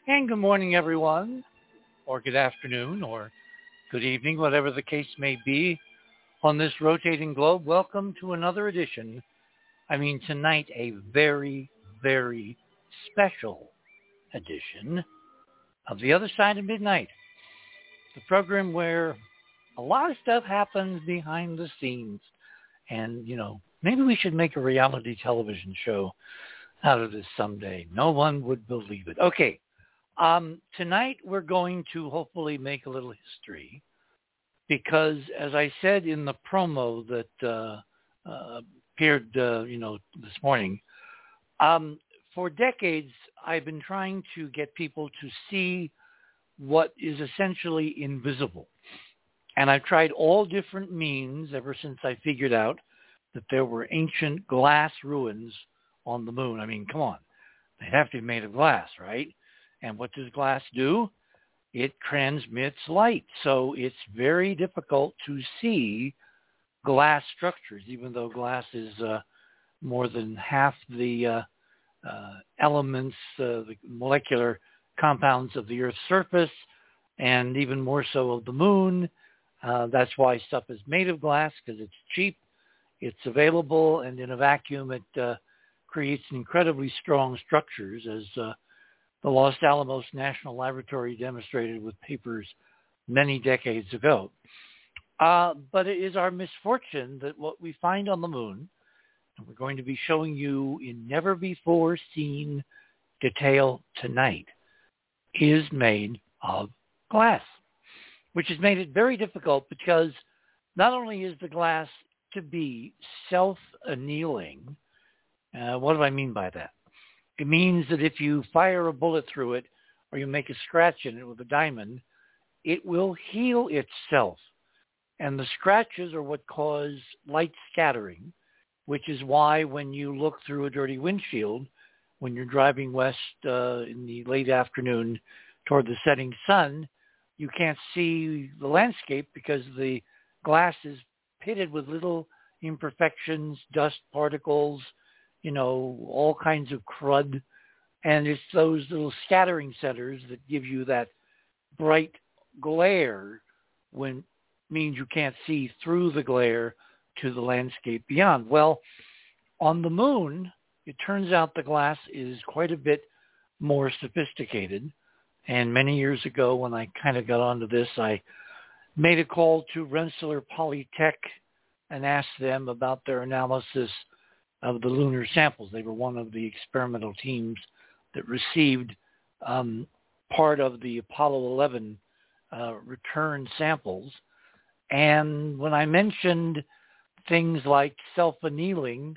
And good morning, everyone, or good afternoon, or good evening, whatever the case may be on this rotating globe. Welcome to another edition. Tonight, a very, very special edition of The Other Side of Midnight, the program where a lot of stuff happens behind the scenes. And, maybe we should make a reality television show out of this someday. No one would believe it. Okay. Tonight we're going to hopefully make a little history because, as I said in the promo that appeared, this morning, for decades I've been trying to get people to see what is essentially invisible. And I've tried all different means ever since I figured out that there were ancient glass ruins on the moon. Come on. They'd have to be made of glass, right? And what does glass do? It transmits light. So it's very difficult to see glass structures, even though glass is more than half the elements, the molecular compounds of the Earth's surface, and even more so of the moon. That's why stuff is made of glass, because it's cheap, it's available, and in a vacuum it creates incredibly strong structures, as the Los Alamos National Laboratory demonstrated with papers many decades ago. But it is our misfortune that what we find on the moon, and we're going to be showing you in never-before-seen detail tonight, is made of glass, which has made it very difficult because not only is the glass to be self-annealing. What do I mean by that? It means that if you fire a bullet through it or you make a scratch in it with a diamond, it will heal itself. And the scratches are what cause light scattering, which is why when you look through a dirty windshield, when you're driving west in the late afternoon toward the setting sun, you can't see the landscape because the glass is pitted with little imperfections, dust particles, all kinds of crud. And it's those little scattering centers that give you that bright glare when means you can't see through the glare to the landscape beyond. Well, on the moon, it turns out the glass is quite a bit more sophisticated. And many years ago, when I kind of got onto this, I made a call to Rensselaer Polytech and asked them about their analysis of the lunar samples. They were one of the experimental teams that received part of the Apollo 11 return samples. And when I mentioned things like self-annealing,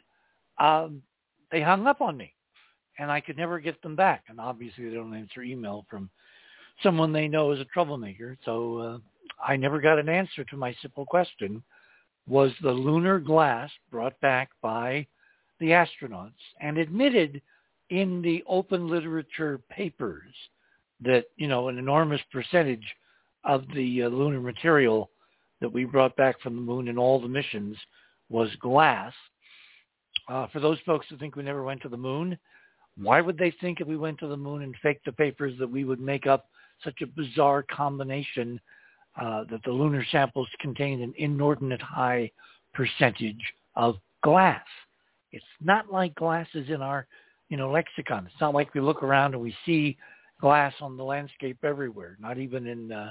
they hung up on me, and I could never get them back. And obviously they don't answer email from someone they know is a troublemaker. So I never got an answer to my simple question. Was the lunar glass brought back by the astronauts and admitted in the open literature papers that, an enormous percentage of the lunar material that we brought back from the moon in all the missions was glass? For those folks who think we never went to the moon, why would they think if we went to the moon and faked the papers that we would make up such a bizarre combination that the lunar samples contained an inordinate high percentage of glass? It's not like glass is in our, lexicon. It's not like we look around and we see glass on the landscape everywhere, not even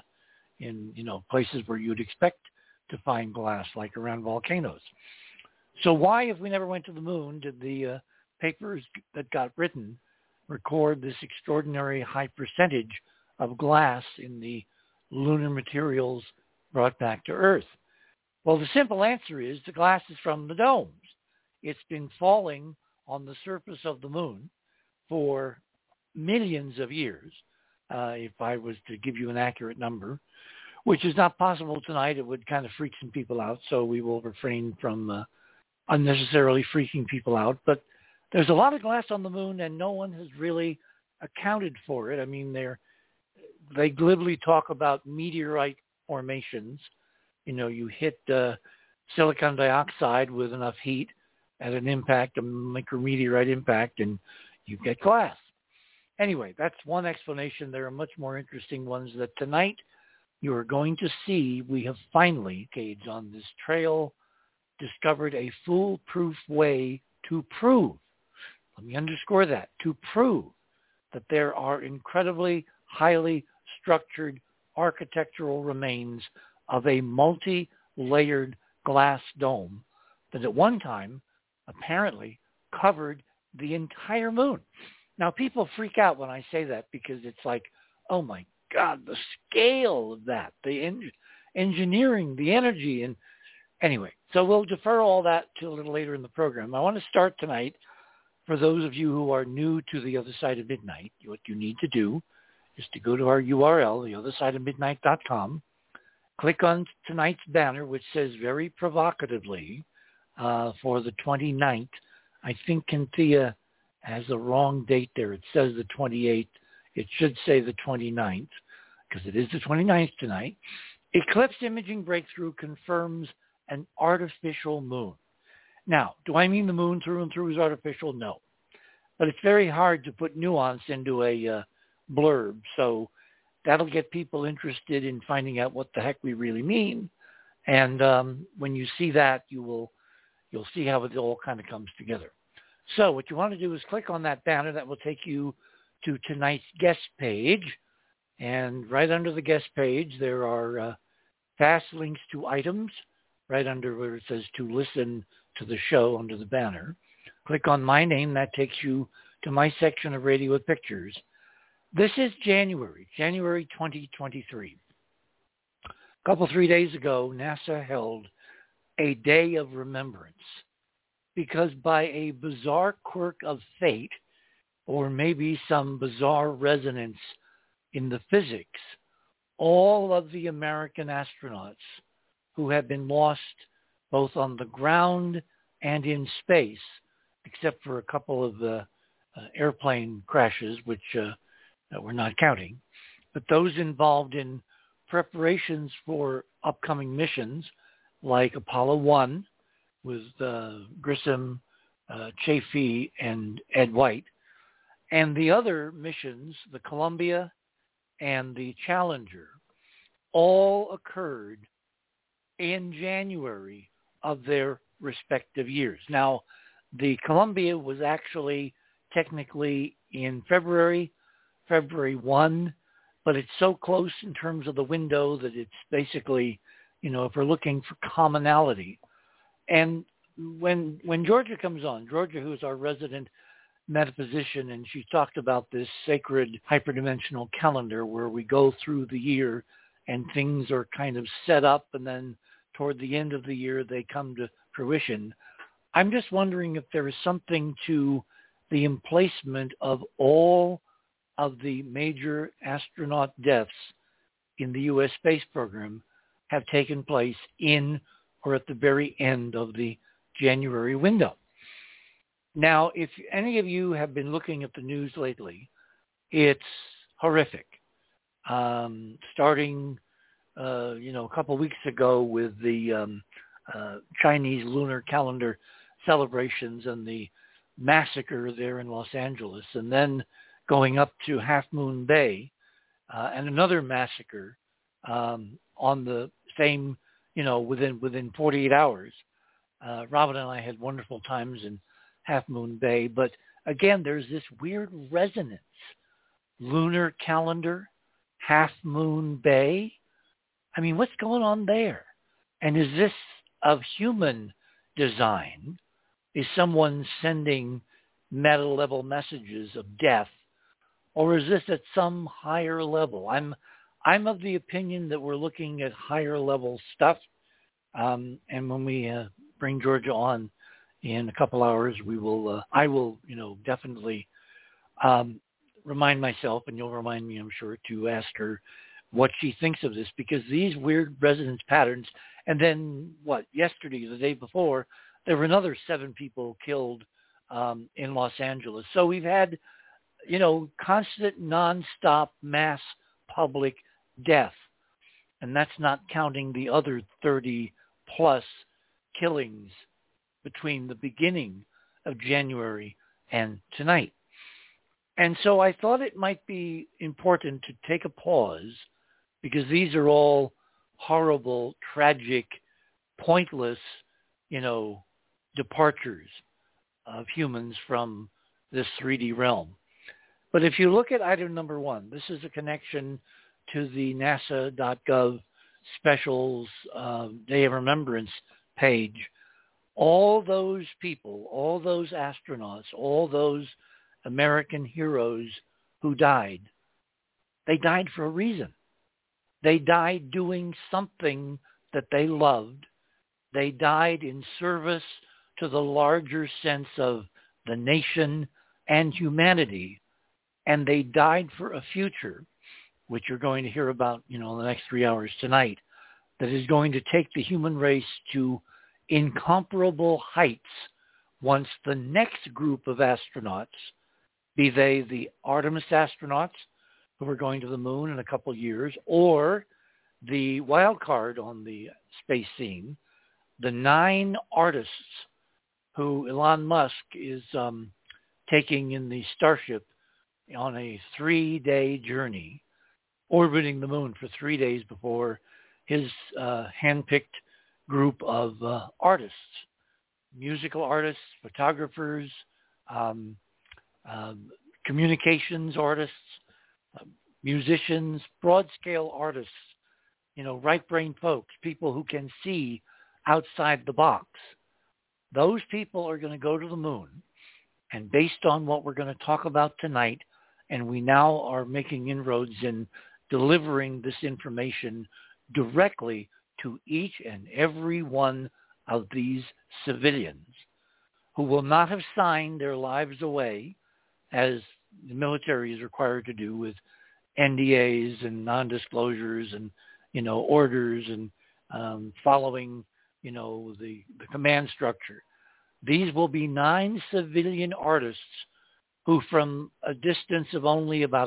in places where you'd expect to find glass, like around volcanoes. So why, if we never went to the moon, did the papers that got written record this extraordinary high percentage of glass in the lunar materials brought back to Earth? Well, the simple answer is the glass is from the domes. It's been falling on the surface of the moon for millions of years, if I was to give you an accurate number, which is not possible tonight. It would kind of freak some people out, so we will refrain from unnecessarily freaking people out. But there's a lot of glass on the moon, and no one has really accounted for it. They glibly talk about meteorite formations. You hit silicon dioxide with enough heat at an impact, a micrometeorite impact, and you get glass. Anyway, that's one explanation. There are much more interesting ones that tonight you are going to see. We have finally, Cades, on this trail, discovered a foolproof way to prove, let me underscore that, to prove that there are incredibly highly structured architectural remains of a multi-layered glass dome that at one time apparently covered the entire moon. Now, people freak out when I say that because it's like, oh my God, the scale of that, the engineering, the energy. And anyway, so we'll defer all that to a little later in the program. I want to start tonight, for those of you who are new to The Other Side of Midnight, what you need to do is to go to our URL, theothersideofmidnight.com, click on tonight's banner, which says very provocatively for the 29th. I think Cynthia has the wrong date there. It says the 28th. It should say the 29th because it is the 29th tonight. Eclipse Imaging Breakthrough confirms an artificial moon. Now, do I mean the moon through and through is artificial? No. But it's very hard to put nuance into a blurb. So that'll get people interested in finding out what the heck we really mean. And when you see that, you'll see how it all kind of comes together. So what you want to do is click on that banner. That will take you to tonight's guest page. And right under the guest page, there are fast links to items right under where it says to listen to the show under the banner. Click on my name. That takes you to my section of Radio with Pictures. This is January 2023. A 3 days ago, NASA held a day of remembrance because by a bizarre quirk of fate, or maybe some bizarre resonance in the physics, all of the American astronauts who have been lost both on the ground and in space, except for a couple of airplane crashes, which we're not counting, but those involved in preparations for upcoming missions like Apollo 1 with Grissom, Chaffee, and Ed White, and the other missions, the Columbia and the Challenger, all occurred in January of their respective years. Now, the Columbia was actually technically in February 1, but it's so close in terms of the window that it's basically, if we're looking for commonality. And when Georgia comes on, Georgia, who's our resident metaphysician, and she talked about this sacred hyperdimensional calendar where we go through the year and things are kind of set up, and then toward the end of the year they come to fruition. I'm just wondering if there is something to the emplacement of all of the major astronaut deaths in the U.S. space program have taken place in or at the very end of the January window. Now, if any of you have been looking at the news lately, it's horrific. Starting, a couple of weeks ago with the Chinese lunar calendar celebrations and the massacre there in Los Angeles, and then going up to Half Moon Bay and another massacre on the same, within 48 hours. Robin and I had wonderful times in Half Moon Bay, but again, there's this weird resonance. Lunar calendar, Half Moon Bay. I mean, what's going on there? And is this of human design? Is someone sending meta-level messages of death? Or is this at some higher level? I'm of the opinion that we're looking at higher level stuff. And when we bring Georgia on in a couple hours, I will definitely remind myself, and you'll remind me, I'm sure, to ask her what she thinks of this, because these weird resonance patterns, and then yesterday, the day before, there were another 7 people killed in Los Angeles. So we've had, constant nonstop mass public death. And that's not counting the other 30 plus killings between the beginning of January and tonight. And so I thought it might be important to take a pause, because these are all horrible, tragic, pointless, departures of humans from this 3D realm. But if you look at item number 1, this is a connection to the NASA.gov specials Day of Remembrance page. All those people, all those astronauts, all those American heroes who died, they died for a reason. They died doing something that they loved. They died in service to the larger sense of the nation and humanity. And they died for a future, which you're going to hear about, in the next 3 hours tonight, that is going to take the human race to incomparable heights once the next group of astronauts, be they the Artemis astronauts, who are going to the moon in a couple of years, or the wild card on the space scene, the 9 artists who Elon Musk is taking in the Starship on a 3-day journey, orbiting the moon for 3 days before his handpicked group of artists, musical artists, photographers, communications artists, musicians, broad-scale artists, right-brain folks, people who can see outside the box. Those people are going to go to the moon. And based on what we're going to talk about tonight, and we now are making inroads in delivering this information directly to each and every one of these civilians who will not have signed their lives away, as the military is required to do with NDAs and non-disclosures and, orders and following, the command structure. These will be 9 civilian artists who, from a distance of only about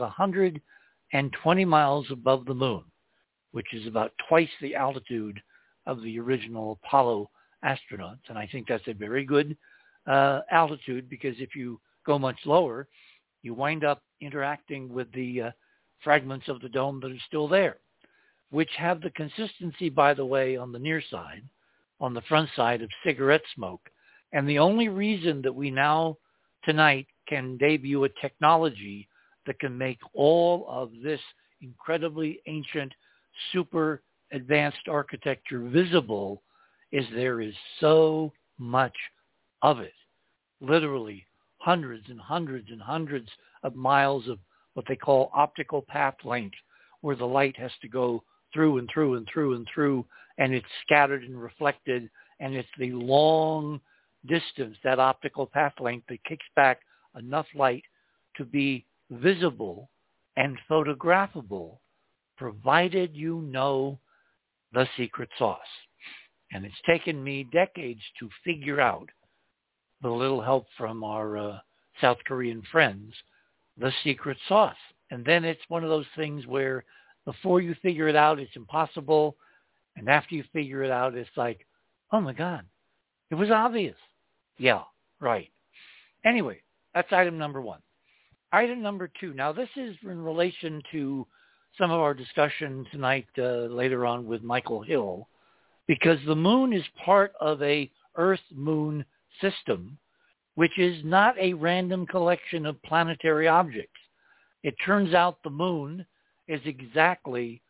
120 miles above the moon, which is about twice the altitude of the original Apollo astronauts. And I think that's a very good altitude, because if you go much lower, you wind up interacting with the fragments of the dome that are still there, which have the consistency, by the way, on the near side, on the front side, of cigarette smoke. And the only reason that we now tonight can debut a technology that can make all of this incredibly ancient, super advanced architecture visible is there is so much of it. Literally hundreds and hundreds and hundreds of miles of what they call optical path length, where the light has to go through and through and through and through, and it's scattered and reflected, and it's the long distance, that optical path length, that kicks back enough light to be visible and photographable, provided you know the secret sauce. And it's taken me decades to figure out, with a little help from our South Korean friends, the secret sauce. And then it's one of those things where before you figure it out, it's impossible. And after you figure it out, it's like, oh my God, it was obvious. Yeah, right. Anyway, that's item number 1. Item number 2. Now, this is in relation to some of our discussion tonight later on with Michael Hill, because the moon is part of a Earth-Moon system, which is not a random collection of planetary objects. It turns out the moon is exactly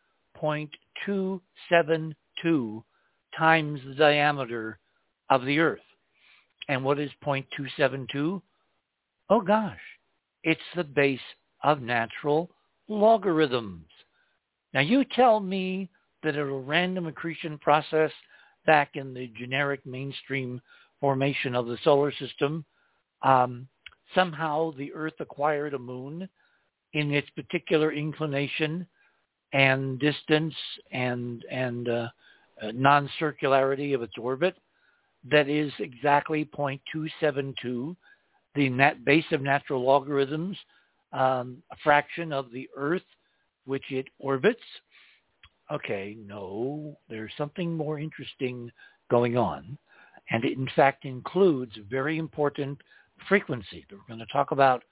0.272 times the diameter of the Earth. And what is 0.272? Oh gosh, it's the base of natural logarithms. Now you tell me that in a random accretion process back in the generic mainstream formation of the solar system, somehow the Earth acquired a moon in its particular inclination and distance and non-circularity of its orbit that is exactly 0.272, the base of natural logarithms, a fraction of the Earth which it orbits. Okay, no, there's something more interesting going on. And it, in fact, includes a very important frequency that we're going to talk about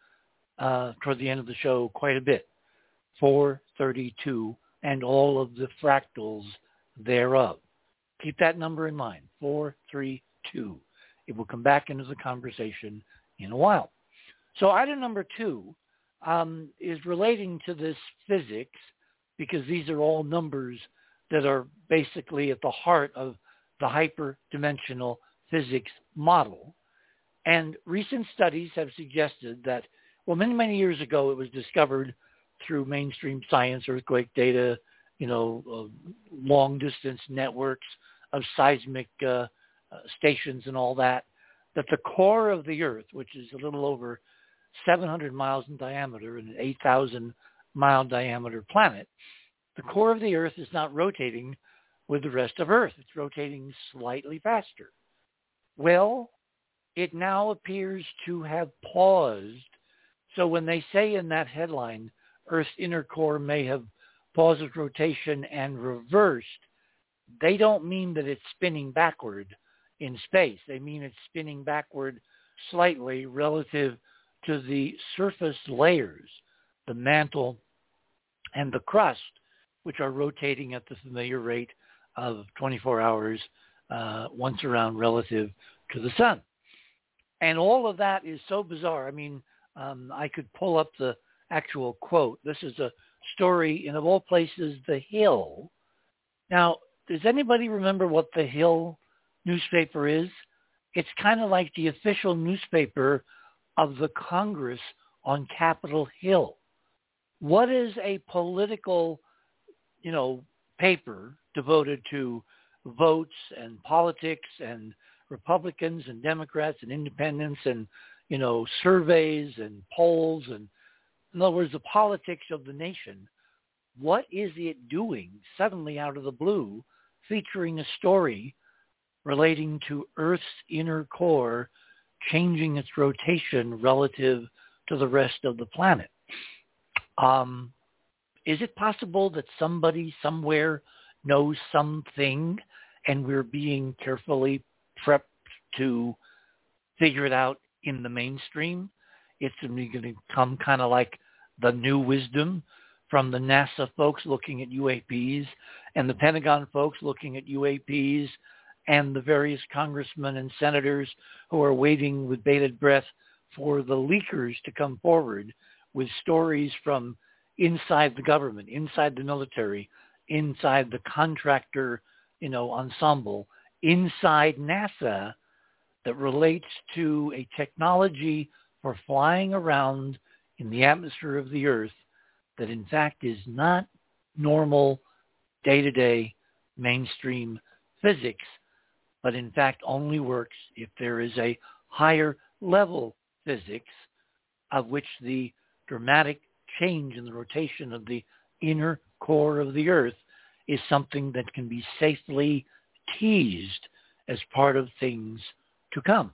toward the end of the show quite a bit. 432 and all of the fractals thereof. Keep that number in mind, 432. It will come back into the conversation in a while. So item number 2 is relating to this physics, because these are all numbers that are basically at the heart of the hyperdimensional physics model. And recent studies have suggested that, well, many, many years ago, it was discovered through mainstream science, earthquake data, long-distance networks of seismic stations and all that, that the core of the Earth, which is a little over 700 miles in diameter and an 8,000-mile diameter planet, the core of the Earth is not rotating with the rest of Earth. It's rotating slightly faster. Well, it now appears to have paused. So when they say in that headline, Earth's inner core may have paused its rotation and reversed, they don't mean that it's spinning backward in space. They mean it's spinning backward slightly relative to the surface layers, the mantle and the crust, which are rotating at the familiar rate of 24 hours once around relative to the sun. And all of that is so bizarre. I mean, I could pull up the actual quote. This is a story in, of all places, The Hill. Now, does anybody remember what The Hill newspaper is? It's kind of like the official newspaper of the Congress on Capitol Hill. What is a political, paper devoted to votes and politics and Republicans and Democrats and independents and, surveys and polls and, in other words, the politics of the nation? What is it doing suddenly out of the blue, featuring a story relating to Earth's inner core changing its rotation relative to the rest of the planet? Is it possible that somebody somewhere knows something and we're being carefully prepped to figure it out in the mainstream? It's going to come kind of like the new wisdom from the NASA folks looking at UAPs and the Pentagon folks looking at UAPs and the various congressmen and senators who are waiting with bated breath for the leakers to come forward with stories from inside the government, inside the military, inside the contractor, ensemble, inside NASA, that relates to a technology for flying around in the atmosphere of the Earth that in fact is not normal day-to-day mainstream physics, but in fact only works if there is a higher level physics of which the dramatic change in the rotation of the inner core of the Earth is something that can be safely teased as part of things to come.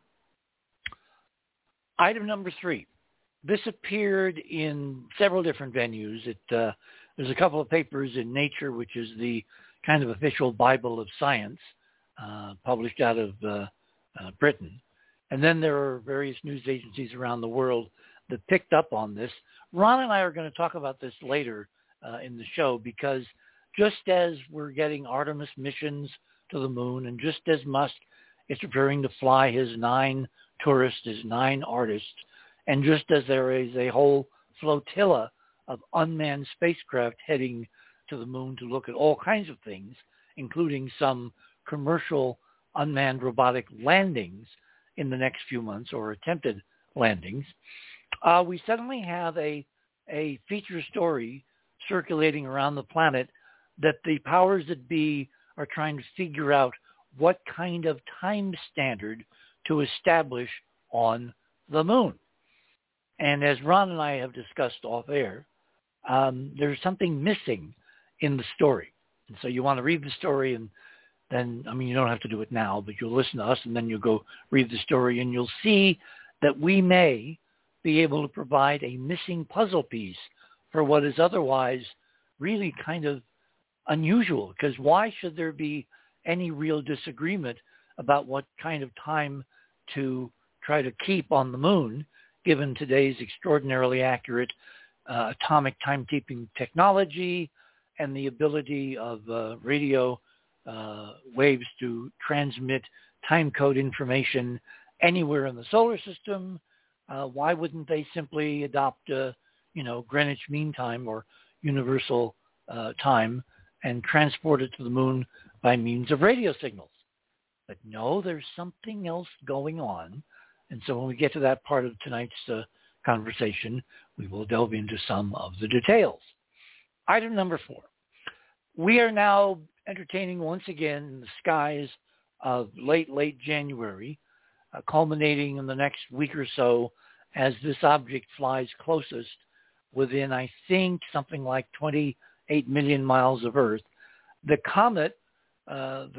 Item number 3. This appeared in several different venues. There's a couple of papers in Nature, which is the kind of official Bible of science, published out of Britain. And then there are various news agencies around the world that picked up on this. Ron and I are going to talk about this later in the show, because just as we're getting Artemis missions to the moon, and just as Musk is preparing to fly his 9 tourists, his 9 artists, and just as there is a whole flotilla of unmanned spacecraft heading to the moon to look at all kinds of things, including some commercial unmanned robotic landings in the next few months, or attempted landings, we suddenly have a feature story circulating around the planet that the powers that be are trying to figure out what kind of time standard to establish on the moon. And as Ron and I have discussed off air, there's something missing in the story. And so you want to read the story, and then, you don't have to do it now, but you'll listen to us, and then you'll go read the story, and you'll see that we may be able to provide a missing puzzle piece for what is otherwise really kind of unusual. Because why should there be any real disagreement about what kind of time to try to keep on the moon given today's extraordinarily accurate atomic timekeeping technology and the ability of radio waves to transmit time code information anywhere in the solar system. Why wouldn't they simply adopt, Greenwich Mean Time or universal time and transport it to the moon by means of radio signals? But no, there's something else going on. And so when we get to that part of tonight's conversation, we will delve into some of the details. Item number 4. We are now entertaining once again in the skies of late January, culminating in the next week or so as this object flies closest within, I think, something like 28 million miles of Earth. The comet of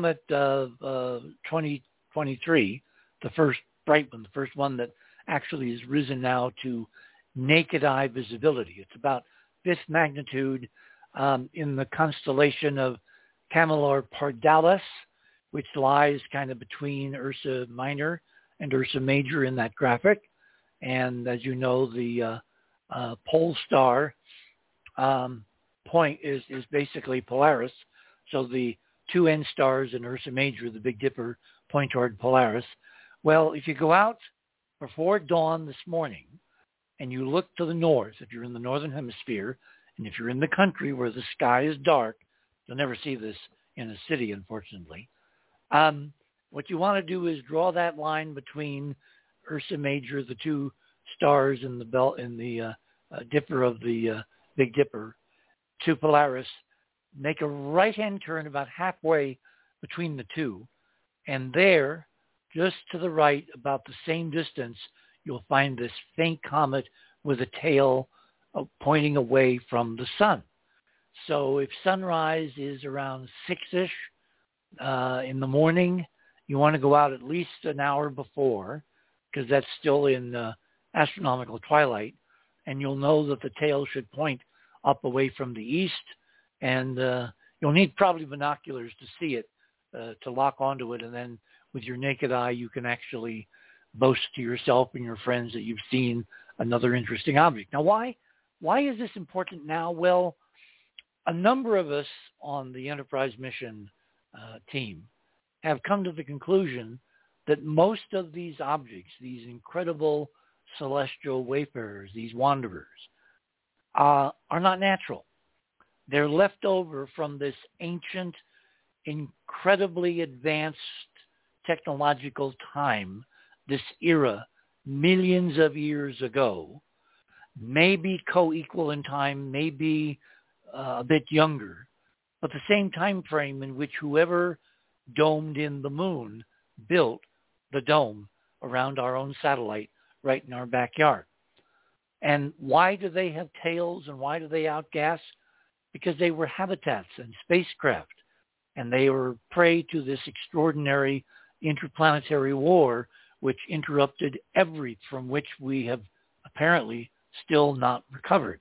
2023, the first bright one, the first one that actually has risen now to naked eye visibility. It's about 5th magnitude in the constellation of Camelopardalis, which lies kind of between Ursa Minor and Ursa Major in that graphic. And as you know, the pole star point is basically Polaris. So the 2 N stars in Ursa Major, the Big Dipper, point toward Polaris. Well, if you go out before dawn this morning and you look to the north, if you're in the northern hemisphere, and if you're in the country where the sky is dark, you'll never see this in a city, unfortunately. What you want to do is draw that line between Ursa Major, the 2 stars in the belt in the dipper of the Big Dipper, to Polaris. Make a right-hand turn about halfway between the two, and there, just to the right, about the same distance, you'll find this faint comet with a tail pointing away from the sun. So if sunrise is around 6-ish in the morning, you want to go out at least an hour before, because that's still in astronomical twilight, and you'll know that the tail should point up away from the east, and you'll need probably binoculars to see it, to lock onto it, and then with your naked eye you can actually boast to yourself and your friends that you've seen another interesting object. Now, why is this important now? Well, a number of us on the Enterprise mission team have come to the conclusion that most of these objects, these incredible celestial wayfarers, these wanderers, are not natural. They're left over from this ancient, incredibly advanced technological time, this era, millions of years ago, maybe co-equal in time, maybe a bit younger, but the same time frame in which whoever domed in the moon built the dome around our own satellite right in our backyard. And why do they have tails and why do they outgas? Because they were habitats and spacecraft, and they were prey to this extraordinary interplanetary war which interrupted from which we have apparently still not recovered.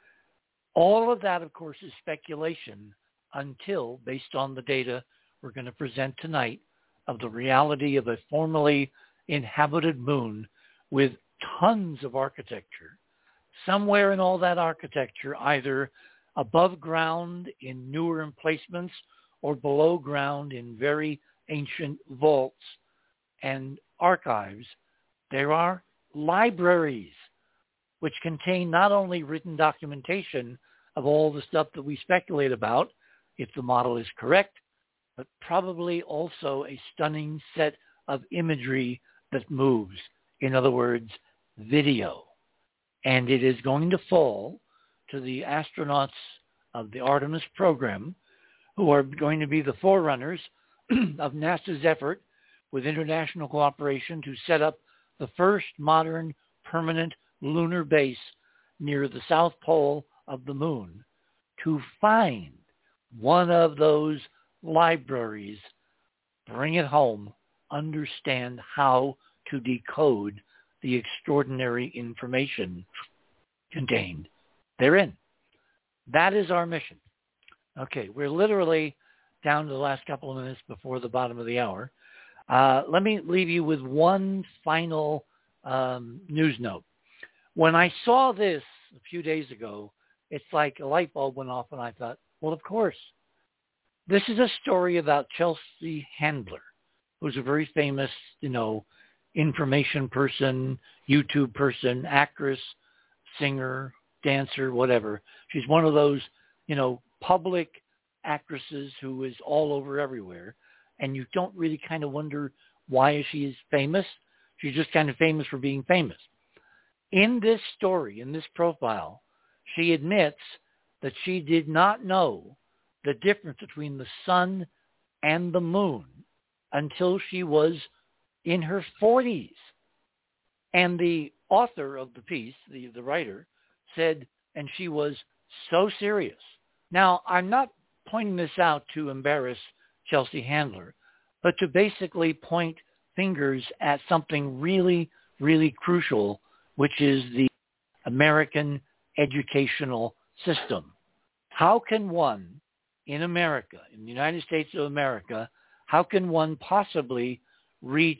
All of that, of course, is speculation until, based on the data we're going to present tonight, of the reality of a formerly inhabited moon with tons of architecture. Somewhere in all that architecture, either above ground in newer emplacements or below ground in very ancient vaults and archives, there are libraries which contain not only written documentation of all the stuff that we speculate about, if the model is correct, but probably also a stunning set of imagery that moves. In other words, video. And it is going to fall to the astronauts of the Artemis program, who are going to be the forerunners of NASA's effort with international cooperation to set up the first modern permanent lunar base near the south pole of the moon, to find one of those libraries, bring it home, understand how to decode the extraordinary information contained therein. That is our mission. Okay, we're literally down to the last couple of minutes before the bottom of the hour. Let me leave you with one final news note. When I saw this a few days ago, it's like a light bulb went off, and I thought, well, of course. This is a story about Chelsea Handler, who's a very famous, information person, YouTube person, actress, singer, dancer, whatever. She's one of those, public actresses who is all over everywhere. And you don't really kind of wonder why she is famous. She's just kind of famous for being famous. In this story, in this profile, she admits that she did not know the difference between the sun and the moon until she was in her 40s. And the author of the piece, the writer, said, and she was so serious. Now, I'm not pointing this out to embarrass Chelsea Handler, but to basically point fingers at something really, really crucial, which is the American educational system. How can one in America, in the United States of America, how can one possibly reach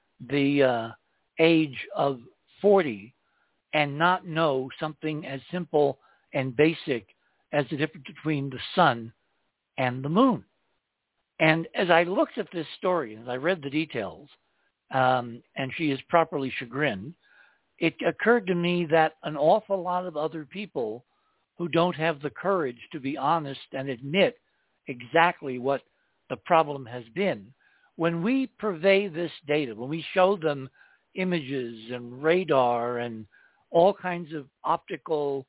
the age of 40 and not know something as simple and basic as the difference between the sun and the moon? And as I looked at this story, as I read the details, and she is properly chagrined, it occurred to me that an awful lot of other people who don't have the courage to be honest and admit exactly what the problem has been, when we purvey this data, when we show them images and radar and all kinds of optical,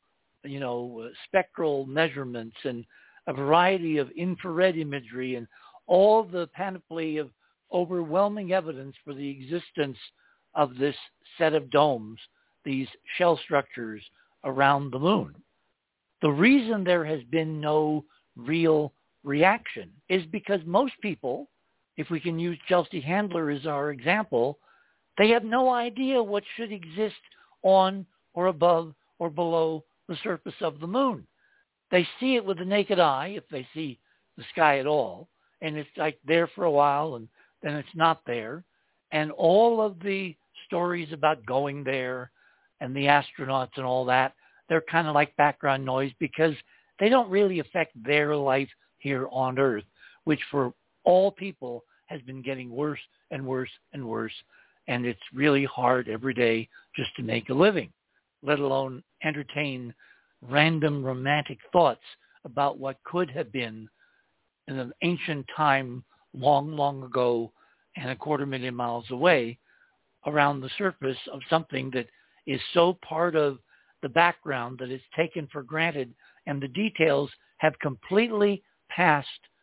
spectral measurements and a variety of infrared imagery and all the panoply of overwhelming evidence for the existence of this set of domes, these shell structures around the moon. The reason there has been no real reaction is because most people, if we can use Chelsea Handler as our example, they have no idea what should exist on or above or below the surface of the moon. They see it with the naked eye, if they see the sky at all, and it's like there for a while and then it's not there. And all of the stories about going there and the astronauts and all that, they're kind of like background noise because they don't really affect their life here on Earth, which for all people has been getting worse and worse and worse. And it's really hard every day just to make a living, let alone entertain random romantic thoughts about what could have been in an ancient time long, long ago and 250,000 miles away around the surface of something that is so part of the background that it's taken for granted, and the details have completely passed,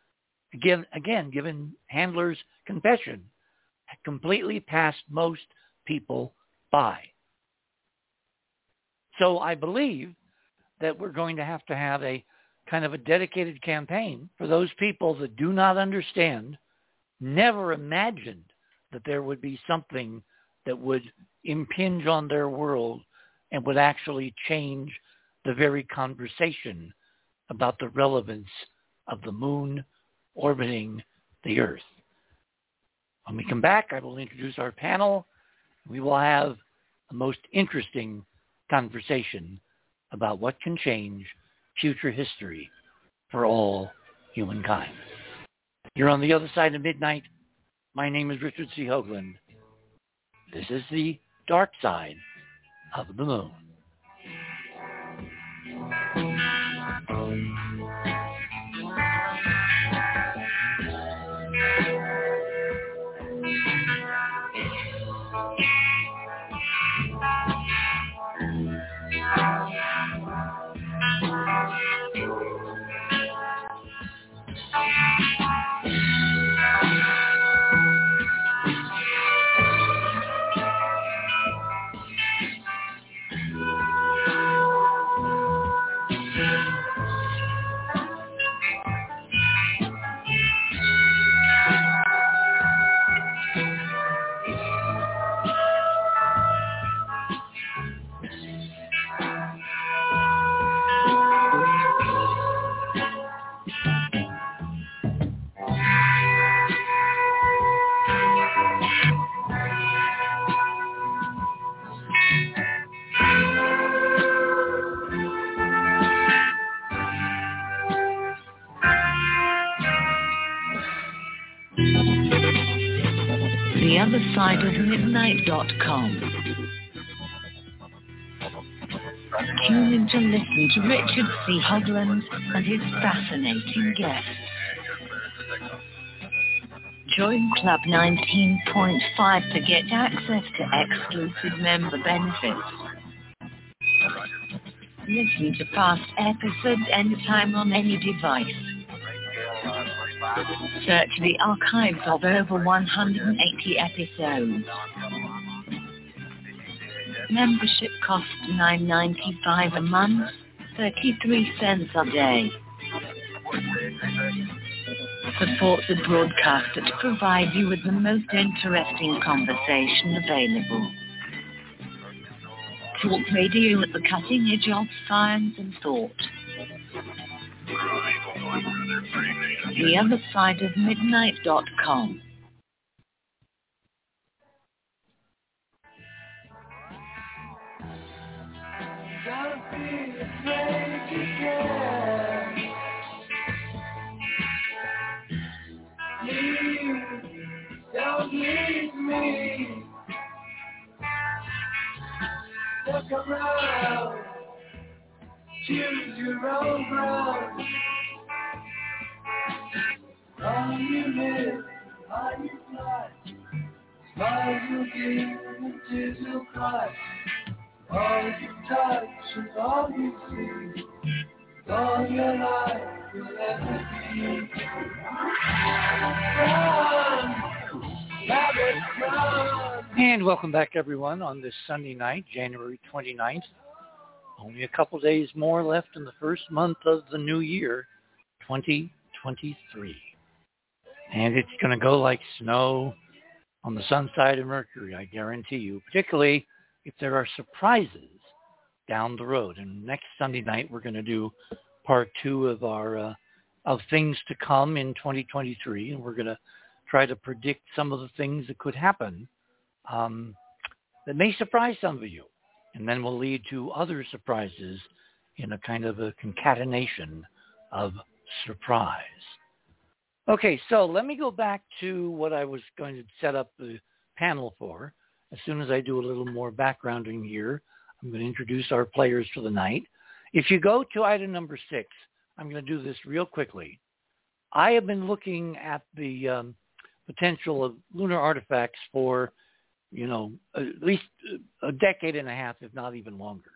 given Handler's confession, completely passed most people by. So I believe that we're going to have a kind of a dedicated campaign for those people that do not understand, never imagined that there would be something that would impinge on their world and would actually change the very conversation about the relevance of the moon orbiting the Earth. When we come back, I will introduce our panel. We will have the most interesting conversation about what can change future history for all humankind. You're on the other side of midnight. My name is Richard C. Hoagland. This is the dark side of the moon. theothersideofmidnight.com. Tune in to listen to Richard C. Hoagland and his fascinating guests. Join Club 19.5 to get access to exclusive member benefits. Listen to past episodes anytime on any device. Search the archives of over 180 episodes. Membership costs $9.95 a month, 33 cents a day. Support the broadcaster to provide you with the most interesting conversation available. Talk radio at the cutting edge of science and thought. theothersideofmidnight.com. Don't be afraid to care. Please don't leave me. Look around. Choose your own ground. All you live, all you fly. Smile you'll give and tears you'll cry. All you touch and all you see, all your life will ever be. Run, rabbit, run. And welcome back, everyone, on this Sunday night, January 29th. Only a couple days more left in the first month of the new year, 2023. And it's going to go like snow on the sun side of Mercury, I guarantee you, particularly if there are surprises down the road. And next Sunday night, we're going to do part 2 of our of things to come in 2023, and we're going to try to predict some of the things that could happen that may surprise some of you, and then will lead to other surprises in a kind of a concatenation of surprise. Okay, so let me go back to what I was going to set up the panel for. As soon as I do a little more backgrounding here, I'm going to introduce our players for the night. If you go to item number 6, I'm going to do this real quickly. I have been looking at the potential of lunar artifacts for, at least a decade and a half, if not even longer.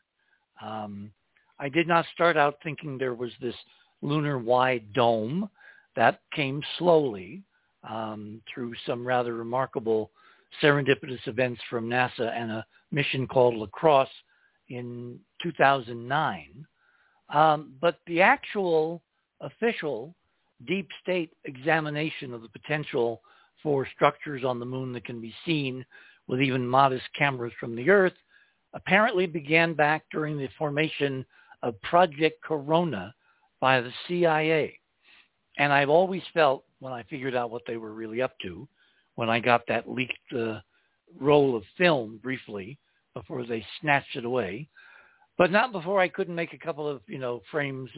I did not start out thinking there was this lunar-wide dome. That came slowly through some rather remarkable serendipitous events from NASA and a mission called La Crosse in 2009. But the actual official deep state examination of the potential for structures on the moon that can be seen with even modest cameras from the Earth apparently began back during the formation of Project Corona by the CIA. And I've always felt, when I figured out what they were really up to, when I got that leaked roll of film briefly before they snatched it away, but not before I couldn't make a couple of, frames,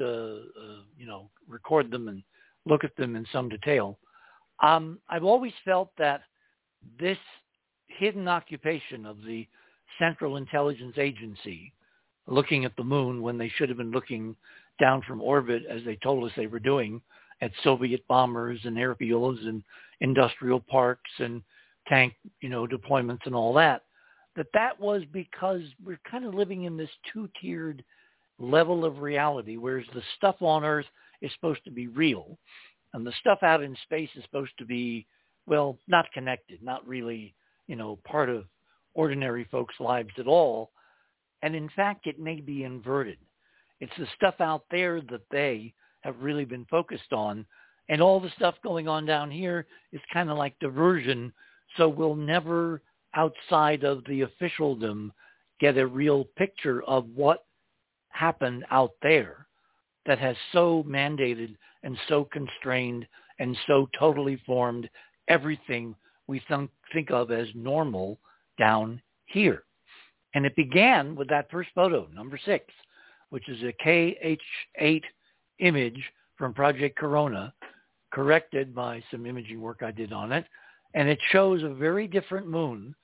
record them and look at them in some detail. I've always felt that this hidden occupation of the Central Intelligence Agency looking at the moon when they should have been looking down from orbit, as they told us they were doing, at Soviet bombers and airfields and industrial parks and tank, deployments and all that, that was because we're kind of living in this two-tiered level of reality, whereas the stuff on Earth is supposed to be real, and the stuff out in space is supposed to be, well, not connected, not really, part of ordinary folks' lives at all. And in fact, it may be inverted. It's the stuff out there that they have really been focused on, and all the stuff going on down here is kind of like diversion, so we'll never, outside of the officialdom, get a real picture of what happened out there that has so mandated and so constrained and so totally formed everything we think of as normal down here. And it began with that first photo, number 6, which is a KH-8 image from Project Corona, corrected by some imaging work I did on it. And it shows a very different moon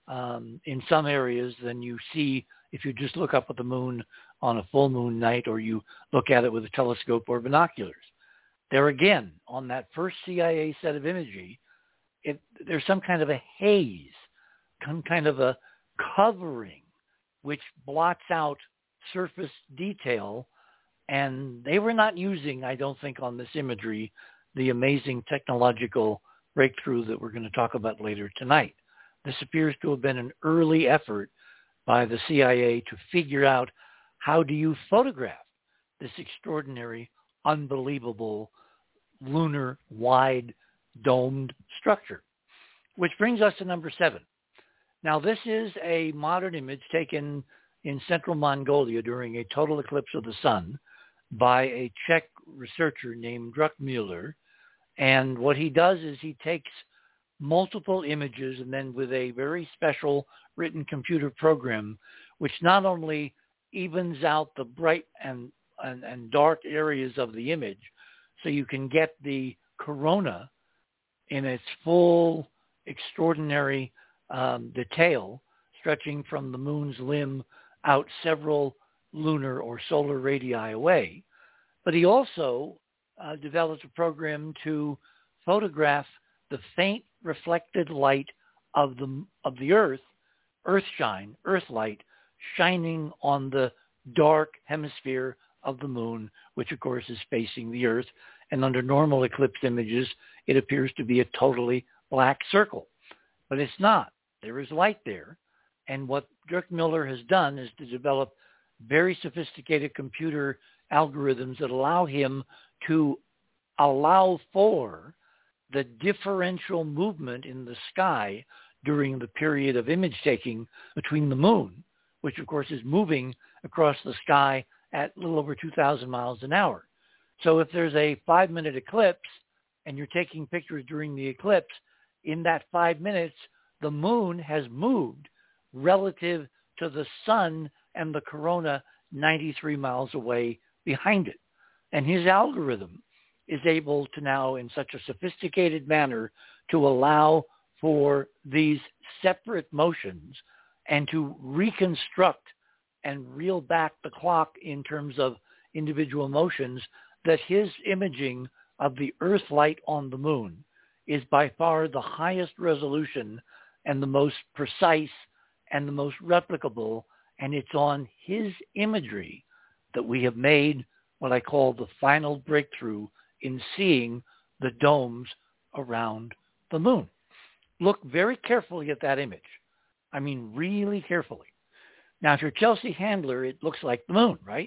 in some areas than you see if you just look up at the moon on a full moon night or you look at it with a telescope or binoculars. There again, on that first CIA set of imagery, there's some kind of a haze, some kind of a covering which blots out surface detail. And they were not using, I don't think, on this imagery, the amazing technological breakthrough that we're going to talk about later tonight. This appears to have been an early effort by the CIA to figure out how do you photograph this extraordinary, unbelievable, lunar, wide, domed structure. Which brings us to number 7. Now, this is a modern image taken in central Mongolia during a total eclipse of the sun by a Czech researcher named Druckmüller. And what he does is he takes multiple images and then with a very special written computer program, which not only evens out the bright and dark areas of the image, so you can get the corona in its full extraordinary detail, stretching from the moon's limb out several lunar or solar radii away. But he also developed a program to photograph the faint reflected light of the Earth, earthshine, Earth light, shining on the dark hemisphere of the moon, which of course is facing the Earth. And under normal eclipse images, it appears to be a totally black circle. But it's not. There is light there. And what Druckmüller has done is to develop very sophisticated computer algorithms that allow him to allow for the differential movement in the sky during the period of image taking between the moon, which of course is moving across the sky at a little over 2,000 miles an hour. So if there's a 5-minute eclipse and you're taking pictures during the eclipse, in that 5 minutes, the moon has moved relative to the sun and the corona 93 miles away behind it. And his algorithm is able to now, in such a sophisticated manner, to allow for these separate motions and to reconstruct and reel back the clock in terms of individual motions, that his imaging of the Earth light on the moon is by far the highest resolution and the most precise and the most replicable. And it's on his imagery that we have made what I call the final breakthrough in seeing the domes around the moon. Look very carefully at that image. I mean, really carefully. Now, if you're Chelsea Handler, it looks like the moon, right?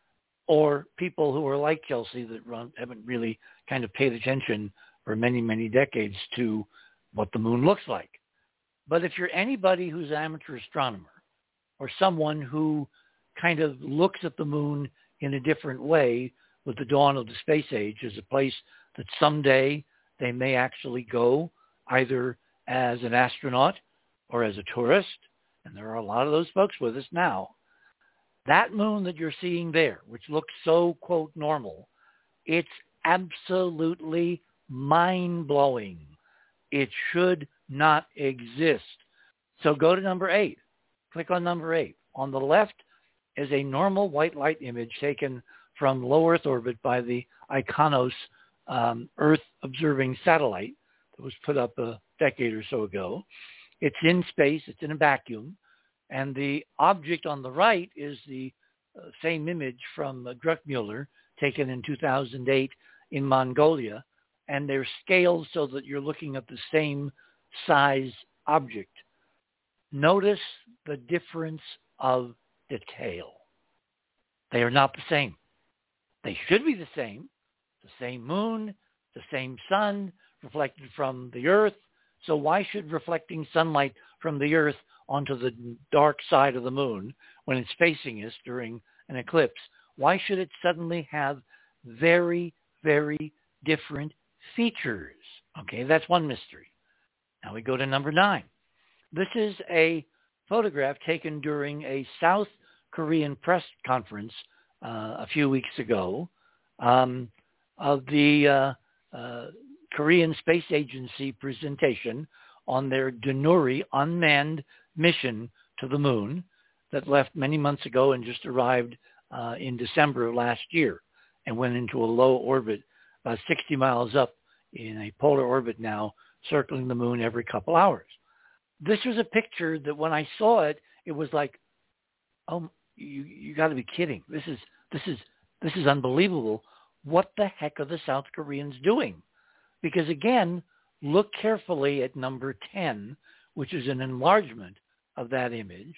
Or people who are like Chelsea that haven't really kind of paid attention for many, many decades to what the moon looks like. But if you're anybody who's an amateur astronomer or someone who kind of looks at the moon in a different way with the dawn of the space age as a place that someday they may actually go either as an astronaut or as a tourist, and there are a lot of those folks with us now, that moon that you're seeing there, which looks so, quote, normal, it's absolutely mind-blowing. It should not exist. So go to number 8. Click on number 8. On the left is a normal white light image taken from low Earth orbit by the IKONOS Earth observing satellite that was put up a decade or so ago. It's in space. It's in a vacuum. And the object on the right is the same image from Druckmüller taken in 2008 in Mongolia. And they're scaled so that you're looking at the same size object. Notice the difference of detail. They are not the same. They should be the same moon, the same sun reflected from the Earth. So why should reflecting sunlight from the Earth onto the dark side of the moon when it's facing us during an eclipse, why should it suddenly have very, very different features? Okay, that's one mystery. Now we go to number 9. This is a photograph taken during a South Korean press conference a few weeks ago of the Korean Space Agency presentation on their Danuri unmanned mission to the moon that left many months ago and just arrived in December of last year and went into a low orbit about 60 miles up in a polar orbit now, circling the moon every couple hours. This was a picture that when I saw it, it was like, oh, you got to be kidding. This is unbelievable. What the heck are the South Koreans doing? Because again, look carefully at number 10, which is an enlargement of that image.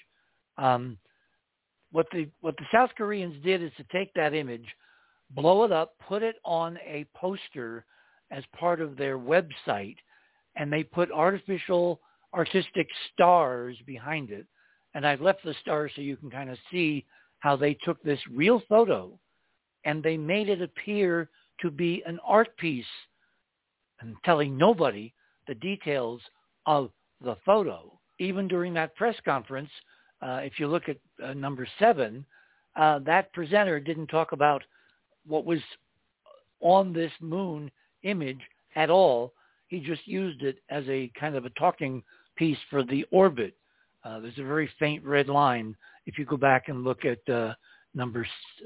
What the South Koreans did is to take that image, blow it up, put it on a poster as part of their website, and they put artistic stars behind it. And I've left the stars so you can kind of see how they took this real photo and they made it appear to be an art piece, and telling nobody the details of the photo. Even during that press conference, if you look at number 7, that presenter didn't talk about what was on this moon image at all. He just used it as a kind of a talking piece for the orbit. There's a very faint red line. If you go back and look at number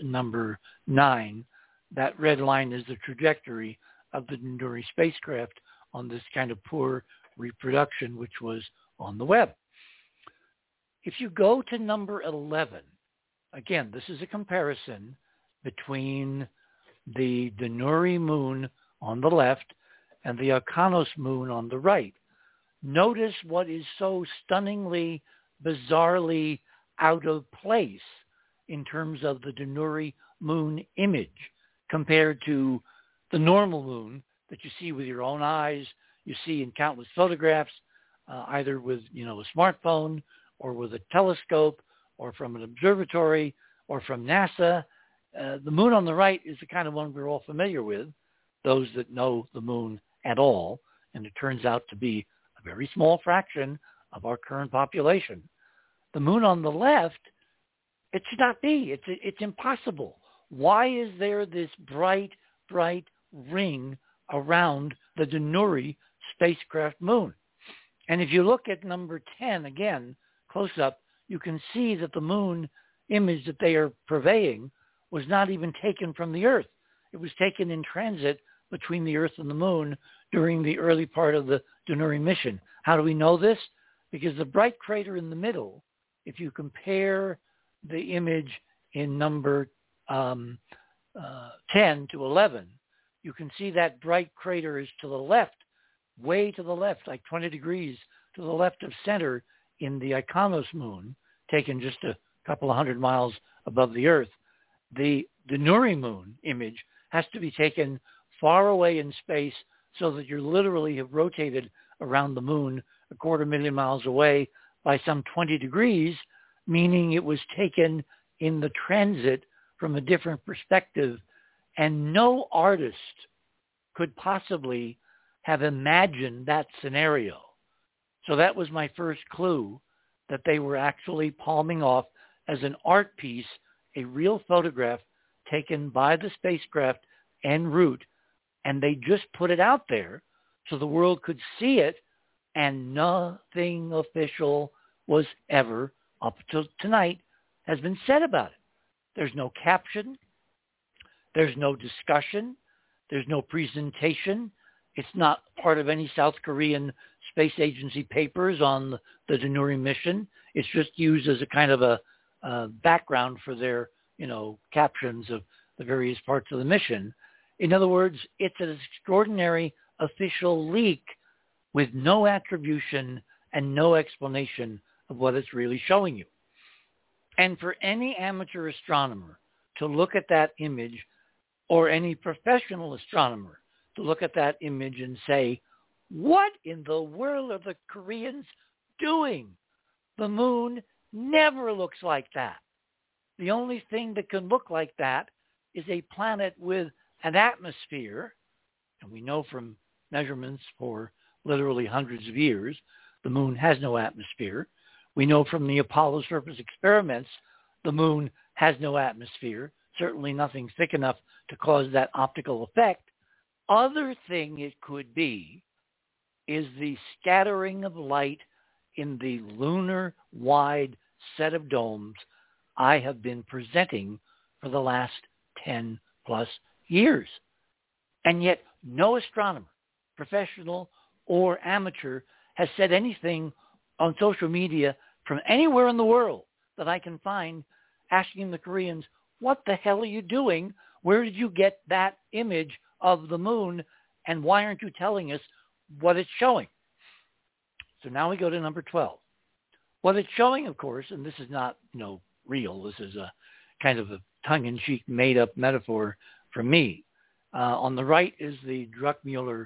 9, that red line is the trajectory of the Danuri spacecraft on this kind of poor reproduction, which was on the web. If you go to number 11, again, this is a comparison between the Danuri moon on the left and the Alcanos moon on the right. Notice what is so stunningly, bizarrely out of place in terms of the Danuri moon image compared to the normal moon that you see with your own eyes, you see in countless photographs, either with a smartphone or with a telescope or from an observatory or from NASA. The moon on the right is the kind of one we're all familiar with, those that know the moon at all, and it turns out to be a very small fraction of our current population. The moon on the left, it should not be. It's impossible. Why is there this bright ring around the Danuri spacecraft moon? And if you look at number 10 again, close up, you can see that the moon image that they are purveying was not even taken from the Earth. It was taken in transit between the Earth and the moon during the early part of the Danuri mission. How do we know this? Because the bright crater in the middle, if you compare the image in number 10 to 11, you can see that bright crater is to the left, way to the left, like 20 degrees to the left of center in the Alcanos moon, taken just a couple of 100 miles above the Earth. The Danuri moon image has to be taken far away in space so that you literally have rotated around the moon 250,000 miles away by some 20 degrees, meaning it was taken in the transit from a different perspective, and no artist could possibly have imagined that scenario. So that was my first clue that they were actually palming off as an art piece, a real photograph taken by the spacecraft en route, and they just put it out there so the world could see it, and nothing official was ever, up till tonight, has been said about it. There's no caption. There's no discussion. There's no presentation. It's not part of any South Korean Space Agency papers on the Danuri mission. It's just used as a kind of a background for their, captions of the various parts of the mission. In other words, it's an extraordinary official leak with no attribution and no explanation of what it's really showing you. And for any amateur astronomer to look at that image, or any professional astronomer to look at that image and say, what in the world are the Koreans doing? The moon never looks like that. The only thing that can look like that is a planet with an atmosphere, and we know from measurements for literally hundreds of years, the moon has no atmosphere. We know from the Apollo surface experiments, the moon has no atmosphere, certainly nothing thick enough to cause that optical effect. other thing it could be is the scattering of light in the lunar-wide set of domes I have been presenting for the last 10 plus years. And yet no astronomer, professional or amateur, has said anything on social media from anywhere in the world that I can find asking the Koreans, what the hell are you doing? Where did you get that image of the moon? And why aren't you telling us what it's showing? So now we go to number 12. What it's showing, of course, and this is not, real. This is a kind of a tongue-in-cheek, made-up metaphor from me. On the right is the Druckmüller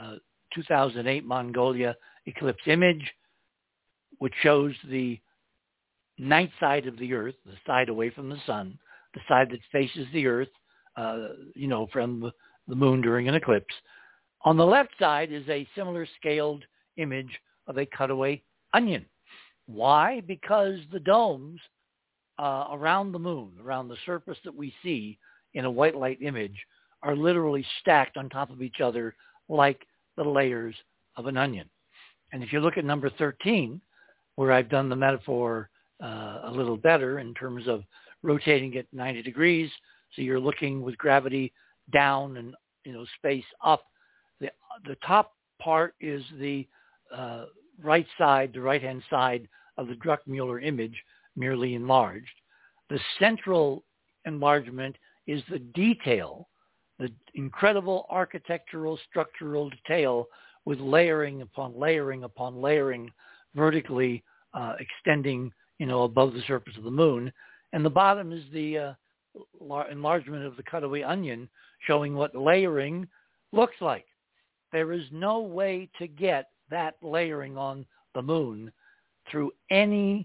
2008 Mongolia eclipse image, which shows the night side of the Earth, the side away from the sun, the side that faces the Earth, from the moon during an eclipse. On the left side is a similar scaled image of a cutaway onion. Why? Because the domes around the moon, around the surface that we see in a white light image, are literally stacked on top of each other like the layers of an onion. And if you look at number 13, where I've done the metaphor a little better in terms of rotating it 90 degrees, so you're looking with gravity down and space up. The top part is the right side, the right-hand side of the Druckmüller image, merely enlarged. The central enlargement is the detail, the incredible architectural, structural detail with layering upon layering upon layering, vertically extending, above the surface of the moon. And the bottom is the enlargement of the cutaway onion, showing what layering looks like. There is no way to get that layering on the moon through any,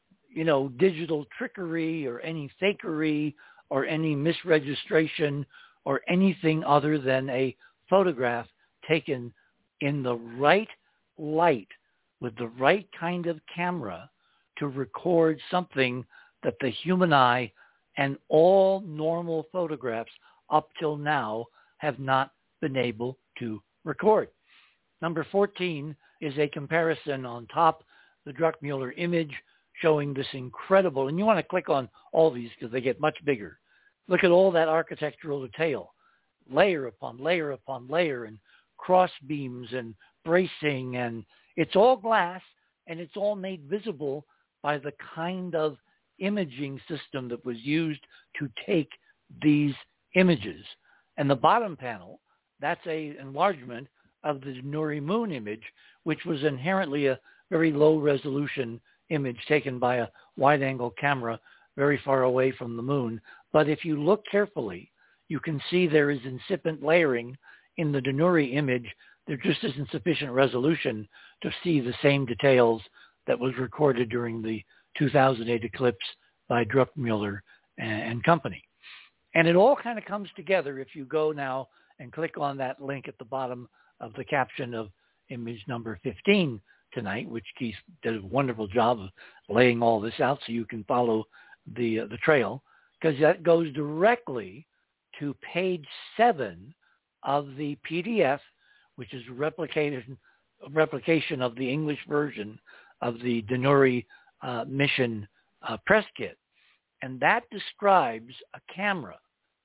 digital trickery or any fakery or any misregistration or anything other than a photograph taken in the right light with the right kind of camera to record something that the human eye and all normal photographs up till now have not been able to record. Number 14 is a comparison on top, the Druckmüller image, showing this incredible, and you want to click on all these because they get much bigger. Look at all that architectural detail, layer upon layer upon layer, and cross beams and bracing, and it's all glass, and it's all made visible by the kind of imaging system that was used to take these images. And the bottom panel, that's an enlargement of the Nuri moon image, which was inherently a very low resolution image taken by a wide-angle camera very far away from the moon. But if you look carefully, you can see there is incipient layering in the Nuri image. There just isn't sufficient resolution to see the same details that was recorded during the 2008 eclipse by Druckmüller and company. And it all kind of comes together if you go now and click on that link at the bottom of the caption of image number 15 tonight, which Keith did a wonderful job of laying all this out so you can follow the trail, because that goes directly to page 7 of the PDF, which is a replication of the English version of the Danuri mission press kit. And that describes a camera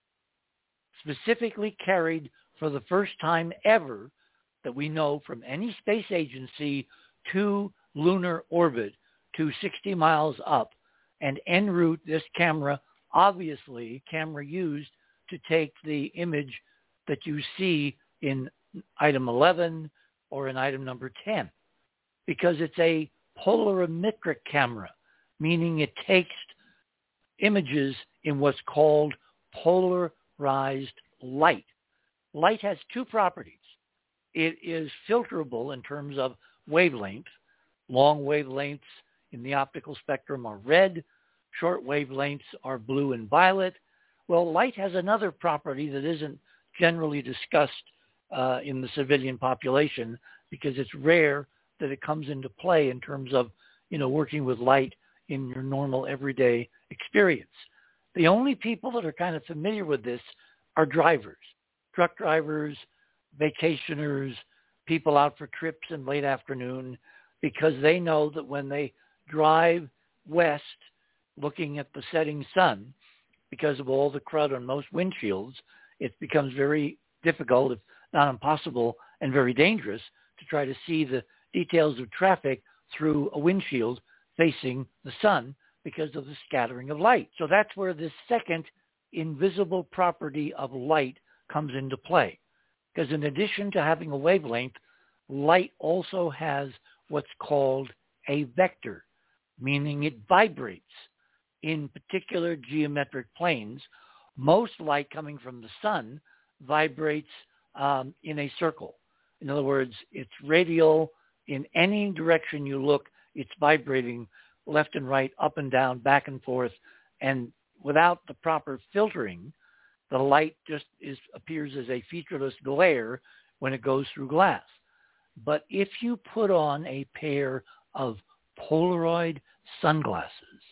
specifically carried for the first time ever that we know from any space agency to lunar orbit to 60 miles up, and en route this camera, obviously camera used to take the image that you see in item 11 or in item number 10, because it's a polarimetric camera, meaning it takes images in what's called polarized light. Light has two properties. It is filterable in terms of wavelength. Long wavelengths in the optical spectrum are red. Short wavelengths are blue and violet. Well, light has another property that isn't generally discussed in the civilian population, because it's rare that it comes into play in terms of, working with light in your normal everyday experience. The only people that are kind of familiar with this are drivers, truck drivers, vacationers, people out for trips in late afternoon, because they know that when they drive west looking at the setting sun, because of all the crud on most windshields, it becomes very difficult, if not impossible, and very dangerous to try to see the details of traffic through a windshield facing the sun because of the scattering of light. So that's where this second invisible property of light comes into play. Because in addition to having a wavelength, light also has what's called a vector, meaning it vibrates in particular geometric planes. Most light coming from the sun vibrates in a circle. In other words, it's radial. In any direction you look, it's vibrating left and right, up and down, back and forth. And without the proper filtering, the light just appears as a featureless glare when it goes through glass. But if you put on a pair of Polaroid sunglasses,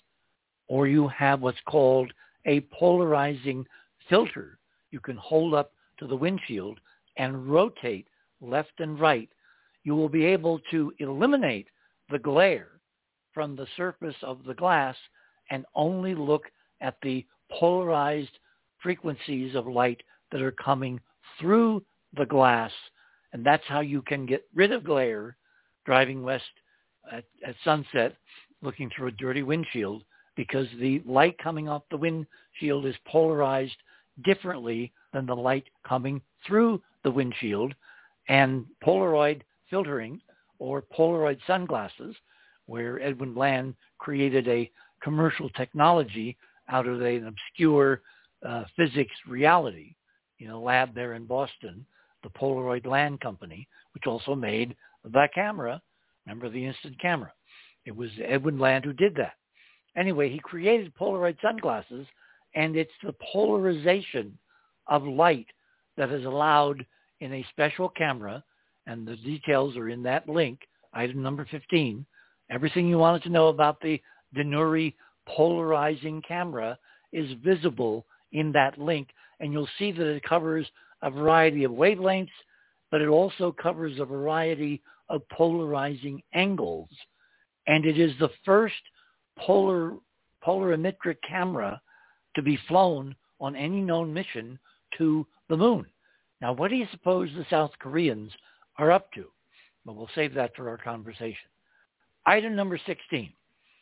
or you have what's called a polarizing filter you can hold up to the windshield and rotate left and right, you will be able to eliminate the glare from the surface of the glass and only look at the polarized frequencies of light that are coming through the glass. And that's how you can get rid of glare driving west at sunset looking through a dirty windshield, because the light coming off the windshield is polarized differently than the light coming through the windshield. And Polaroid filtering, or Polaroid sunglasses, where Edwin Bland created a commercial technology out of an obscure physics reality in a lab there in Boston, the Polaroid Land Company, which also made the camera. Remember the instant camera? It was Edwin Bland who did that. Anyway, he created Polaroid sunglasses, and it's the polarization of light that is allowed in a special camera, and the details are in that link, item number 15. Everything you wanted to know about the Denuri polarizing camera is visible in that link, and you'll see that it covers a variety of wavelengths, but it also covers a variety of polarizing angles. And it is the first polarimetric camera to be flown on any known mission to the moon. Now, what do you suppose the South Koreans are up to? But we'll save that for our conversation. Item number 16.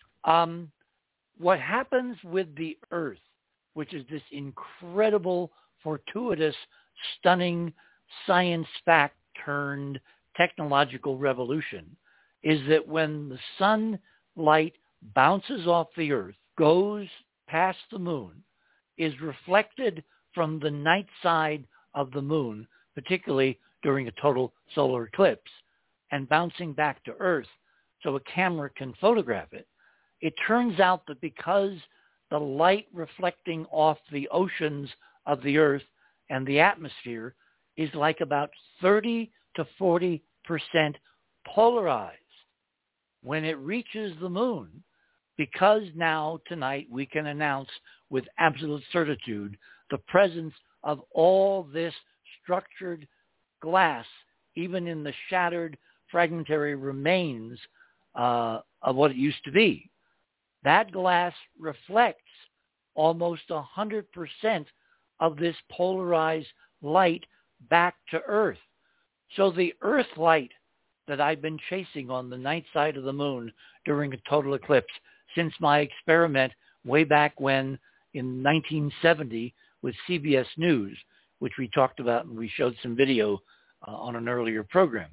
What happens with the Earth, which is this incredible, fortuitous, stunning science fact turned technological revolution, is that when the sunlight bounces off the Earth, goes past the moon, is reflected from the night side of the moon, particularly during a total solar eclipse, and bouncing back to Earth so a camera can photograph it, it turns out that because the light reflecting off the oceans of the Earth and the atmosphere is like about 30 to 40% polarized, when it reaches the moon, because now tonight we can announce with absolute certitude the presence of all this structured glass, even in the shattered fragmentary remains of what it used to be. That glass reflects almost 100% of this polarized light back to Earth. So the Earth light that I've been chasing on the night side of the moon during a total eclipse since my experiment way back when in 1970 with CBS News, which we talked about and we showed some video on an earlier program.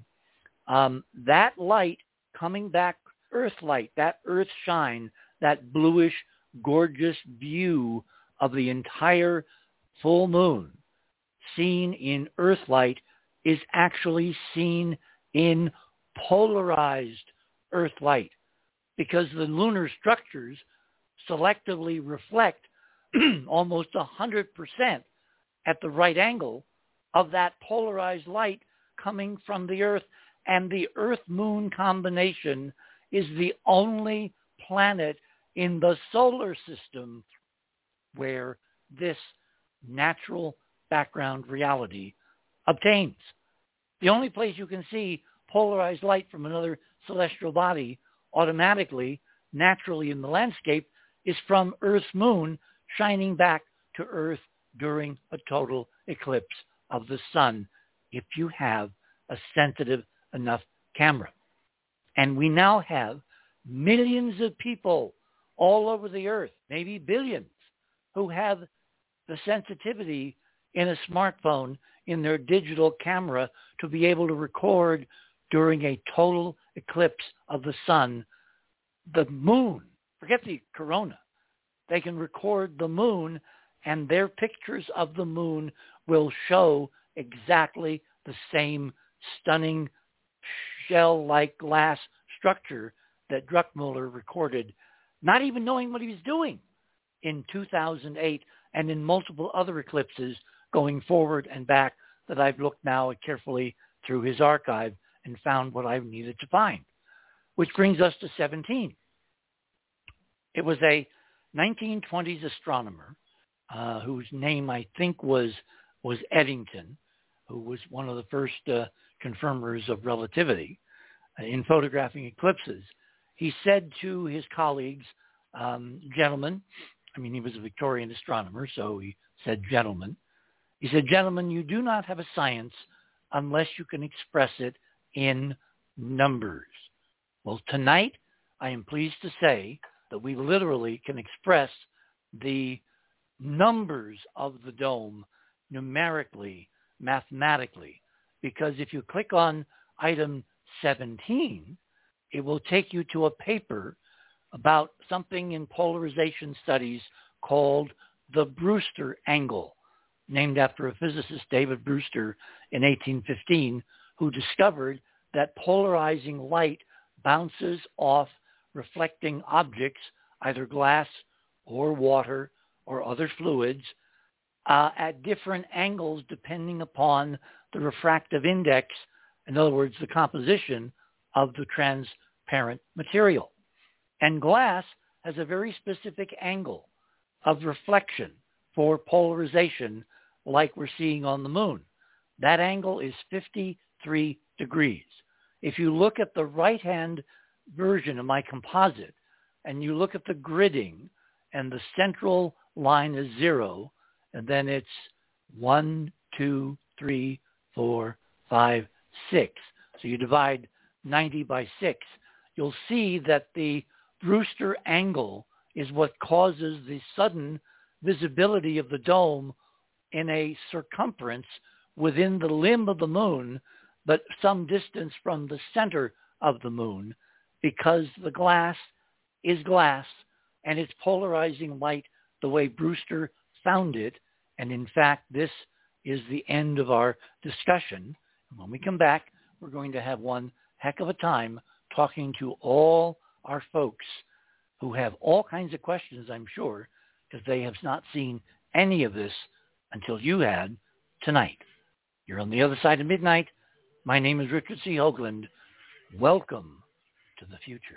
That light coming back, Earth light, that Earth shine, that bluish, gorgeous view of the entire full moon seen in Earth light is actually seen in polarized Earth light, because the lunar structures selectively reflect almost 100% at the right angle of that polarized light coming from the Earth. And the Earth-Moon combination is the only planet in the solar system where this natural background reality obtains. The only place you can see polarized light from another celestial body automatically, naturally in the landscape is from Earth's moon shining back to Earth during a total eclipse of the sun, if you have a sensitive enough camera. And we now have millions of people all over the earth, maybe billions, who have the sensitivity in a smartphone, in their digital camera, to be able to record during a total eclipse of the sun, the moon. Forget the corona. They can record the moon, and their pictures of the moon will show exactly the same stunning shell-like glass structure that Druckenmiller recorded, not even knowing what he was doing, in 2008 and in multiple other eclipses going forward and back that I've looked now carefully through his archive and found what I needed to find. Which brings us to 17. It was a 1920s astronomer whose name I think was Eddington, who was one of the first confirmers of relativity in photographing eclipses. He said to his colleagues, gentlemen, I mean, he was a Victorian astronomer, so he said gentlemen. He said, gentlemen, you do not have a science unless you can express it in numbers. Well, tonight, I am pleased to say that we literally can express the numbers of the dome numerically, mathematically, because if you click on item 17, it will take you to a paper about something in polarization studies called the Brewster angle, named after a physicist, David Brewster, in 1815, who discovered that polarizing light bounces off reflecting objects, either glass or water or other fluids, at different angles depending upon the refractive index, in other words, the composition of the transparent material. And glass has a very specific angle of reflection for polarization like we're seeing on the moon. That angle is 53 degrees. If you look at the right-hand version of my composite and you look at the gridding, and the central line is 0, and then it's 1, 2, 3, 4, 5, 6. So you divide 90 by 6. You'll see that the Brewster angle is what causes the sudden visibility of the dome in a circumference within the limb of the moon, but some distance from the center of the moon, because the glass is glass and it's polarizing light the way Brewster found it. And in fact, this is the end of our discussion. And when we come back, we're going to have one heck of a time talking to all our folks who have all kinds of questions, I'm sure, because they have not seen any of this until you had tonight. You're on the other side of midnight. My name is Richard C. Hoagland. Welcome to the future.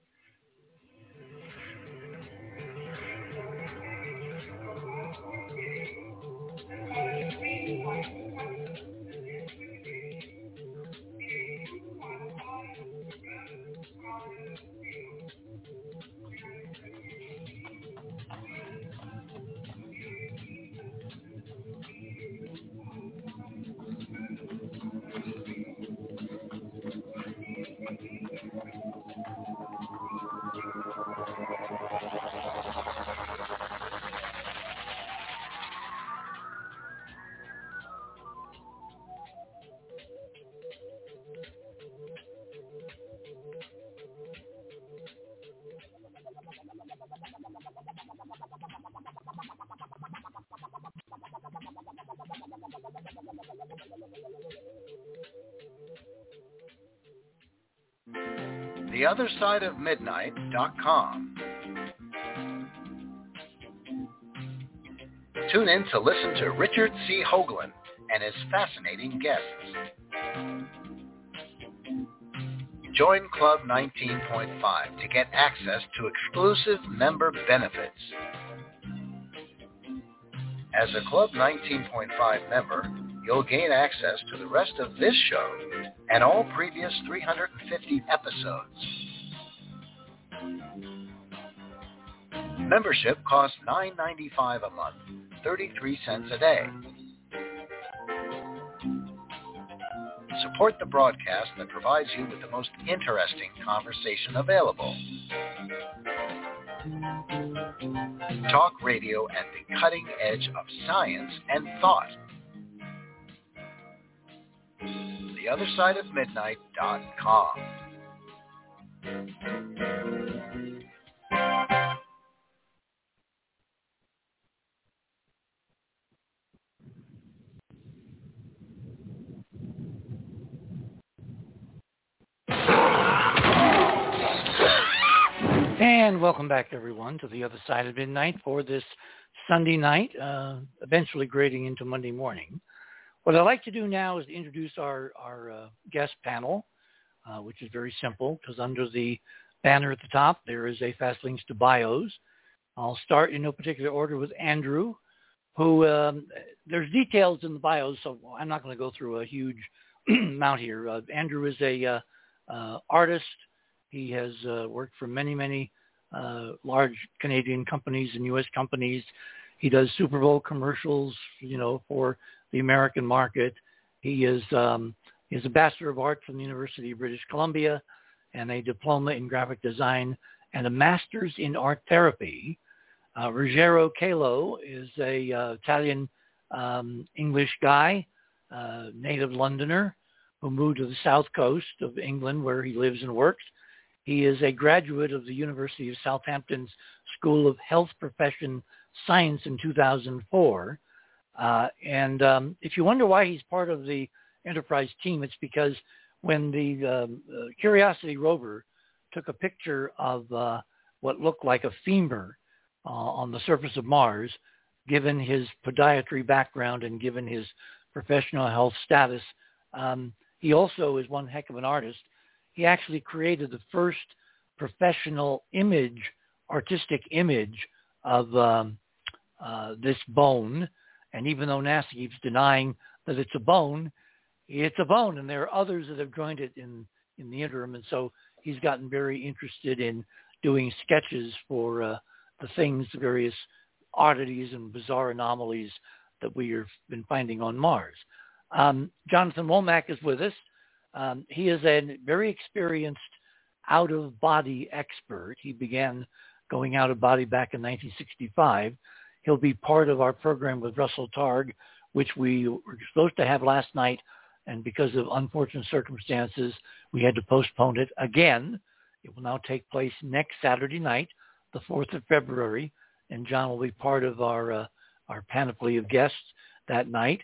TheOtherSideOfMidnight.com. Tune in to listen to Richard C. Hoagland and his fascinating guests. Join Club 19.5 to get access to exclusive member benefits. As a Club 19.5 member, You'll gain access to the rest of this show and all previous 350 episodes. Membership costs $9.95 a month, 33 cents a day. Support the broadcast that provides you with the most interesting conversation available. Talk radio at the cutting edge of science and thought. TheOtherSideOfMidnight.com. And welcome back, everyone, to The Other Side of Midnight for this Sunday night, eventually grading into Monday morning. What I'd like to do now is introduce our guest panel, which is very simple, because under the banner at the top, there is a fast links to bios. I'll start in no particular order with Andrew, who there's details in the bios, so I'm not going to go through a huge amount here. Andrew is a artist. He has worked for many large Canadian companies and U.S. companies. He does Super Bowl commercials, for the American market. He is a Bachelor of Arts from the University of British Columbia and a diploma in graphic design and a master's in art therapy. Ruggero Calo is a Italian English guy, native Londoner, who moved to the south coast of England where he lives and works. He is a graduate of the University of Southampton's School of Health Profession Science in 2004. And if you wonder why he's part of the Enterprise team, it's because when the Curiosity rover took a picture of what looked like a femur on the surface of Mars, given his podiatry background and given his professional health status, he also is one heck of an artist. He actually created the first professional artistic image of this bone. And even though NASA keeps denying that it's a bone, and there are others that have joined it in the interim. And so he's gotten very interested in doing sketches for the various oddities and bizarre anomalies that we have been finding on Mars. Jonathan Womack is with us. He is a very experienced out-of-body expert. He began going out-of-body back in 1965. He'll be part of our program with Russell Targ, which we were supposed to have last night, and because of unfortunate circumstances, we had to postpone it again. It will now take place next Saturday night, the 4th of February, and John will be part of our panoply of guests that night.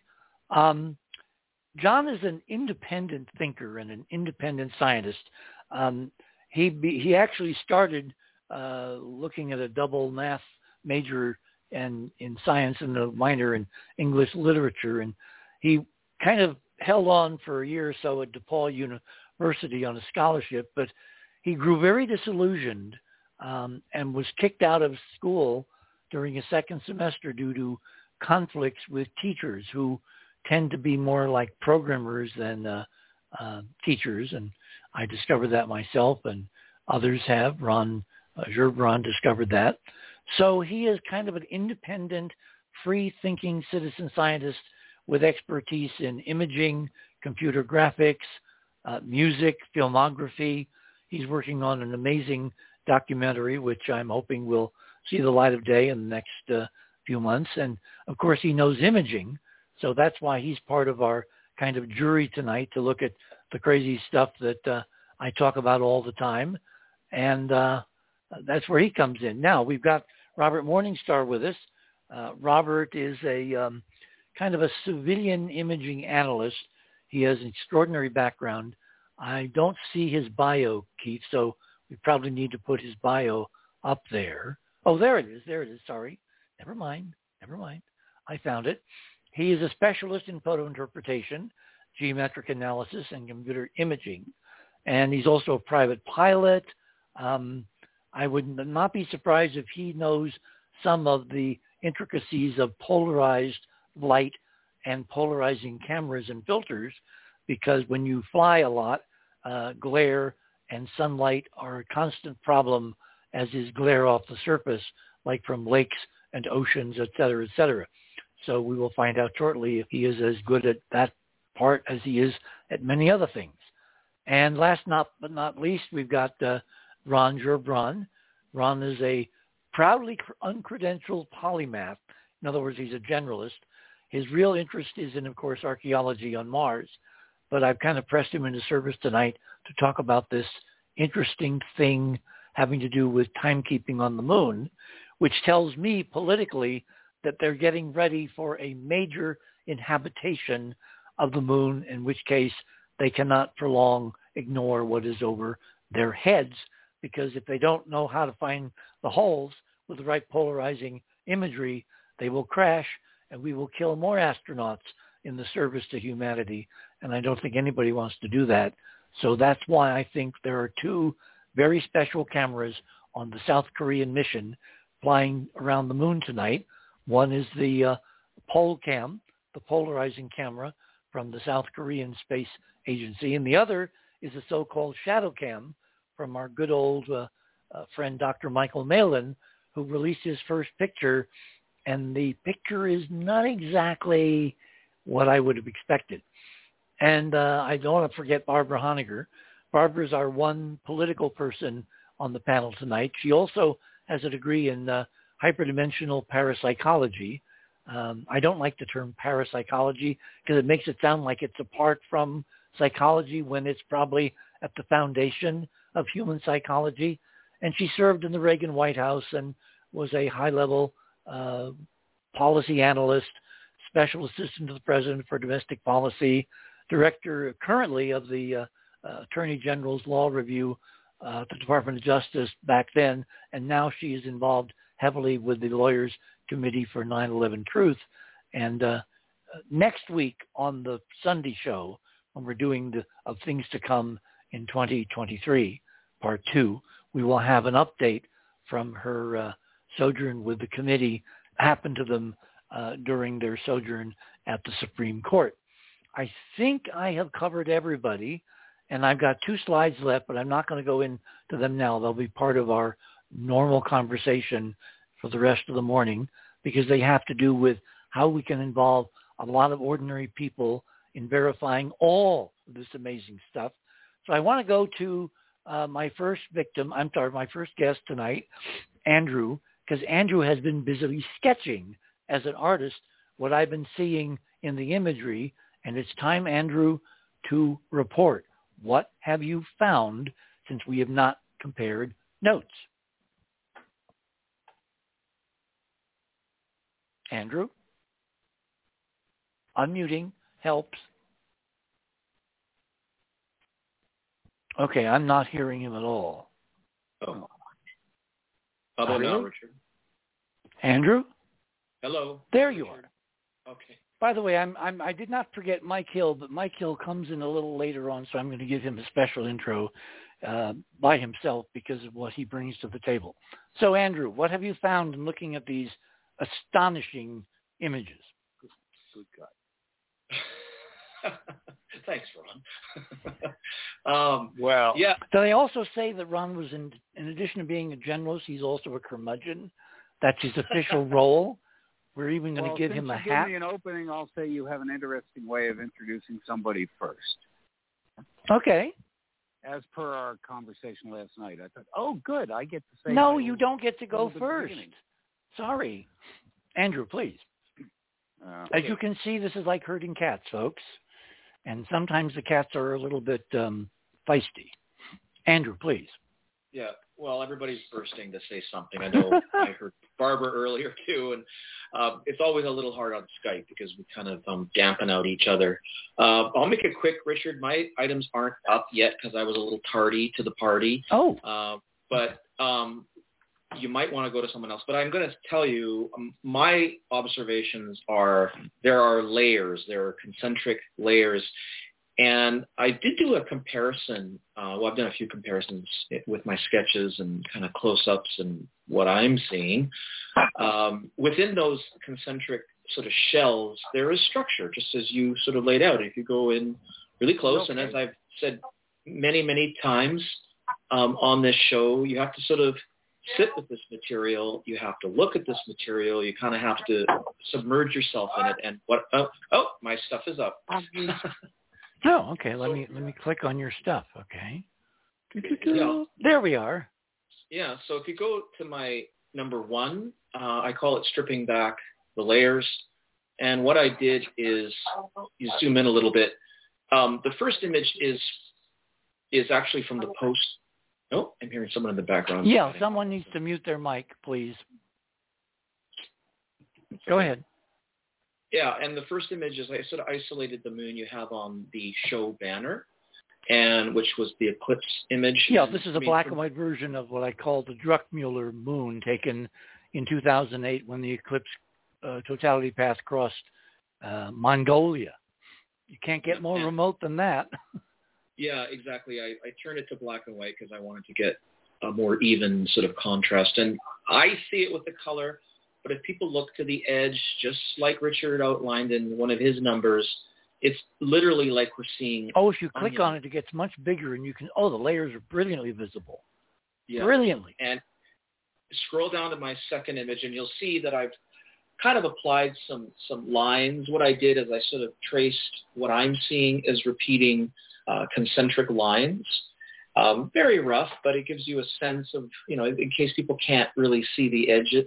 John is an independent thinker and an independent scientist. He actually started looking at a double math major in science and a minor in English literature, and he kind of held on for a year or so at DePaul University on a scholarship, but he grew very disillusioned and was kicked out of school during his second semester due to conflicts with teachers who tend to be more like programmers than teachers, and I discovered that myself, and others have. Ron Gerbron discovered that. So he is kind of an independent, free-thinking citizen scientist with expertise in imaging, computer graphics, music, filmography. He's working on an amazing documentary, which I'm hoping will see the light of day in the next few months. And, of course, he knows imaging. So that's why he's part of our kind of jury tonight to look at the crazy stuff that I talk about all the time. And that's where he comes in. Now, we've got Robert Morningstar with us. Robert is a kind of a civilian imaging analyst. He has an extraordinary background. I don't see his bio, Keith, so we probably need to put his bio up there. Oh, there it is. Sorry. Never mind. I found it. He is a specialist in photo interpretation, geometric analysis, and computer imaging. And he's also a private pilot. I would not be surprised if he knows some of the intricacies of polarized light and polarizing cameras and filters, because when you fly a lot, glare and sunlight are a constant problem, as is glare off the surface, like from lakes and oceans, et cetera, et cetera. So we will find out shortly if he is as good at that part as he is at many other things. And last but not least, we've got Ron Gerbron. Ron is a proudly uncredentialed polymath. In other words, he's a generalist. His real interest is in, of course, archaeology on Mars. But I've kind of pressed him into service tonight to talk about this interesting thing having to do with timekeeping on the moon, which tells me politically that they're getting ready for a major inhabitation of the moon, in which case they cannot for long ignore what is over their heads, because if they don't know how to find the holes with the right polarizing imagery, they will crash and we will kill more astronauts in the service to humanity. And I don't think anybody wants to do that. So that's why I think there are two very special cameras on the South Korean mission flying around the moon tonight. One is the PolCam, the polarizing camera from the South Korean Space Agency, and the other is a so-called shadow cam from our good old friend Dr. Michael Malin, who released his first picture, and the picture is not exactly what I would have expected. And I don't want to forget Barbara Honegger. Barbara is our one political person on the panel tonight. She also has a degree in hyperdimensional parapsychology. I don't like the term parapsychology because it makes it sound like it's apart from psychology when it's probably at the foundation of human psychology. And she served in the Reagan White House and was a high-level policy analyst, special assistant to the president for domestic policy, director currently of the Attorney General's Law Review at the Department of Justice back then, and now she is involved heavily with the Lawyers Committee for 9/11 Truth. And next week on the Sunday show, when we're doing of things to come in 2023, part 2, we will have an update from her sojourn with the committee, happened to them during their sojourn at the Supreme Court. I think I have covered everybody, and I've got 2 slides left, but I'm not going to go into them now. They'll be part of our normal conversation for the rest of the morning, because they have to do with how we can involve a lot of ordinary people in verifying all of this amazing stuff. So I want to go to my first guest tonight, Andrew, because Andrew has been busily sketching as an artist what I've been seeing in the imagery, and it's time, Andrew, to report. What have you found since we have not compared notes? Andrew? Unmuting helps. Okay, I'm not hearing him at all. Oh. How about now, Richard? Andrew? Hello. There you are. Okay. By the way, I did not forget Mike Hill, but Mike Hill comes in a little later on, so I'm going to give him a special intro by himself because of what he brings to the table. So, Andrew, what have you found in looking at these astonishing images? Good God. Thanks, Ron. Well, yeah. Do they also say that Ron was, in addition to being a generalist, he's also a curmudgeon? That's his official role? We're even going to give him a hat. Give me an opening, I'll say you have an interesting way of introducing somebody first. Okay. As per our conversation last night, I thought, oh, good, I get to say. No, you don't get to go first. Sorry. Andrew, please. As you can see, this is like herding cats, folks. And sometimes the cats are a little bit feisty. Andrew, please. Yeah, well, everybody's bursting to say something. I know I heard Barbara earlier, too, and it's always a little hard on Skype because we kind of dampen out each other. I'll make it quick, Richard. My items aren't up yet because I was a little tardy to the party. Oh. But you might want to go to someone else. But I'm going to tell you, my observations are there are layers. There are concentric layers. And I did do a comparison. I've done a few comparisons with my sketches and kind of close-ups and what I'm seeing. Within those concentric sort of shells, there is structure, just as you sort of laid out. If you go in really close, and as I've said many, many times on this show, you have to sort of sit with this material. You have to look at this material. You kind of have to submerge yourself in it. And my stuff is up. Oh, okay. Let me click on your stuff. Okay. Yeah. There we are. Yeah. So if you go to my number 1, I call it stripping back the layers. And what I did is, you zoom in a little bit. The first image is actually from the post. Oh, I'm hearing someone in the background. Yeah, someone needs to mute their mic, please. Go ahead. Yeah, and the first image is I sort of isolated the moon you have on the show banner, and which was the eclipse image. Yeah, this is a black and white version of what I call the Druckmüller moon, taken in 2008 when the eclipse totality path crossed Mongolia. You can't get more remote than that. Yeah, exactly. I turned it to black and white because I wanted to get a more even sort of contrast. And I see it with the color. But if people look to the edge, just like Richard outlined in one of his numbers, it's literally like we're seeing. Oh, if you click on it, it gets much bigger, and you can. Oh, the layers are brilliantly visible. Yeah. Brilliantly. And scroll down to my second image, and you'll see that I've kind of applied some lines. What I did is I sort of traced what I'm seeing as repeating concentric lines. Very rough, but it gives you a sense of, in case people can't really see the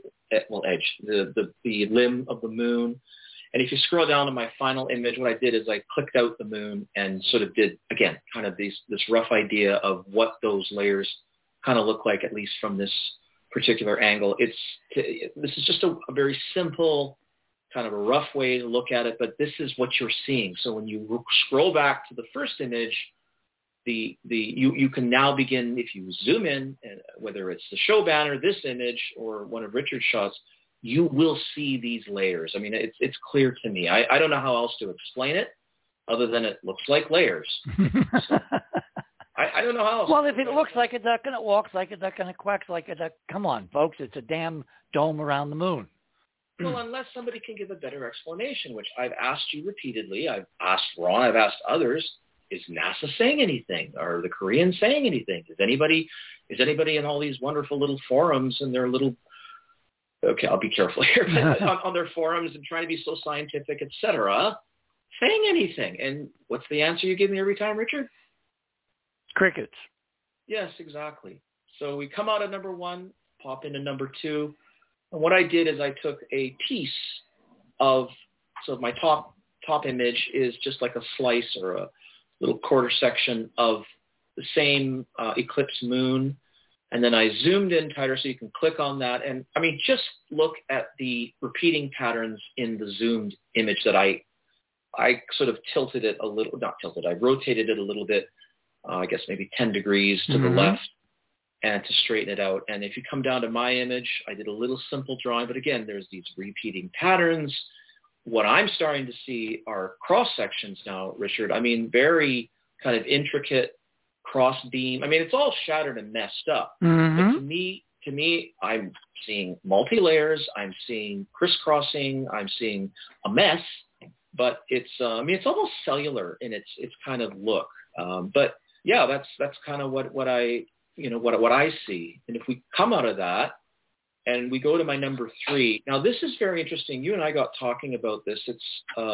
the limb of the moon. And if you scroll down to my final image, what I did is I clicked out the moon and sort of did, again, kind of this rough idea of what those layers kind of look like, at least from this particular angle. This is just a very simple, kind of a rough way to look at it, but this is what you're seeing. So when you scroll back to the first image, you can now begin, if you zoom in, whether it's the show banner, this image, or one of Richard's shots, you will see these layers. I mean, it's clear to me. I don't know how else to explain it other than it looks like layers. So, I don't know how else. Well, if it looks like a duck and it walks like a duck and it quacks like a duck, come on, folks, it's a damn dome around the moon. Well, unless somebody can give a better explanation, which I've asked you repeatedly. I've asked Ron, I've asked others. Is NASA saying anything? Are the Koreans saying anything? Is anybody in all these wonderful little forums and their little, okay, I'll be careful here, but on their forums and trying to be so scientific, etc., saying anything? And what's the answer you give me every time, Richard? Crickets. Yes, exactly. So we come out of number 1, pop into number 2. And what I did is I took a piece of, so my top image is just like a slice or a little quarter section of the same eclipse moon. And then I zoomed in tighter so you can click on that. And I mean, just look at the repeating patterns in the zoomed image that I sort of tilted it a little, not tilted, I rotated it a little bit, I guess maybe 10 degrees to the left and to straighten it out. And if you come down to my image, I did a little simple drawing, but again, there's these repeating patterns. What I'm starting to see are cross sections now, Richard. I mean, very kind of intricate cross beam. I mean, it's all shattered and messed up. But to me, I'm seeing multi-layers. I'm seeing crisscrossing. I'm seeing a mess. But it's, it's almost cellular in its kind of look. But yeah, that's kind of what I see. And if we come out of that, and we go to my number 3. Now, this is very interesting. You and I got talking about this. It's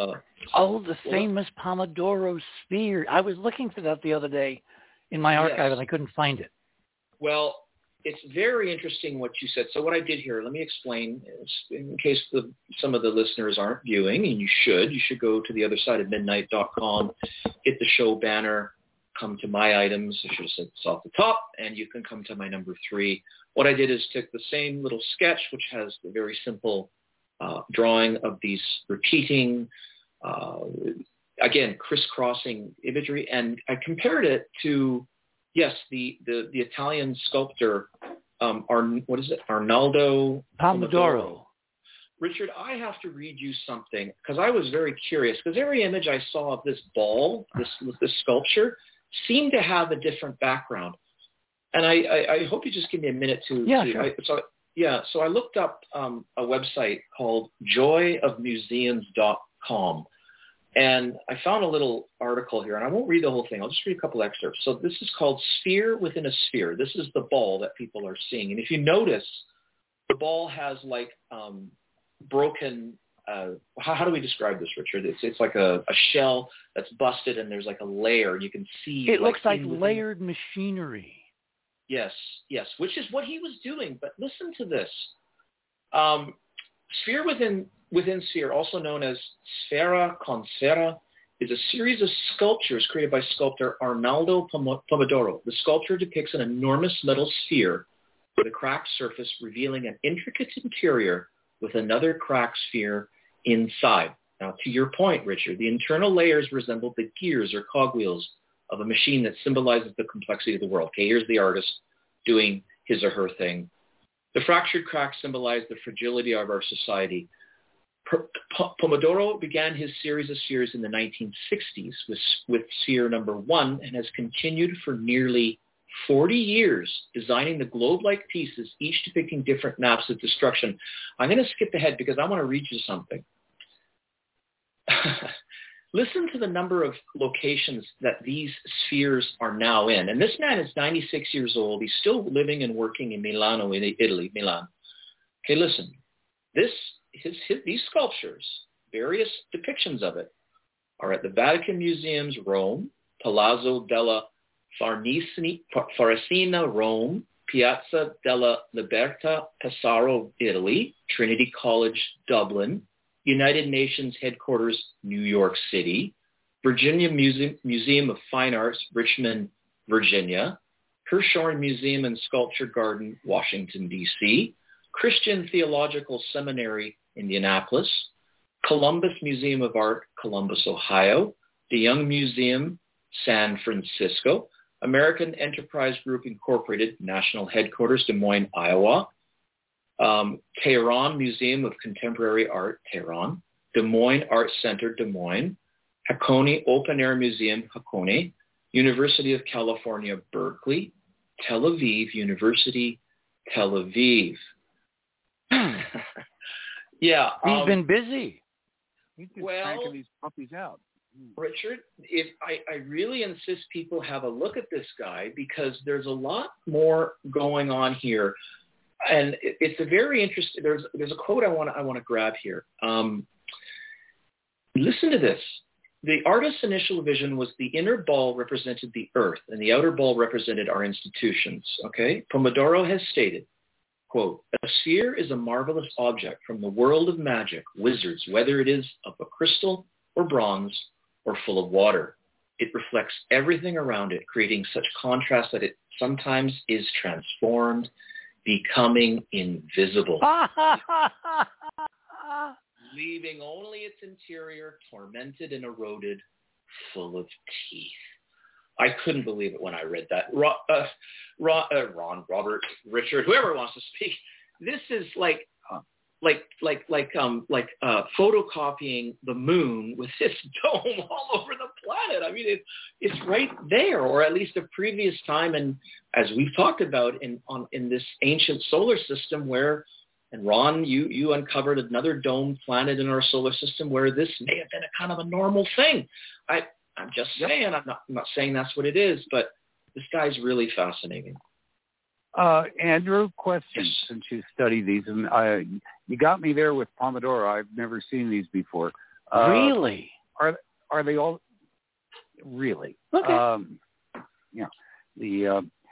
the famous Pomodoro sphere. I was looking for that the other day in my archive, and I couldn't find it. Well, it's very interesting what you said. So what I did here, let me explain, in case some of the listeners aren't viewing, and you should go to theothersideofmidnight.com, hit the show banner, come to my items. I should have said this off the top, and you can come to my number 3. What I did is took the same little sketch, which has the very simple drawing of these repeating, again, crisscrossing imagery, and I compared it to, the Italian sculptor, Arnaldo Pomodoro. Richard, I have to read you something because I was very curious because every image I saw of this ball, this sculpture, seemed to have a different background. And I hope you just give me a minute to. Yeah, sure. So I looked up a website called joyofmuseums.com. And I found a little article here, and I won't read the whole thing. I'll just read a couple excerpts. So this is called Sphere Within a Sphere. This is the ball that people are seeing. And if you notice, the ball has like broken, how do we describe this, Richard? It's like a shell that's busted, and there's like a layer. You can see. It looks like layered machinery. Yes, which is what he was doing. But listen to this. Sphere Within Sphere, also known as Sfera con Sfera, is a series of sculptures created by sculptor Arnaldo Pomodoro. The sculpture depicts an enormous metal sphere with a cracked surface revealing an intricate interior with another cracked sphere inside. Now, to your point, Richard, the internal layers resemble the gears or cogwheels of a machine that symbolizes the complexity of the world. Okay, here's the artist doing his or her thing. The fractured cracks symbolize the fragility of our society. Pomodoro began his series of spheres in the 1960s with sphere number 1 and has continued for nearly 40 years designing the globe-like pieces, each depicting different maps of destruction. I'm going to skip ahead because I want to read you something. Listen to the number of locations that these spheres are now in. And this man is 96 years old. He's still living and working in Milano, in Italy, Milan. Okay, listen. These sculptures, various depictions of it, are at the Vatican Museums, Rome, Palazzo della Farnesina, Rome, Piazza della Libertà, Pesaro, Italy, Trinity College, Dublin, United Nations Headquarters, New York City, Virginia Museum of Fine Arts, Richmond, Virginia, Hirshhorn Museum and Sculpture Garden, Washington, D.C., Christian Theological Seminary, Indianapolis, Columbus Museum of Art, Columbus, Ohio, the Young Museum, San Francisco, American Enterprise Group Incorporated, National Headquarters, Des Moines, Iowa, Tehran Museum of Contemporary Art, Tehran, Des Moines Art Center, Des Moines, Hakone Open Air Museum, Hakone, University of California, Berkeley, Tel Aviv University, Tel Aviv. Yeah. He's been busy. He's just cranking these puppies out. Richard, if I really insist people have a look at this guy because there's a lot more going on here. And it's a very interesting, there's a quote I want to grab here. Listen to this. The artist's initial vision was the inner ball represented the earth and the outer ball represented our institutions. Okay? Pomodoro has stated, quote, a sphere is a marvelous object from the world of magic, wizards, whether it is of a crystal or bronze or full of water. It reflects everything around it, creating such contrast that it sometimes is transformed, becoming invisible, leaving only its interior tormented and eroded, full of teeth. I couldn't believe it when I read that. Ron, Robert, Richard, whoever wants to speak. This is like photocopying the moon with this dome all over the planet. I mean, it's right there, or at least a previous time, and as we've talked about in this ancient solar system, where, and Ron, you uncovered another dome planet in our solar system where this may have been a kind of a normal thing. I'm just saying, I'm not saying that's what it is, but this guy's really fascinating. Andrew, question, since you study these, and you got me there with Pomodoro. I've never seen these before. Really? Are they all really? Okay. Are they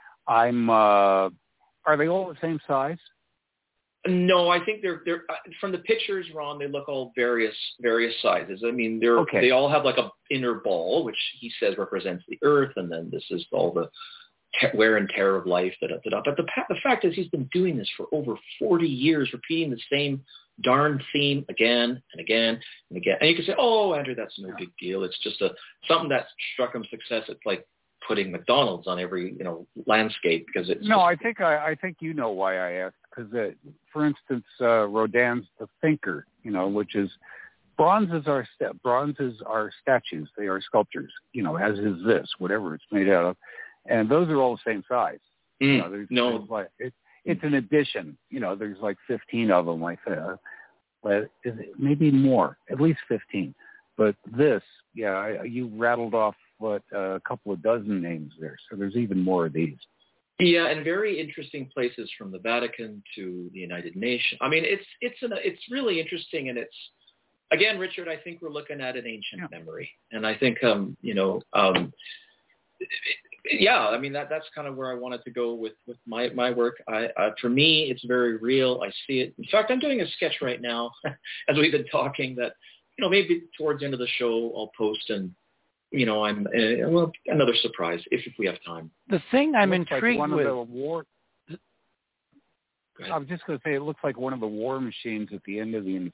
all the same size? No, I think they're from the pictures, Ron. They look all various sizes. I mean, they all have like a inner ball, which he says represents the earth, and then this is all the wear and tear of life. But the fact is, he's been doing this for over 40 years, repeating the same darn theme again and again and again. And you can say, "Oh, Andrew, that's no big deal. It's just something that struck him success." It's like putting McDonald's on every landscape because it's. No, I think you know why I asked because, for instance, Rodin's The Thinker, which is bronze is our statues. They are sculptures, as is this, whatever it's made out of, and those are all the same size. It's an addition. There's like 15 of them, like that. But maybe more, at least 15. But this, you rattled off a couple of dozen names there. So there's even more of these. Yeah, and very interesting places from the Vatican to the United Nations. I mean, it's really interesting, and it's, again, Richard, I think we're looking at an ancient memory, and I think I mean that's kind of where I wanted to go with my work. For me, it's very real. I see it. In fact, I'm doing a sketch right now as we've been talking that maybe towards the end of the show I'll post, and I'm another surprise if we have time. The thing I'm intrigued with. I was just going to say, it looks like one of the war machines at the end of the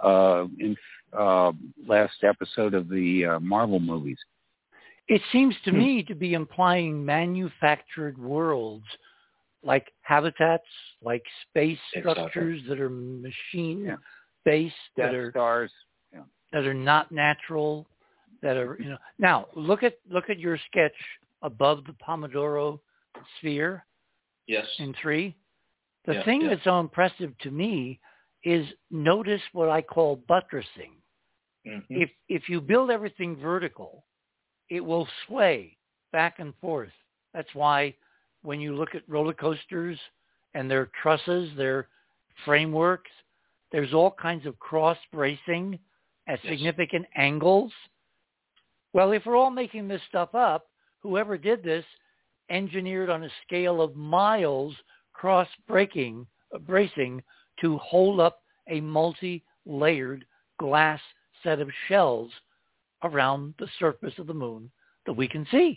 last episode of the Marvel movies. It seems to me to be implying manufactured worlds, like habitats, like space structures that are machine-based, that are stars, that are not natural, that are Now look at your sketch above the Pomodoro sphere. Yes. In 3. The thing that's so impressive to me is notice what I call buttressing. Mm-hmm. If you build everything vertical, it will sway back and forth. That's why when you look at roller coasters and their trusses, their frameworks, there's all kinds of cross bracing at significant angles. Well, if we're all making this stuff up, whoever did this engineered on a scale of miles cross bracing to hold up a multi-layered glass set of shells around the surface of the moon that we can see.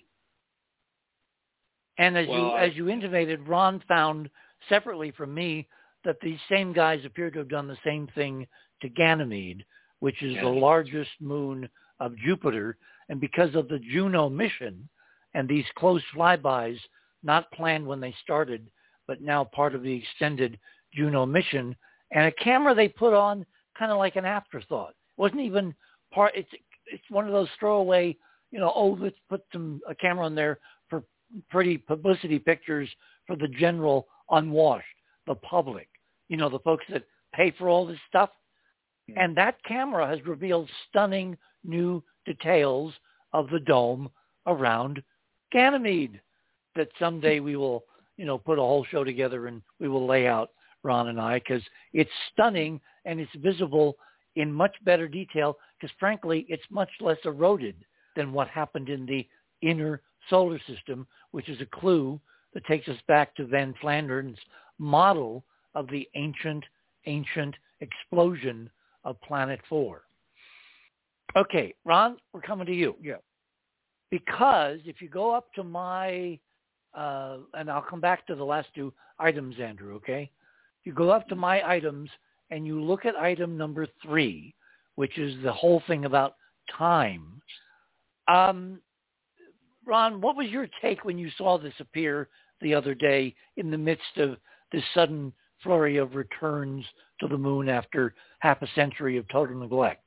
And as you intimated, Ron found separately from me that these same guys appear to have done the same thing to Ganymede, which is the largest moon of Jupiter. And because of the Juno mission and these close flybys, not planned when they started, but now part of the extended Juno mission, and a camera they put on kind of like an afterthought. It wasn't even part. It's one of those throwaway, let's put a camera on there for pretty publicity pictures for the general unwashed, the public, the folks that pay for all this stuff. Yeah. And that camera has revealed stunning new details of the dome around Ganymede that someday we will, put a whole show together and we will lay out, Ron and I, because it's stunning and it's visible in much better detail because, frankly, it's much less eroded than what happened in the inner solar system, which is a clue that takes us back to Van Flander's model of the ancient explosion of Planet 4. Okay, Ron, we're coming to you. Yeah. Because if you go up to my, and I'll come back to the last 2 items, Andrew, okay? If you go up to my items and you look at item number 3, which is the whole thing about time, Ron, what was your take when you saw this appear the other day in the midst of this sudden flurry of returns to the moon after half a century of total neglect?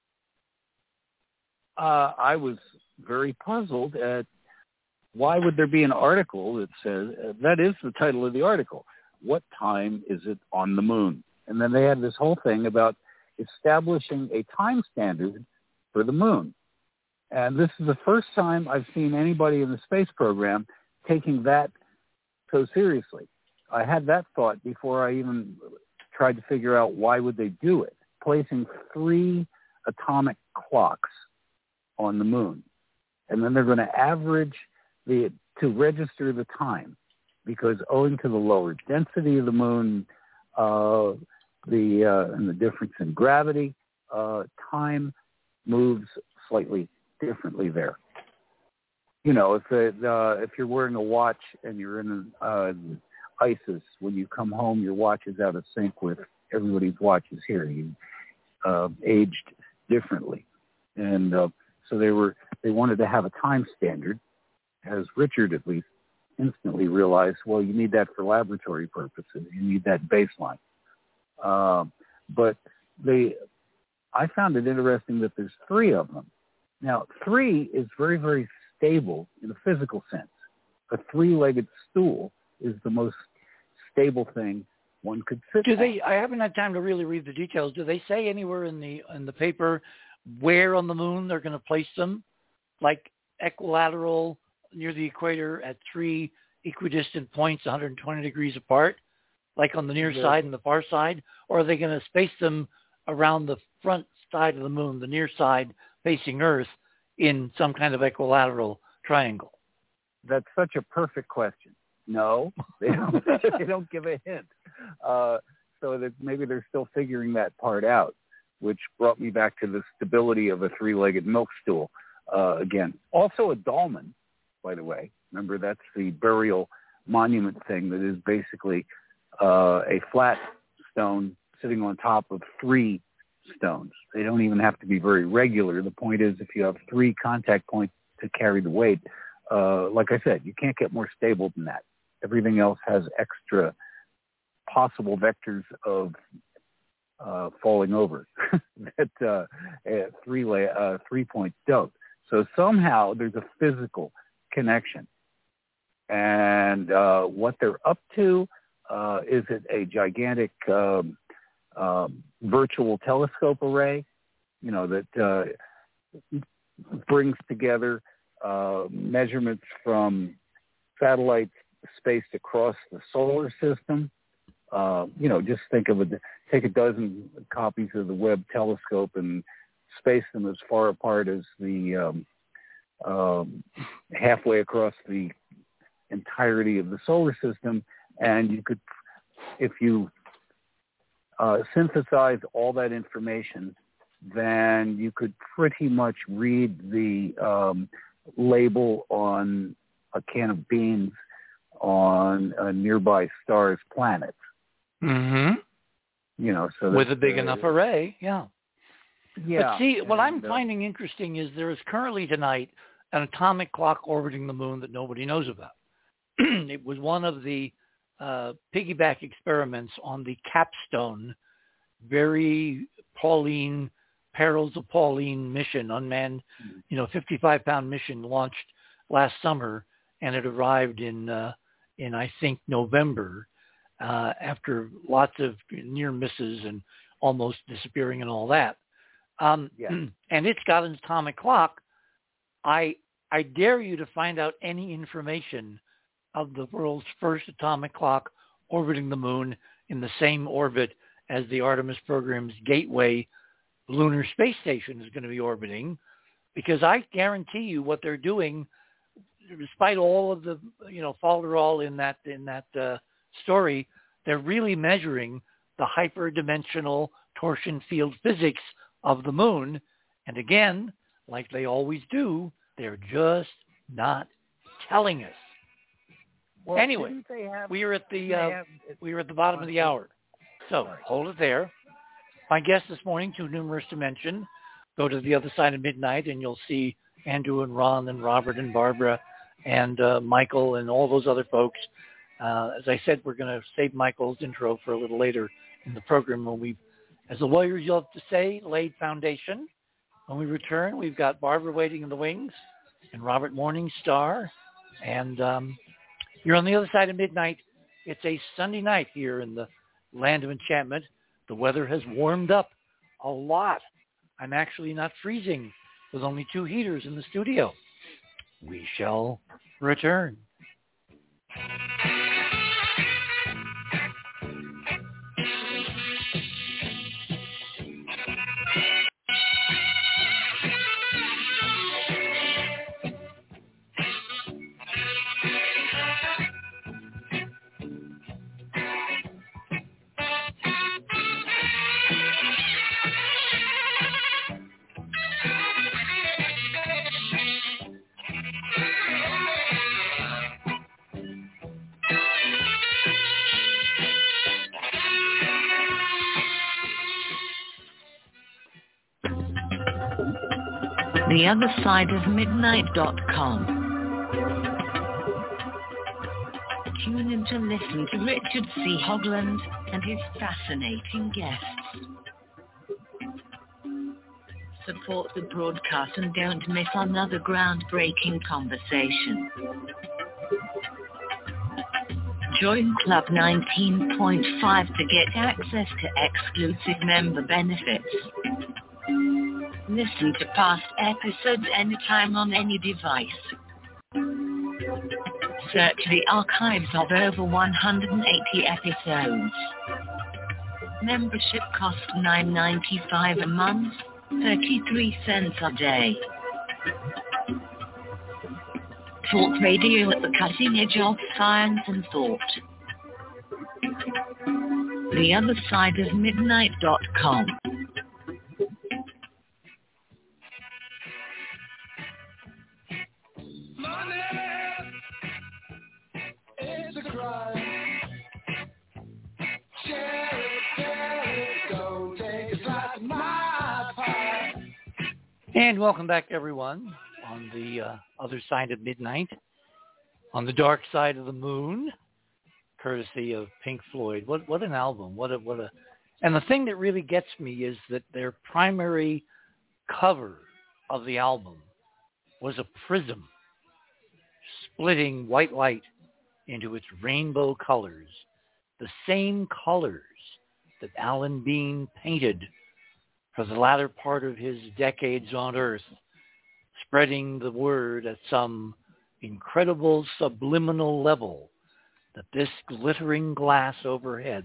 I was very puzzled at why would there be an article that says, that is the title of the article, what time is it on the moon? And then they had this whole thing about establishing a time standard for the moon. And this is the first time I've seen anybody in the space program taking that so seriously. I had that thought before I even tried to figure out why would they do it, placing 3 atomic clocks on the moon. And then they're going to average to register the time, because owing to the lower density of the moon, and the difference in gravity, time moves slightly differently there. If you're wearing a watch and you're in ISIS, when you come home, your watch is out of sync with everybody's watches here. You aged differently, and so they wanted to have a time standard, as Richard at least instantly realized, well, you need that for laboratory purposes. You need that baseline. But I found it interesting that there's 3 of them. Now, 3 is very, very stable in a physical sense. A 3-legged stool is the most stable thing one could sit on. I haven't had time to really read the details. Do they say anywhere in the paper where on the moon they're going to place them? Like equilateral near the equator at 3 equidistant points 120 degrees apart, like on the near side and the far side? Or are they going to space them around the front side of the moon, the near side facing Earth, in some kind of equilateral triangle? That's such a perfect question. No, they don't give a hint. So that maybe they're still figuring that part out, which brought me back to the stability of a 3-legged milk stool. Again, also a dolmen, by the way. Remember, that's the burial monument thing that is basically a flat stone sitting on top of 3 stones. They don't even have to be very regular. The point is, if you have 3 contact points to carry the weight, like I said, you can't get more stable than that. Everything else has extra possible vectors of falling over that 3 points don't. So somehow there's a physical connection. And what they're up to, is it a gigantic virtual telescope array, that brings together measurements from satellites spaced across the solar system? Just think of take a dozen copies of the Webb telescope and space them as far apart as the halfway across the entirety of the solar system, and you could, if you synthesize all that information, then you could pretty much read the label on a can of beans on a nearby star's planet. Mm-hmm. So with a big enough array, yeah. Yeah. But see, what I'm finding interesting is there is currently tonight an atomic clock orbiting the moon that nobody knows about. It was one of the piggyback experiments on the Capstone, very Pauline, Perils of Pauline mission, unmanned, 55-pound mission launched last summer, and it arrived in I think November, after lots of near misses and almost disappearing and all that. And it's got an atomic clock. I dare you to find out any information of the world's first atomic clock orbiting the moon in the same orbit as the Artemis program's Gateway lunar space station is going to be orbiting, because I guarantee you what they're doing, despite all of the falderall in that story, they're really measuring the hyperdimensional torsion field physics of the moon. And again, like they always do, they're just not telling us. Well, anyway, we are at the bottom of the hour, so hold it there. My guests this morning, too numerous to mention. Go to the other side of midnight, and you'll see Andrew and Ron and Robert and Barbara and Michael and all those other folks. As I said, we're going to save Michael's intro for a little later in the program when we've, as the lawyers love to say, laid foundation. When we return, we've got Barbara waiting in the wings and Robert Morningstar. And you're on the other side of midnight. It's a Sunday night here in the land of enchantment. The weather has warmed up a lot. I'm actually not freezing with only 2 heaters in the studio. We shall return. TheOtherSideOfMidnight.com. Tune in to listen to Richard C. Hoagland and his fascinating guests. Support the broadcast and don't miss another groundbreaking conversation. Join Club 19.5 to get access to exclusive member benefits. Listen to past episodes anytime on any device. Search the archives of over 180 episodes. Membership costs $9.95 a month, 33 cents a day. Talk radio at the cutting edge of science and thought. TheOtherSideOfMidnight.com. And welcome back, everyone, on the other side of midnight, on the dark side of the moon, courtesy of Pink Floyd. What an album! What a! And the thing that really gets me is that their primary cover of the album was a prism, splitting white light into its rainbow colors, the same colors that Alan Bean painted for the latter part of his decades on Earth, spreading the word at some incredible subliminal level that this glittering glass overhead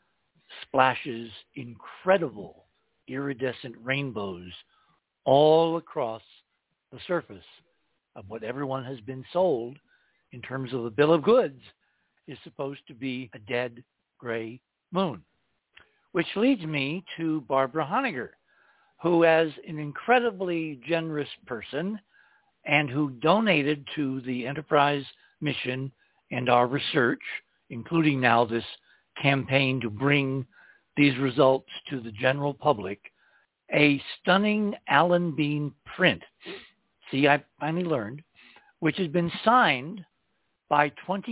splashes incredible iridescent rainbows all across the surface of what everyone has been sold in terms of the bill of goods is supposed to be a dead gray moon. Which leads me to Barbara Honegger, who, as an incredibly generous person and who donated to the Enterprise mission and our research, including now this campaign to bring these results to the general public, a stunning Alan Bean print. See, I finally learned, which has been signed by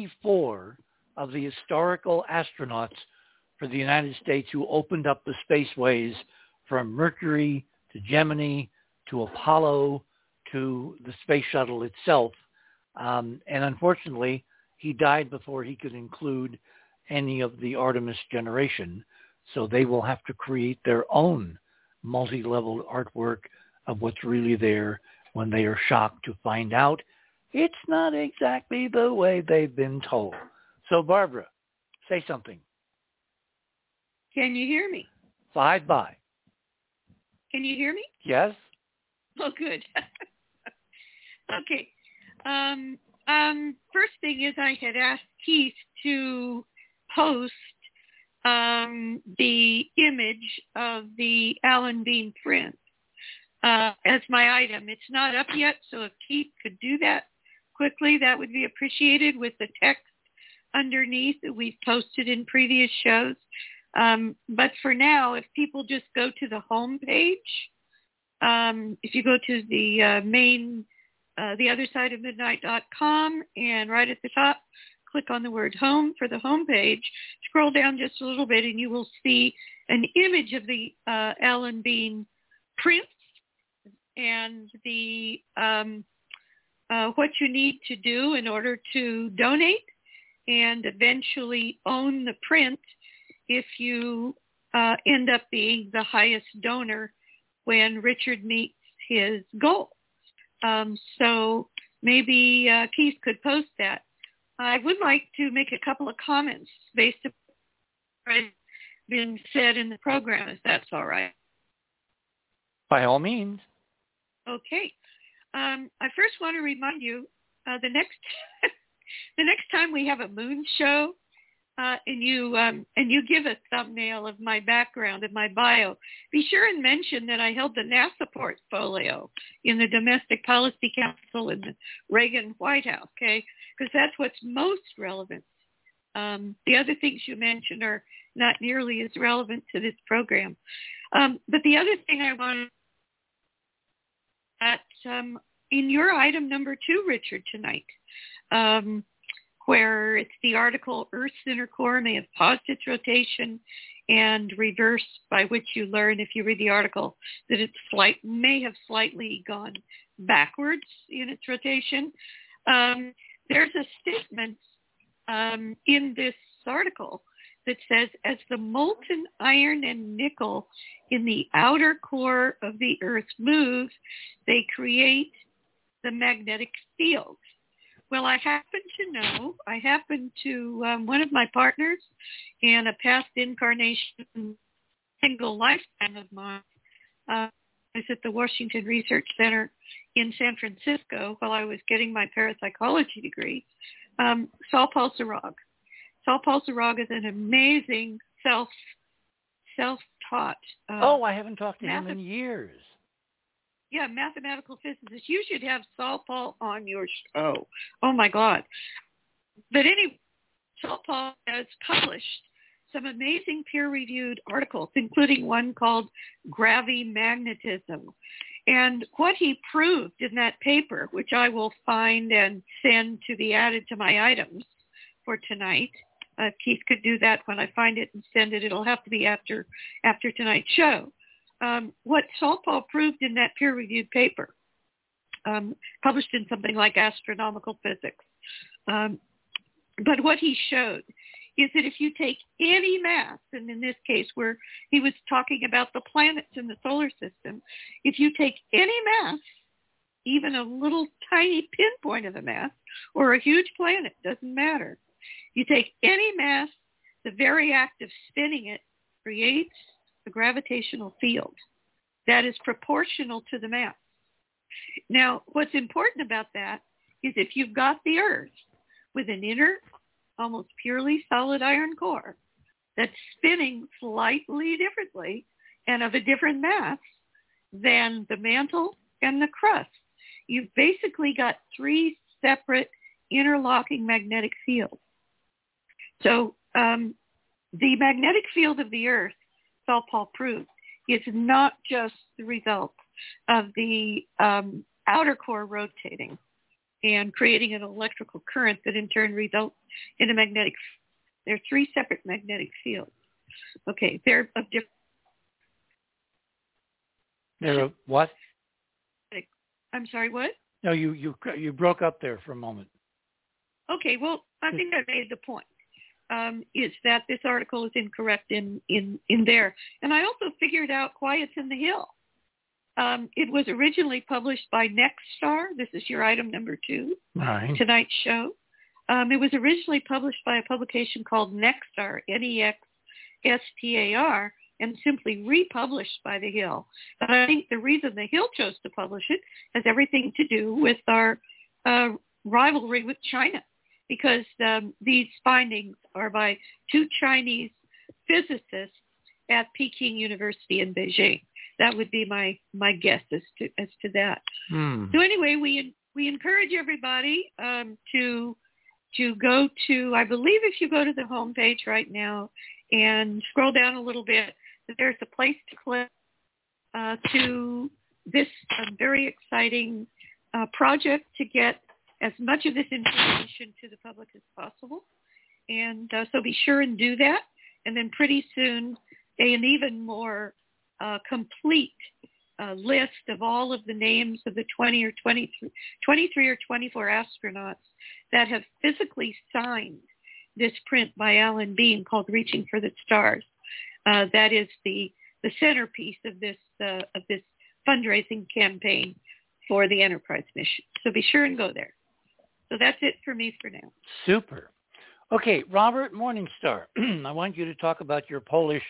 24 of the historical astronauts for the United States who opened up the spaceways from Mercury to Gemini to Apollo to the space shuttle itself. And unfortunately, he died before he could include any of the Artemis generation. So they will have to create their own multi-level artwork of what's really there when they are shocked to find out it's not exactly the way they've been told. So Barbara, say something. Can you hear me? Bye. Can you hear me? Yes. Oh, good. Okay. First thing is I had asked Keith to post the image of the Alan Bean print as my item. It's not up yet, so if Keith could do that quickly, that would be appreciated with the text underneath that we've posted in previous shows. But for now, if people just go to the home page, if you go to the main, theothersideofmidnight.com, and right at the top, click on the word home for the home page, scroll down just a little bit, and you will see an image of the Alan Bean prints and the what you need to do in order to donate and eventually own the print if you end up being the highest donor when Richard meets his goal. So maybe Keith could post that. I would like to make a couple of comments based on what has been said in the program, if that's all right. By all means. Okay. I first want to remind you, the next the next time we have a moon show, and you give a thumbnail of my background and my bio, be sure and mention that I held the NASA portfolio in the Domestic Policy Council in the Reagan White House, okay? Because that's what's most relevant. The other things you mentioned are not nearly as relevant to this program. But the other thing I wanted in your item number 2, Richard, tonight, where it's the article, Earth's inner core may have paused its rotation and reversed, by which you learn, if you read the article, that it may have slightly gone backwards in its rotation. There's a statement in this article that says, as the molten iron and nickel in the outer core of the Earth move, they create the magnetic field. Well, I happen to one of my partners in a past incarnation, single lifetime of mine, was at the Washington Research Center in San Francisco while I was getting my parapsychology degree, saw Paul Sarog. Saul Paul Sarog is an amazing self-taught. I haven't talked to him in years. Yeah, mathematical physicist. You should have Saul Paul on your show. Oh my God. But anyway, Saul Paul has published some amazing peer-reviewed articles, including one called Gravimagnetism. And what he proved in that paper, which I will find and send to be added to my items for tonight. Keith could do that when I find it and send it. It'll have to be after tonight's show. What Saul Paul proved in that peer-reviewed paper, published in something like Astronomical Physics, but what he showed is that if you take any mass, and in this case where he was talking about the planets in the solar system, if you take any mass, even a little tiny pinpoint of a mass, or a huge planet, doesn't matter. You take any mass, the very act of spinning it creates a gravitational field that is proportional to the mass. Now, what's important about that is if you've got the Earth with an inner, almost purely solid iron core that's spinning slightly differently and of a different mass than the mantle and the crust, you've basically got three separate interlocking magnetic fields. So the magnetic field of the Earth, Saul Paul proved, is not just the result of the outer core rotating and creating an electrical current that in turn results in a magnetic. There are three separate magnetic fields. Okay, they're of different. They're of what? I'm sorry, what? No, you broke up there for a moment. Okay, well, I think I made the point. Is that this article is incorrect in there. And I also figured out why it's in the Hill. It was originally published by Nexstar. This is your item number 2, right. Tonight's show. It was originally published by a publication called Nexstar, Nexstar, and simply republished by the Hill. But I think the reason the Hill chose to publish it has everything to do with our rivalry with China, because these findings are by 2 Chinese physicists at Peking University in Beijing. That would be my guess as to that. So anyway, we encourage everybody to go to, I believe if you go to the homepage right now and scroll down a little bit, there's a place to click to this very exciting project to get as much of this information to the public as possible. And so be sure and do that. And then pretty soon, an even more complete list of all of the names of the 23 or 24 astronauts that have physically signed this print by Alan Bean called Reaching for the Stars. That is the centerpiece of this fundraising campaign for the Enterprise mission. So be sure and go there. So that's it for me for now. Super. Okay, Robert Morningstar, I want you to talk about your Polish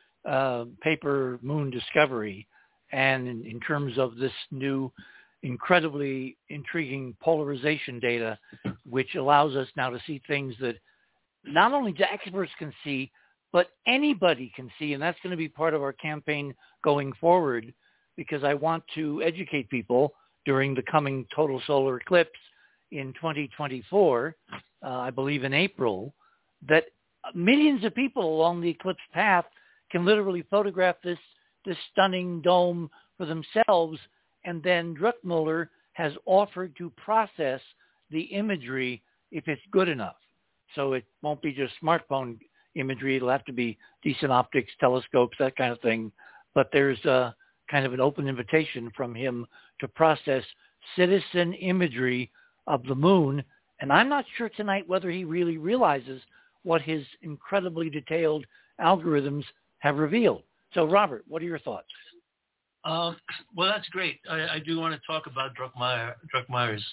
paper Moon Discovery, and in terms of this new incredibly intriguing polarization data, which allows us now to see things that not only the experts can see, but anybody can see, and that's going to be part of our campaign going forward, because I want to educate people during the coming total solar eclipse in 2024, I believe in April, that millions of people along the eclipse path can literally photograph this stunning dome for themselves, and then Druckmüller has offered to process the imagery if it's good enough. So it won't be just smartphone imagery. It'll have to be decent optics, telescopes, that kind of thing. But there's kind of an open invitation from him to process citizen imagery of the moon. And I'm not sure tonight whether he really realizes what his incredibly detailed algorithms have revealed. So, Robert, what are your thoughts? Well, that's great. I do want to talk about Druckmeyer's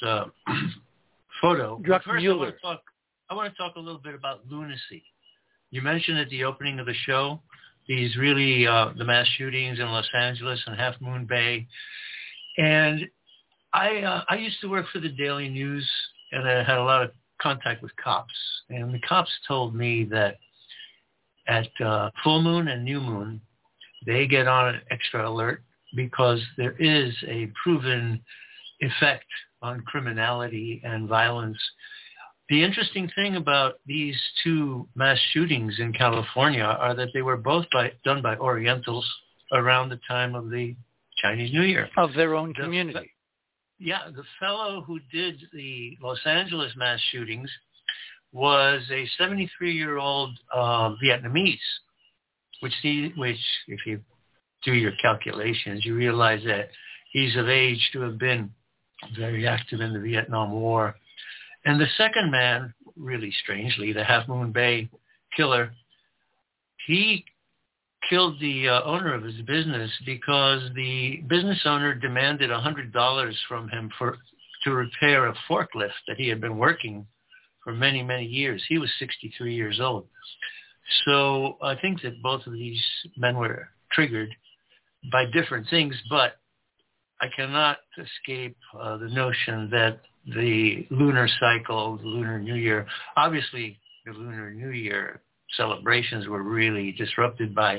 photo. Druckmuller. First, I want to talk a little bit about lunacy. You mentioned at the opening of the show these really the mass shootings in Los Angeles and Half Moon Bay, and I used to work for the Daily News, and I had a lot of contact with cops, and the cops told me that at full moon and new moon, they get on an extra alert because there is a proven effect on criminality and violence. The interesting thing about these two mass shootings in California are that they were both done by Orientals around the time of the Chinese New Year. Of their own community. The fellow who did the Los Angeles mass shootings was a 73-year-old Vietnamese, which if you do your calculations, you realize that he's of age to have been very active in the Vietnam War. And the second man, really strangely, the Half Moon Bay killer, he killed the owner of his business because the business owner demanded $100 from him to repair a forklift that he had been working for many, many years. He was 63 years old. So I think that both of these men were triggered by different things, but I cannot escape the notion that the lunar cycle, the Lunar New Year, obviously the Lunar New Year celebrations were really disrupted by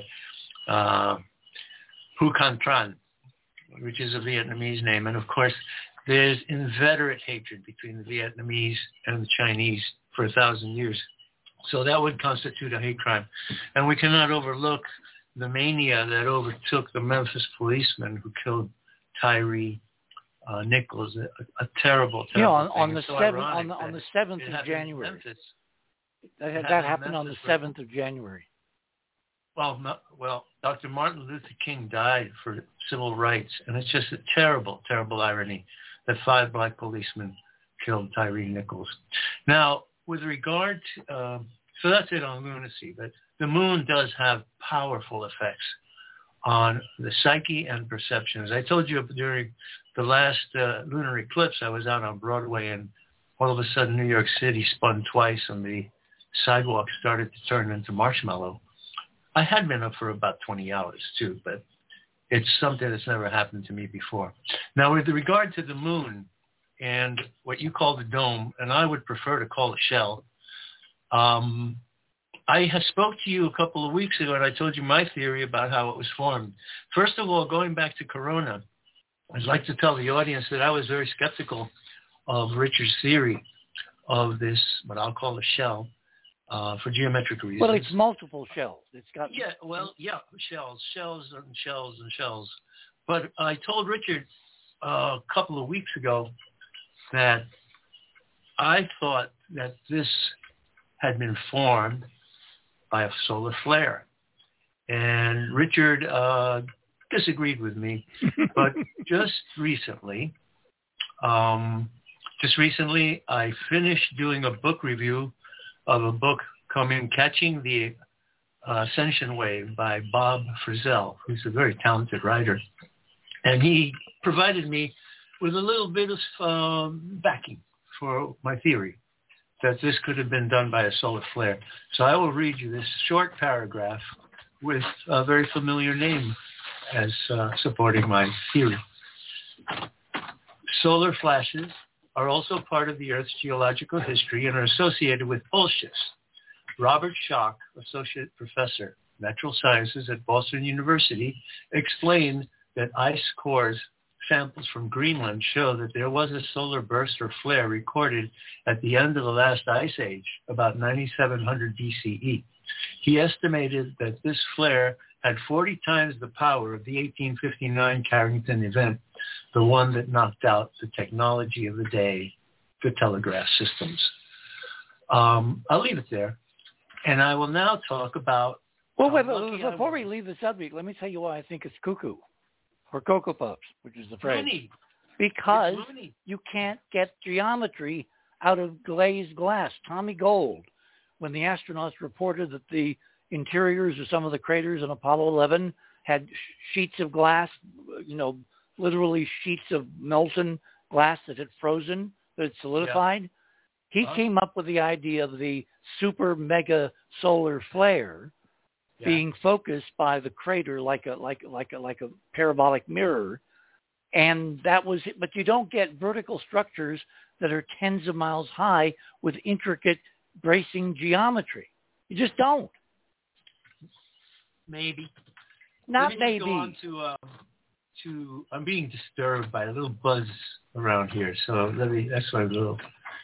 Hu Can Tran, which is a Vietnamese name. And of course, there's inveterate hatred between the Vietnamese and the Chinese for 1,000 years. So that would constitute a hate crime. And we cannot overlook the mania that overtook the Memphis policeman who killed Tyree Nichols, a terrible thing. On the 7th of January. That happened on the 7th of January. Well, Dr. Martin Luther King died for civil rights, and it's just a terrible, terrible irony that 5 black policemen killed Tyree Nichols. Now, with regard to, so that's it on lunacy, but the moon does have powerful effects on the psyche and perception. As I told you during the last lunar eclipse, I was out on Broadway, and all of a sudden New York City spun twice and the sidewalk started to turn into marshmallow. I had been up for about 20 hours too, but it's something that's never happened to me before. Now, with regard to the moon and what you call the dome, and I would prefer to call a shell, I had spoke to you a couple of weeks ago, and I told you my theory about how it was formed. First of all, going back to Corona, I'd like to tell the audience that I was very skeptical of Richard's theory of this, what I'll call a shell, for geometric reasons. Well, it's multiple shells. It's got shells. But I told Richard a couple of weeks ago that I thought that this had been formed by a solar flare. And Richard disagreed with me. But just recently, I finished doing a book review of a book Catching the Ascension Wave by Bob Frizzell, who's a very talented writer. And he provided me with a little bit of backing for my theory that this could have been done by a solar flare. So I will read you this short paragraph with a very familiar name as supporting my theory. Solar flashes are also part of the Earth's geological history and are associated with pole shifts. Robert Schoch, Associate Professor, Natural Sciences at Boston University, explained that ice cores samples from Greenland show that there was a solar burst or flare recorded at the end of the last ice age, about 9700 BCE. He estimated that this flare had 40 times the power of the 1859 Carrington event, the one that knocked out the technology of the day, the telegraph systems. I'll leave it there. And I will now talk about... Well, wait, before we leave the subject, let me tell you why I think it's cuckoo, or Cocoa Puffs, which is the phrase. Loony. Because you can't get geometry out of glazed glass. Tommy Gold, when the astronauts reported that the interiors of some of the craters in Apollo 11 had sheets of glass, literally sheets of molten glass that had frozen, that had solidified, he came up with the idea of the super mega solar flare being focused by the crater like a parabolic mirror. And that was it. But you don't get vertical structures that are tens of miles high with intricate bracing geometry. You just don't. Maybe. Not maybe. Go on to I'm being disturbed by a little buzz around here. So that's why a little.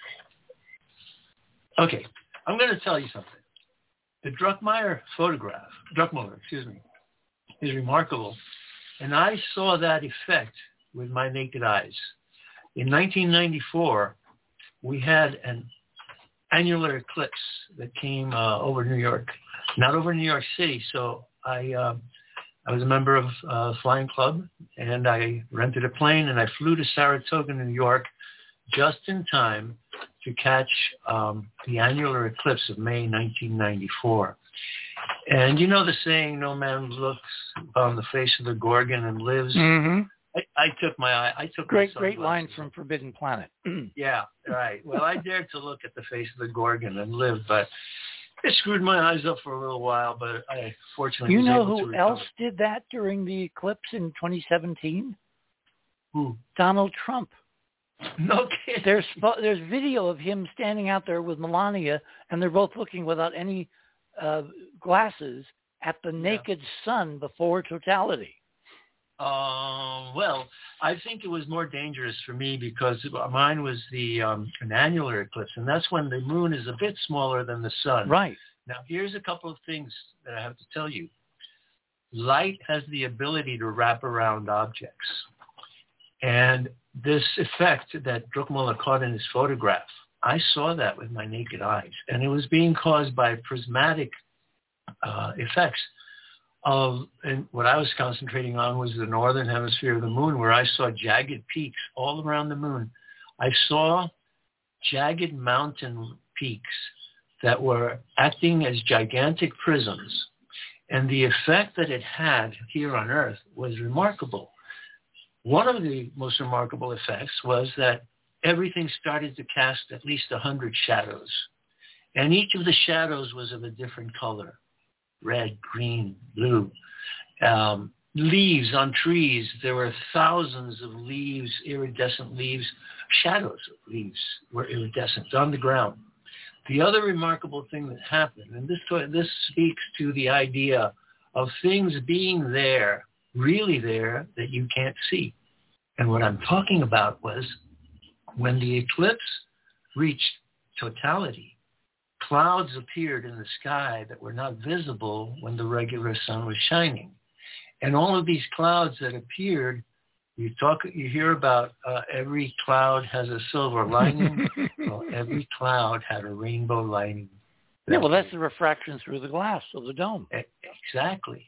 Okay. I'm going to tell you something. The Druckmüller photograph, is remarkable. And I saw that effect with my naked eyes. In 1994, we had an annular eclipse that came over New York, not over New York City. So I was a member of Flying Club, and I rented a plane, and I flew to Saratoga, New York, just in time to catch the annular eclipse of May 1994. And you know the saying, no man looks on the face of the Gorgon and lives. Mm-hmm. I took my eye. I took great line from Forbidden Planet. Yeah, right. Well, I dared to look at the face of the Gorgon and live, but it screwed my eyes up for a little while. But I fortunately was able to recover. You know who else did that during the eclipse in 2017? Who? Donald Trump. No kidding. There's video of him standing out there with Melania, and they're both looking without any glasses at the naked sun before totality. Well, I think it was more dangerous for me because mine was an annular eclipse, and that's when the moon is a bit smaller than the sun. Right. Now, here's a couple of things that I have to tell you. Light has the ability to wrap around objects. And this effect that Druckmüller caught in his photograph, I saw that with my naked eyes. And it was being caused by prismatic effects and what I was concentrating on was the northern hemisphere of the moon, where I saw jagged peaks all around the moon. I saw jagged mountain peaks that were acting as gigantic prisms. And the effect that it had here on Earth was remarkable. One of the most remarkable effects was that everything started to cast at least 100 shadows. And each of the shadows was of a different color. Red, green, blue. Leaves on trees. There were thousands of leaves, iridescent leaves. Shadows of leaves were iridescent on the ground. The other remarkable thing that happened, and this speaks to the idea of things being there, really there, that you can't see. And what I'm talking about was when the eclipse reached totality, clouds appeared in the sky that were not visible when the regular sun was shining. And all of these clouds that appeared, you hear about every cloud has a silver lining. Well, every cloud had a rainbow lining. Yeah, well, that's the refraction through the glass of the dome. Exactly.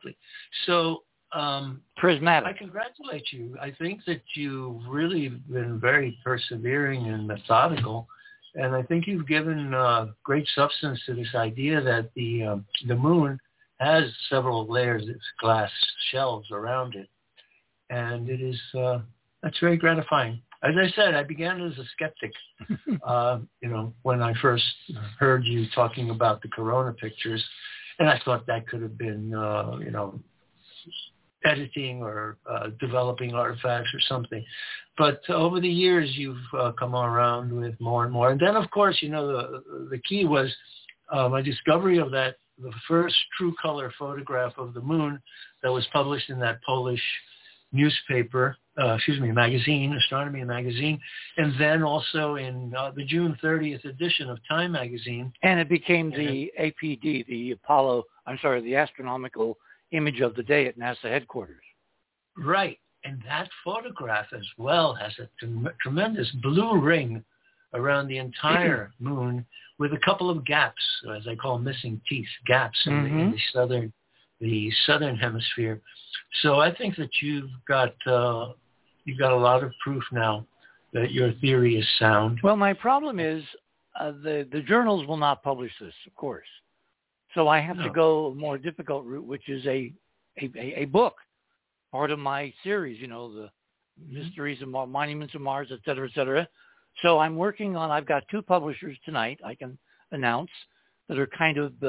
So prismatic. I congratulate you. I think that you've really been very persevering and methodical. And I think you've given great substance to this idea that the moon has several layers of glass shells around it. And it is, that's very gratifying. As I said, I began as a skeptic, when I first heard you talking about the corona pictures. And I thought that could have been, editing or developing artifacts or something. But over the years, you've come around with more and more. And then, of course, the key was my discovery of the first true color photograph of the moon that was published in that Polish newspaper, magazine, Astronomy Magazine, and then also in the June 30th edition of Time Magazine. And it became the APD, the astronomical image of the day at NASA headquarters. Right. And that photograph as well has a tremendous blue ring around the entire moon with a couple of gaps, as I call missing teeth, gaps in the southern hemisphere. So I think that you've got a lot of proof now that your theory is sound. Well, my problem is the journals will not publish this, of course. So I have to go a more difficult route, which is a book, part of my series, the Mysteries of Monuments of Mars, et cetera, et cetera. So I'm working on, I've got 2 publishers tonight I can announce that are kind of,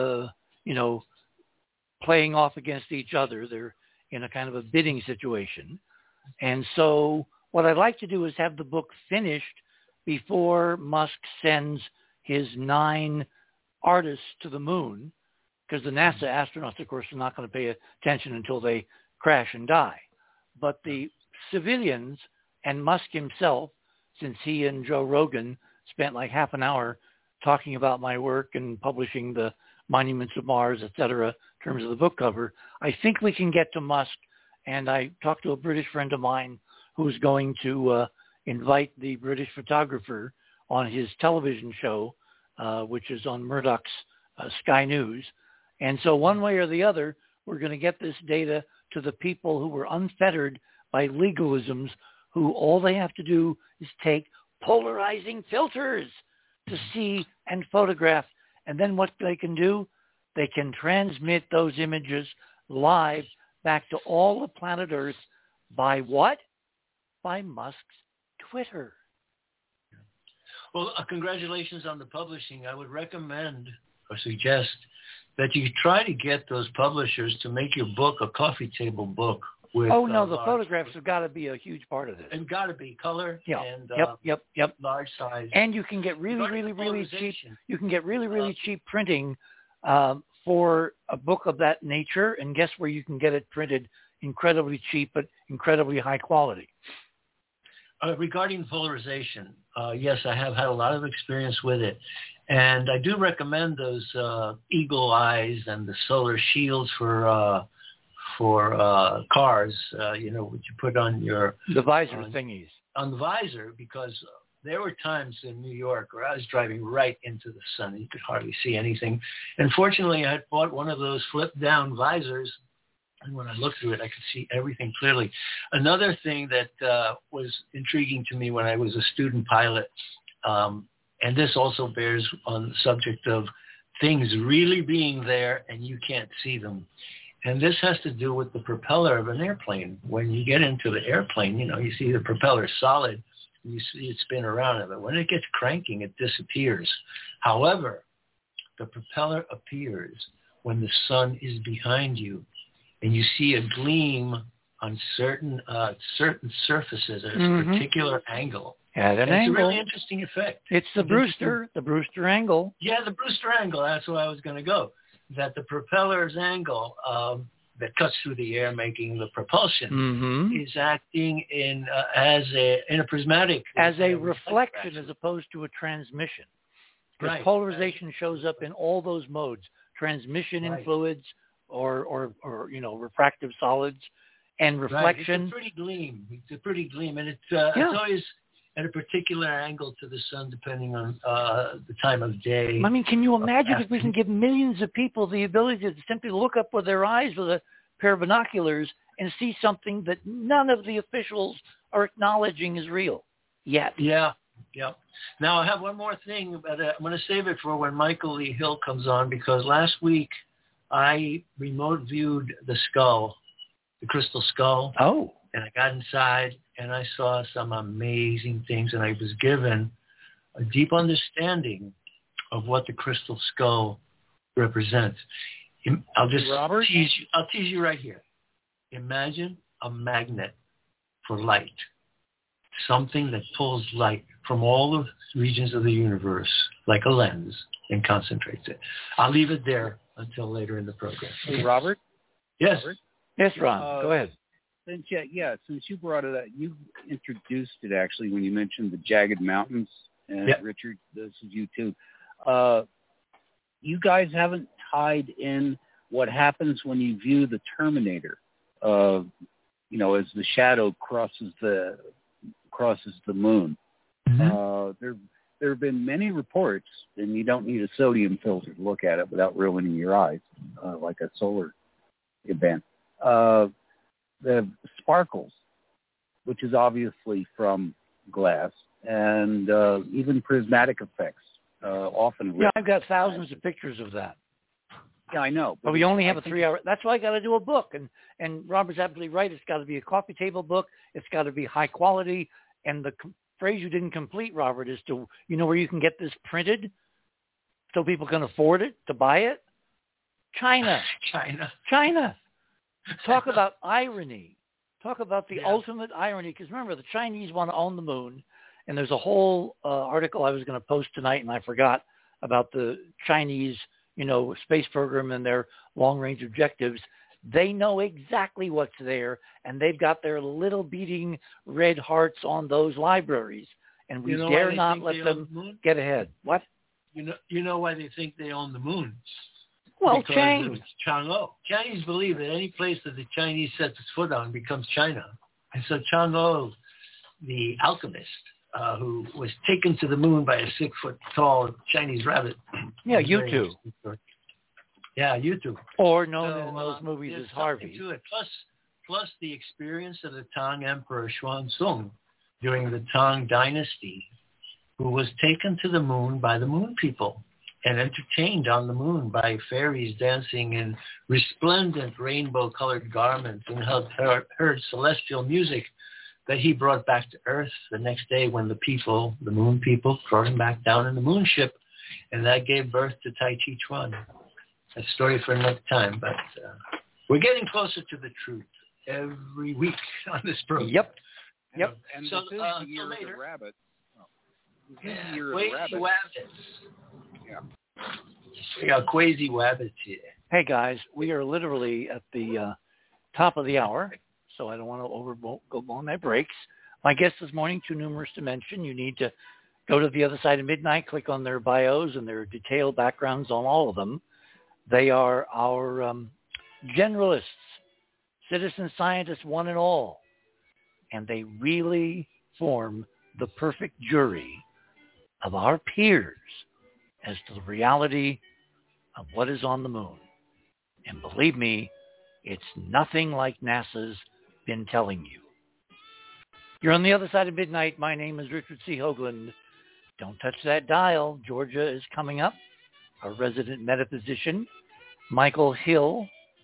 playing off against each other. They're in a kind of a bidding situation. And so what I'd like to do is have the book finished before Musk sends his 9 artists to the moon, because the NASA astronauts, of course, are not going to pay attention until they crash and die. But the civilians and Musk himself, since he and Joe Rogan spent like half an hour talking about my work and publishing the Monuments of Mars, et cetera, in terms of the book cover, I think we can get to Musk. And I talked to a British friend of mine who's going to invite the British photographer on his television show, which is on Murdoch's Sky News. And so one way or the other, we're going to get this data to the people who were unfettered by legalisms, who all they have to do is take polarizing filters to see and photograph. And then what they can do, they can transmit those images live back to all of planet Earth by what? By Musk's Twitter. Well, congratulations on the publishing. I would recommend or suggest that you try to get those publishers to make your book a coffee table book. With, the photographs have got to be a huge part of this. And got to be color. Yeah. And, Yep. Large size. And you can get really cheap. You can get really cheap printing for a book of that nature. And guess where you can get it printed? Incredibly cheap, but incredibly high quality. Regarding polarization, yes, I have had a lot of experience with it. And I do recommend those eagle eyes and the solar shields for cars, what you put on the visor thingies. On the visor, because there were times in New York where I was driving right into the sun. You could hardly see anything. And fortunately, I had bought one of those flip-down visors, and when I looked through it, I could see everything clearly. Another thing that was intriguing to me when I was a student pilot, and this also bears on the subject of things really being there and you can't see them. And this has to do with the propeller of an airplane. When you get into the airplane, you see the propeller solid, and you see it spin around. But when it gets cranking, it disappears. However, the propeller appears when the sun is behind you, and you see a gleam on certain surfaces at a particular angle. At an angle. It's a really angle. Interesting effect. It's the Brewster angle. Yeah, the Brewster angle. That's where I was going to go. That the propeller's angle that cuts through the air, making the propulsion, is acting in a prismatic, as a reflection as opposed to a transmission. Because polarization shows up in all those modes: transmission in fluids, or refractive solids, and reflection. It's a pretty gleam, and it's always at a particular angle to the sun, depending on the time of day. I mean, can you imagine if we can give millions of people the ability to simply look up with their eyes with a pair of binoculars and see something that none of the officials are acknowledging is real yet? Yeah. Now, I have one more thing, but I'm going to save it for when Michael Lee Hill comes on, because last week I remote viewed the skull, the crystal skull. Oh. And I got inside and I saw some amazing things, and I was given a deep understanding of what the crystal skull represents. I'll tease you right here. Imagine a magnet for light, something that pulls light from all the regions of the universe like a lens and concentrates it. I'll leave it there until later in the program. Hey, Robert? Yes. Robert? Yes, Ron. Go ahead. Since you brought it up, you introduced it actually when you mentioned the jagged mountains. And Richard, this is you too. You guys haven't tied in what happens when you view the Terminator, as the shadow crosses the moon. there have been many reports, and you don't need a sodium filter to look at it without ruining your eyes, like a solar event. The sparkles, which is obviously from glass, and even prismatic effects. Often. Yeah, I've got thousands of pictures of that. Yeah, I know. But we only have a 3-hour. That's why I got to do a book. And Robert's absolutely right. It's got to be a coffee table book. It's got to be high quality. And the phrase you didn't complete, Robert, is to, you know, where you can get this printed so people can afford it, to buy it? China. Talk about irony. Talk about the ultimate irony. Because remember, the Chinese want to own the moon. And there's a whole article I was going to post tonight, and I forgot, about the Chinese, you know, space program and their long-range objectives. They know exactly what's there, and they've got their little beating red hearts on those libraries, and we dare not let them get ahead. What? You know why they think they own the moon? Well, because Chang. It was Chang'o. Chinese believe that any place that the Chinese sets its foot on becomes China. And so Chang'o, the alchemist, who was taken to the moon by a 6-foot-tall Chinese rabbit. Yeah, Yutu. Yeah, Yutu. Or known in those movies as Harvey. To it. Plus the experience of the Tang Emperor Xuanzong during the Tang Dynasty, who was taken to the moon by the moon people and entertained on the moon by fairies dancing in resplendent rainbow-colored garments, and heard celestial music that he brought back to Earth the next day when the moon people, brought him back down in the moon ship, and that gave birth to Tai Chi Chuan. A story for another time, but we're getting closer to the truth every week on this program. Yep. And so, this is the year of the rabbit. This is the year of the rabbit. Yeah. We got crazy rabbits here. Hey, guys, we are literally at the top of the hour, so I don't want to go on my breaks. My guests this morning, too numerous to mention. You need to go to The Other Side of Midnight, click on their bios and their detailed backgrounds on all of them. They are our generalists, citizen scientists, one and all. And they really form the perfect jury of our peers as to the reality of what is on the moon. And believe me, it's nothing like NASA's been telling you. You're on The Other Side of Midnight. My name is Richard C. Hoagland. Don't touch that dial. Georgia is coming up. Our resident metaphysician, Michael Hill.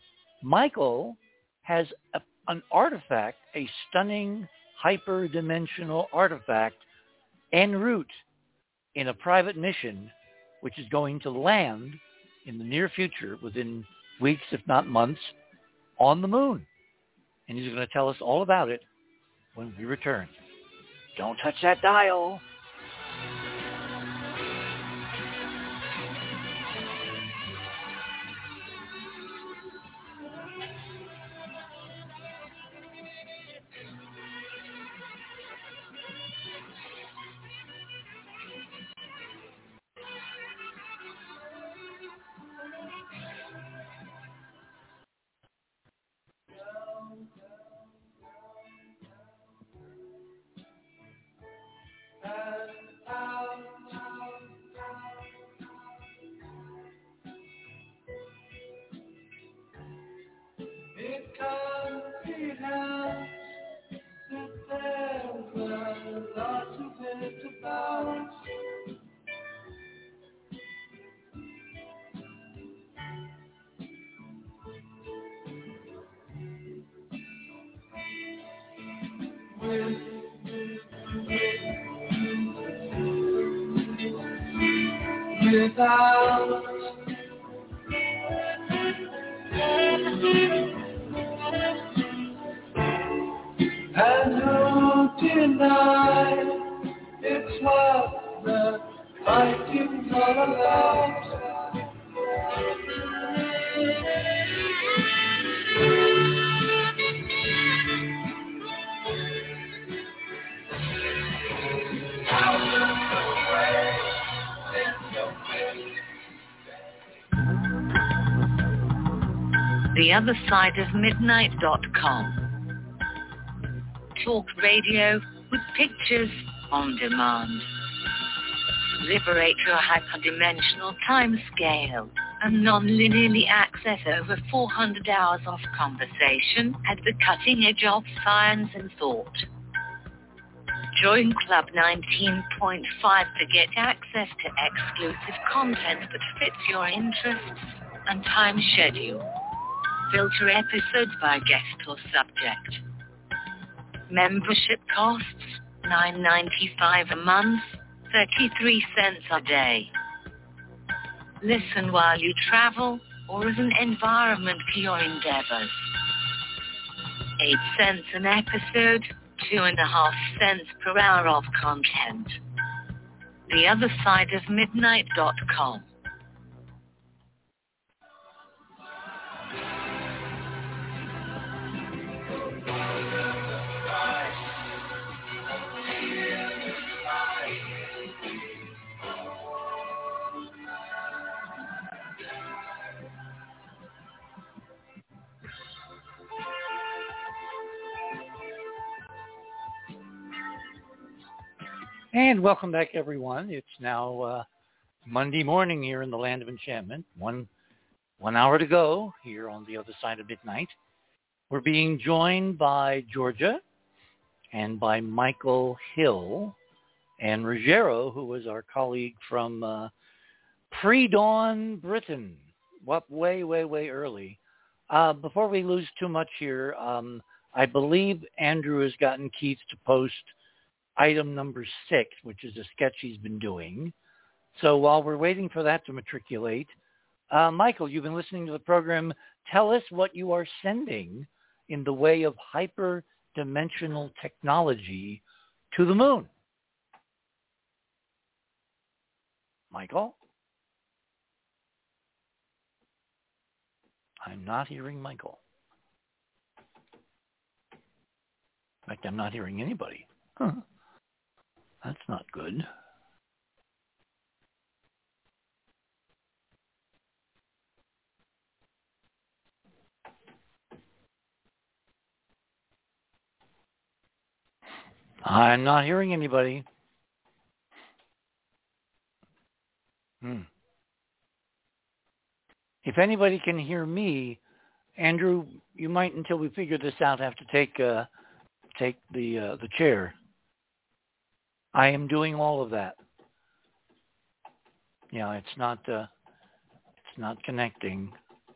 Michael has an artifact, a stunning hyperdimensional artifact en route in a private mission, which is going to land in the near future, within weeks, if not months, on the moon. And he's going to tell us all about it when we return. Don't touch that dial. And who denies it's what the fighting's all about? TheOtherSideOfMidnight.com. Talk radio with pictures on demand. liberate your hyperdimensional time scale, and non-linearly access over 400 hours of conversation at the cutting edge of science and thought. Join Club 19.5 to get access to exclusive content that fits your interests and time schedule. Filter episodes by guest or subject. Membership costs $9.95 a month, 33 cents a day. Listen while you travel or as an environment for your endeavors. 8 cents an episode, 2.5 cents per hour of content. TheOtherSideOfMidnight.com. And welcome back, everyone. It's now Monday morning here in the land of enchantment. One hour to go here on the other side of midnight. We're being joined by Georgia and by Michael Hill and Ruggiero, who was our colleague from pre-dawn Britain, way early. Before we lose too much here, I believe Andrew has gotten Keith to post item number 6, which is a sketch he's been doing. So while we're waiting for that to matriculate, Michael, you've been listening to the program. Tell us what you are sending in the way of hyperdimensional technology to the moon. Michael? I'm not hearing Michael. In fact, I'm not hearing anybody. Huh. That's not good. I'm not hearing anybody. If anybody can hear me, Andrew, you might, until we figure this out, have to take the chair. I am doing all of that. Yeah, it's not connecting.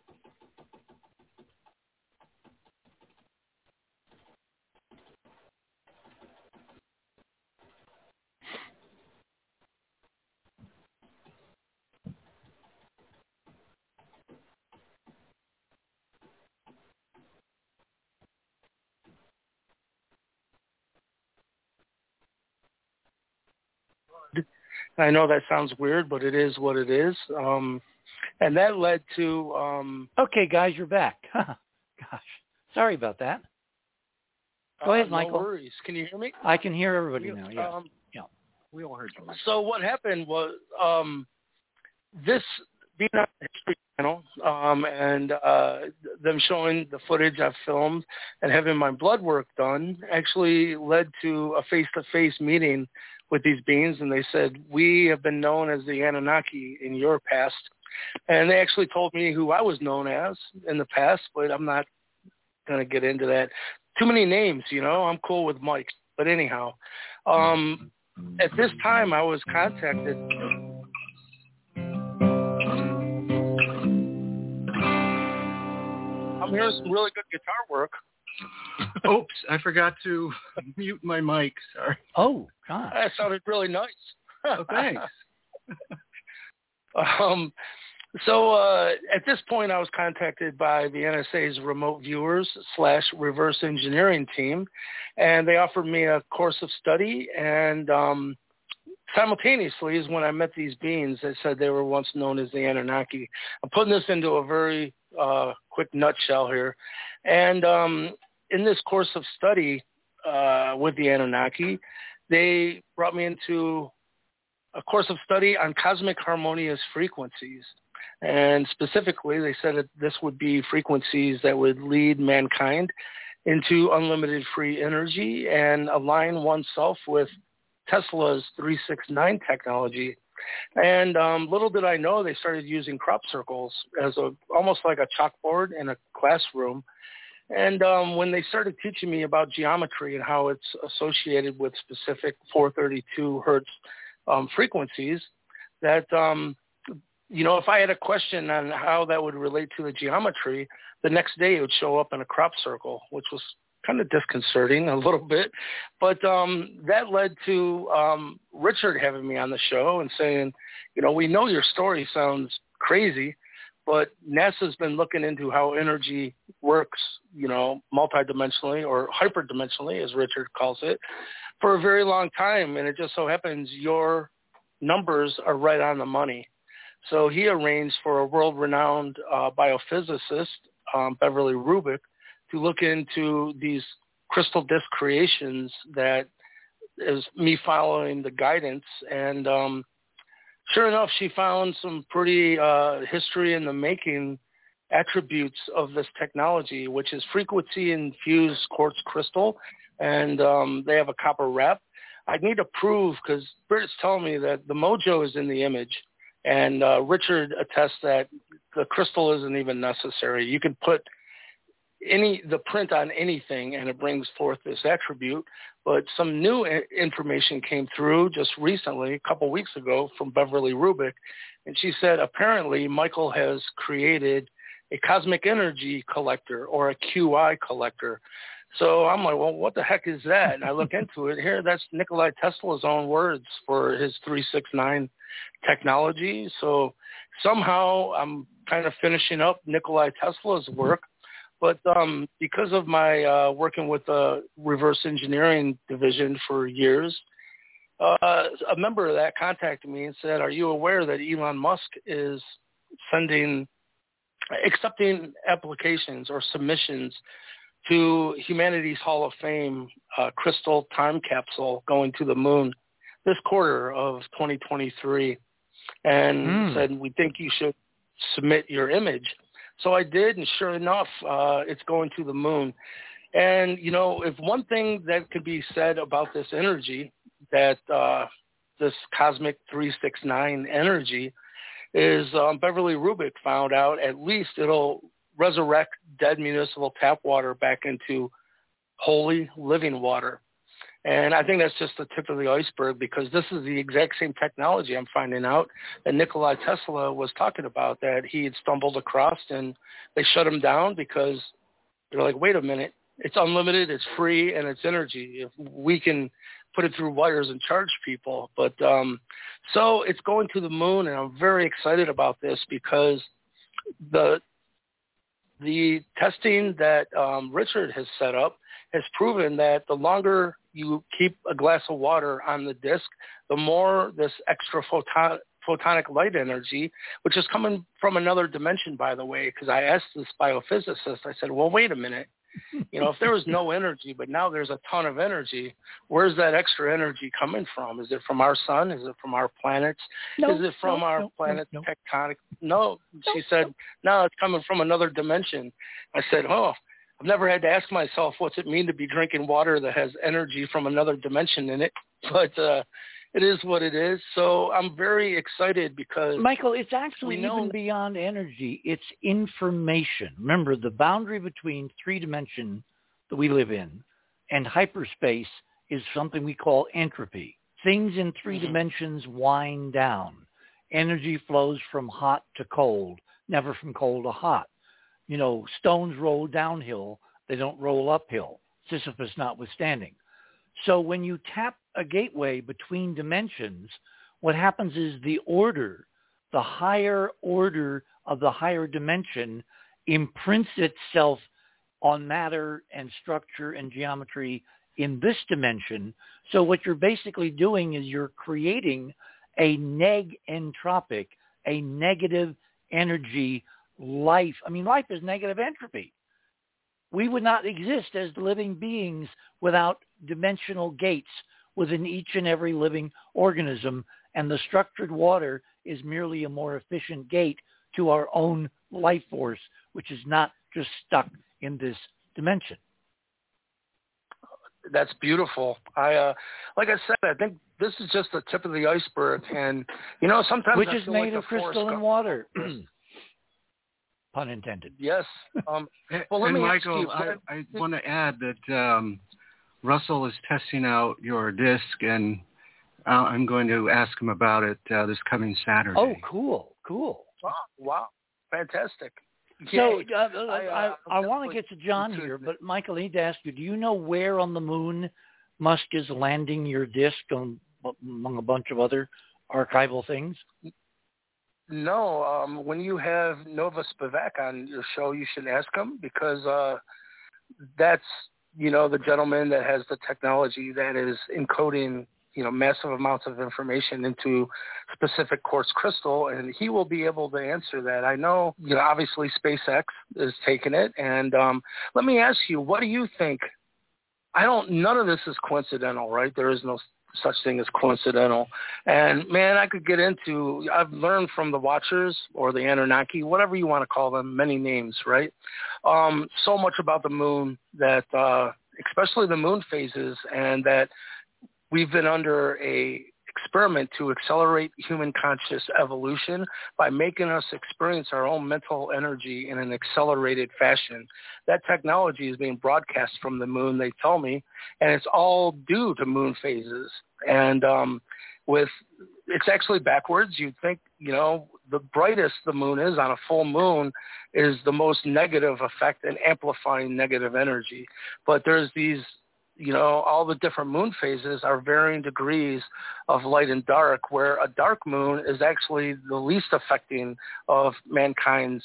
I know that sounds weird, but it is what it is. And that led to... Okay, guys, you're back. Gosh, sorry about that. Go ahead, Michael. No worries. Can you hear me? I can hear everybody now, yeah. Yeah, we all heard you. So what happened was this being on the History Channel and them showing the footage I've filmed and having my blood work done actually led to a face-to-face meeting with these beings, and they said, we have been known as the Anunnaki in your past. And they actually told me who I was known as in the past, but I'm not going to get into that. Too many names, you know. I'm cool with Mike. But anyhow, at this time I was contacted. I'm hearing some really good guitar work. Oops, I forgot to mute my mic. Sorry. Oh, God. That sounded really nice. Oh, thanks. So at this point, I was contacted by the NSA's remote viewers / reverse engineering team, and they offered me a course of study. And simultaneously is when I met these beings that said they were once known as the Anunnaki. I'm putting this into a very quick nutshell here. And in this course of study with the Anunnaki, they brought me into a course of study on cosmic harmonious frequencies. And specifically, they said that this would be frequencies that would lead mankind into unlimited free energy and align oneself with Tesla's 369 technology. And little did I know, they started using crop circles as almost like a chalkboard in a classroom. And when they started teaching me about geometry and how it's associated with specific 432 hertz frequencies, that, if I had a question on how that would relate to the geometry, the next day it would show up in a crop circle, which was kind of disconcerting a little bit. But that led to Richard having me on the show and saying, we know your story sounds crazy, but NASA's been looking into how energy works, multidimensionally or hyperdimensionally, as Richard calls it, for a very long time. And it just so happens your numbers are right on the money. So he arranged for a world-renowned biophysicist, Beverly Rubik, to look into these crystal disk creations that is me following the guidance. And sure enough, she found some pretty history in the making attributes of this technology, which is frequency-infused quartz crystal, and they have a copper wrap. I need to prove, because Britt's telling me that the mojo is in the image, and Richard attests that the crystal isn't even necessary. You can put the print on anything and it brings forth this attribute. But some new information came through just recently, a couple weeks ago, from Beverly Rubik, and she said apparently Michael has created a cosmic energy collector, or a QI collector. So I'm like, well, what the heck is that? And I look into it. Here, that's Nikola Tesla's own words for his 369 technology. So somehow I'm kind of finishing up Nikola Tesla's work. But because of my working with the reverse engineering division for years, a member of that contacted me and said, are you aware that Elon Musk is accepting applications or submissions to humanity's Hall of Fame crystal time capsule going to the moon this quarter of 2023, and said, we think you should submit your image. So I did, and sure enough, it's going to the moon. And, if one thing that could be said about this energy, that this cosmic 369 energy, is Beverly Rubik found out at least it'll resurrect dead municipal tap water back into holy living water. And I think that's just the tip of the iceberg, because this is the exact same technology I'm finding out that Nikola Tesla was talking about, that he had stumbled across, and they shut him down because they're like, wait a minute, it's unlimited, it's free, and it's energy. If we can put it through wires and charge people. But so it's going to the moon, and I'm very excited about this because the testing that Richard has set up has proven that the longer you keep a glass of water on the disk, the more this extra photonic light energy, which is coming from another dimension, by the way, because I asked this biophysicist, I said, well, wait a minute. If there was no energy, but now there's a ton of energy, where's that extra energy coming from? Is it from our sun? Is it from our planets? Is it from our planet's tectonic? No. She said, no, it's coming from another dimension. I said, I've never had to ask myself, what's it mean to be drinking water that has energy from another dimension in it? But it is what it is. So I'm very excited because... Michael, it's actually even beyond energy. It's information. Remember, the boundary between three dimension that we live in and hyperspace is something we call entropy. Things in three dimensions wind down. Energy flows from hot to cold, never from cold to hot. Stones roll downhill. They don't roll uphill, Sisyphus notwithstanding. So when you tap a gateway between dimensions, what happens is the higher order of the higher dimension imprints itself on matter and structure and geometry in this dimension. So what you're basically doing is you're creating a neg-entropic, a negative energy life. I mean, life is negative entropy. We would not exist as living beings without dimensional gates within each and every living organism, and the structured water is merely a more efficient gate to our own life force, which is not just stuck in this dimension. That's beautiful. A like I said, I think this is just the tip of the iceberg. And, sometimes which I is feel made like of crystal and water. Pun intended. Yes. Well, let me Michael, ask you. I want to add that Russell is testing out your disc, and I'm going to ask him about it this coming Saturday. Oh, cool. Oh, wow. Fantastic. So I want to get to John here, but Michael, I need to ask you, do you know where on the moon Musk is landing your disc among a bunch of other archival things? No. When you have Nova Spivak on your show, you should ask him, because that's, the gentleman that has the technology that is encoding massive amounts of information into specific quartz crystal, and he will be able to answer that. I know, obviously SpaceX is taking it, and let me ask you, what do you think? None of this is coincidental, right? There is no such thing as coincidental. And man, I've learned from the Watchers or the Anunnaki, whatever you want to call them, many names, right? So much about the moon that, especially the moon phases, and that we've been under a experiment to accelerate human conscious evolution by making us experience our own mental energy in an accelerated fashion. That technology is being broadcast from the moon, they tell me, and it's all due to moon phases. And it's actually backwards. You'd think, the brightest the moon is on a full moon is the most negative effect and amplifying negative energy. But there's these, all the different moon phases are varying degrees of light and dark, where a dark moon is actually the least affecting of mankind's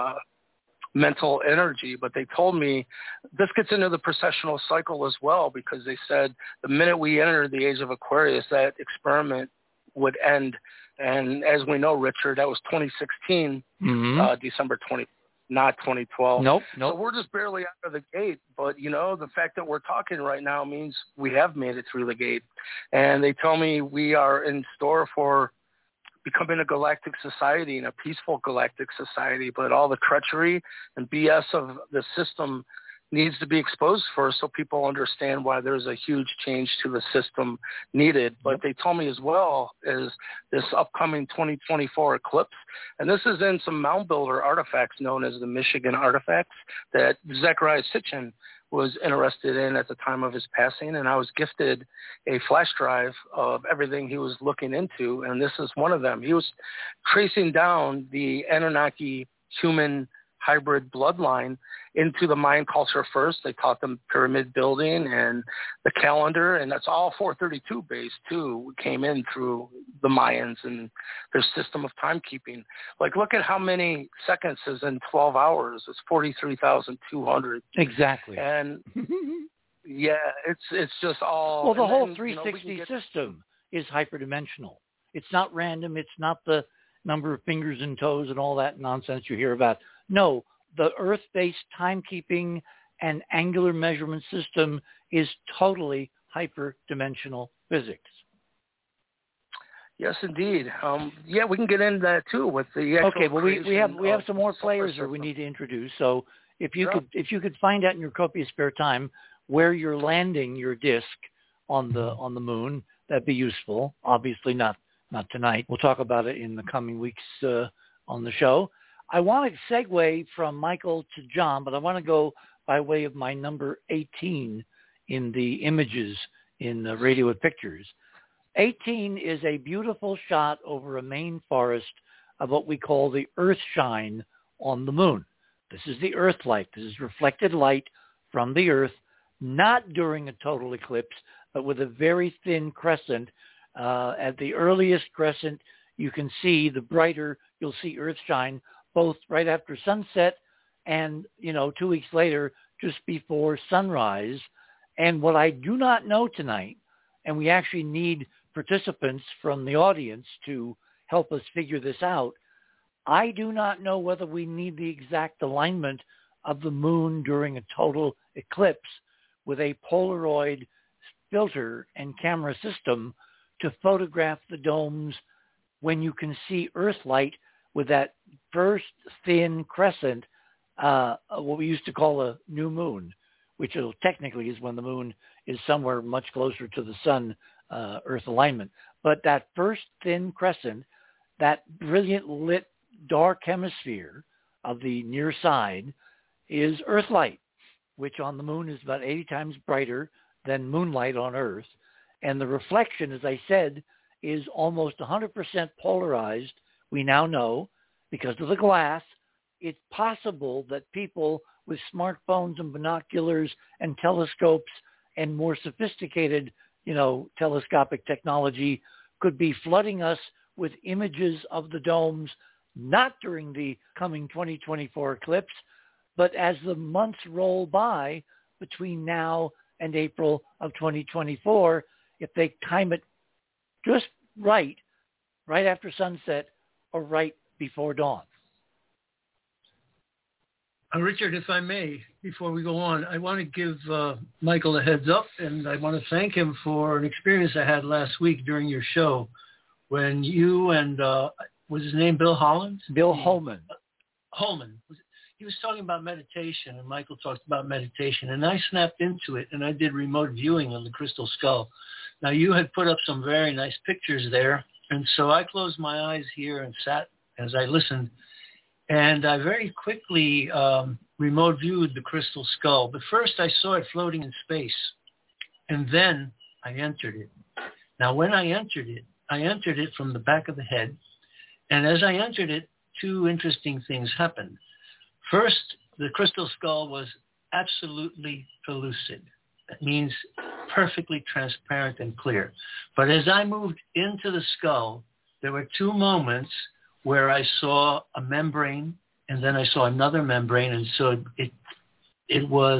mental energy. But they told me this gets into the precessional cycle as well, because they said the minute we enter the age of Aquarius, that experiment would end. And as we know, Richard, that was 2016, December 20. Not 2012. Nope. So we're just barely out of the gate. But, the fact that we're talking right now means we have made it through the gate. And they tell me we are in store for becoming a galactic society and a peaceful galactic society. But all the treachery and BS of the system needs to be exposed first, so people understand why there's a huge change to the system needed. But they told me as well is this upcoming 2024 eclipse, and this is in some mound builder artifacts known as the Michigan artifacts that Zecharia Sitchin was interested in at the time of his passing, and I was gifted a flash drive of everything he was looking into, and this is one of them. He was tracing down the Anunnaki human hybrid bloodline into the Mayan culture first. They taught them pyramid building and the calendar, and that's all 432 based too. We came in through the Mayans and their system of timekeeping. Like, look at how many seconds is in 12 hours. It's 43,200. Exactly. And yeah, it's just all. Well, the whole 360 system is hyperdimensional. It's not random. It's not the number of fingers and toes and all that nonsense you hear about. No, the Earth-based timekeeping and angular measurement system is totally hyperdimensional physics. Yes, indeed. We can get into that too with the actual okay. Well, we have some more players that we need to introduce. So if you could find out in your copious spare time where you're landing your disc on the moon, that'd be useful. Obviously, not tonight. We'll talk about it in the coming weeks on the show. I want to segue from Michael to John, but I want to go by way of my number 18 in the images in the Radio with Pictures. 18 is a beautiful shot over a Maine forest of what we call the earth shine on the moon. This is the earth light. This is reflected light from the earth, not during a total eclipse, but with a very thin crescent. At the earliest crescent, you can see the brighter, you'll see earth shine both right after sunset and, 2 weeks later, just before sunrise. And what I do not know tonight, and we actually need participants from the audience to help us figure this out, I do not know whether we need the exact alignment of the moon during a total eclipse with a Polaroid filter and camera system to photograph the domes when you can see Earth light with that first thin crescent, what we used to call a new moon, which technically is when the moon is somewhere much closer to the sun Earth alignment. But that first thin crescent, that brilliant lit dark hemisphere of the near side is Earthlight, which on the moon is about 80 times brighter than moonlight on Earth. And the reflection, as I said, is almost 100% polarized. We now know because of the glass. It's possible that people with smartphones and binoculars and telescopes and more sophisticated, telescopic technology could be flooding us with images of the domes, not during the coming 2024 eclipse, but as the months roll by between now and April of 2024, if they time it just right after sunset or right before dawn. Richard, if I may, before we go on, I want to give Michael a heads up, and I want to thank him for an experience I had last week during your show when you and, was his name Bill Holland? Bill Holman. Holman. He was talking about meditation, and Michael talked about meditation, and I snapped into it, and I did remote viewing on the crystal skull. Now, you had put up some very nice pictures there, and so I closed my eyes here and sat as I listened, and I very quickly remote viewed the crystal skull. But first I saw it floating in space, and then I entered it. Now, when I entered it from the back of the head, and as I entered it, two interesting things happened. First, the crystal skull was absolutely pellucid. That means perfectly transparent and clear. But as I moved into the skull, there were two moments where I saw a membrane, and then I saw another membrane, and so it was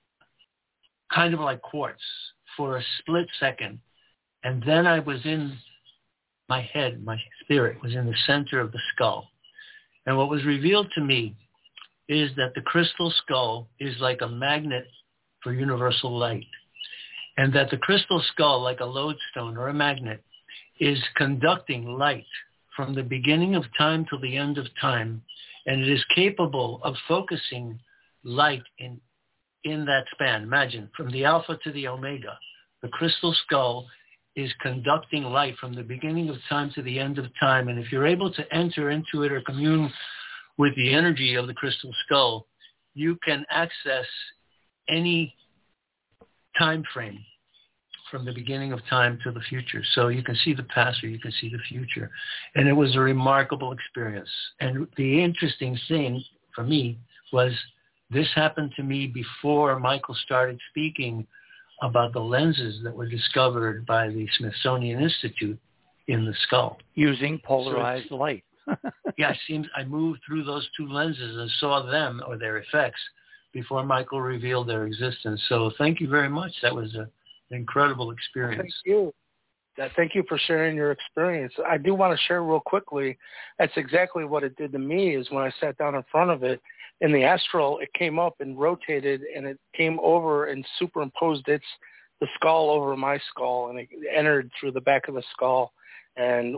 kind of like quartz for a split second. And then I was in my head, my spirit was in the center of the skull. And what was revealed to me is that the crystal skull is like a magnet for universal light, and that the crystal skull, like a lodestone or a magnet, is conducting light from the beginning of time till the end of time, and it is capable of focusing light in that span. Imagine, from the alpha to the omega, the crystal skull is conducting light from the beginning of time to the end of time, and if you're able to enter into it or commune with the energy of the crystal skull, you can access any time frame from the beginning of time to the future. So you can see the past or you can see the future. And it was a remarkable experience. And the interesting thing for me was this happened to me before Michael started speaking about the lenses that were discovered by the Smithsonian Institute in the skull. Using polarized light. Yeah, it seems I moved through those two lenses and saw them or their effects before Michael revealed their existence. So thank you very much. That was an incredible experience. Thank you. Thank you for sharing your experience. I do want to share real quickly. That's exactly what it did to me is when I sat down in front of it, in the astral, it came up and rotated, and it came over and superimposed the skull over my skull, and it entered through the back of the skull. And,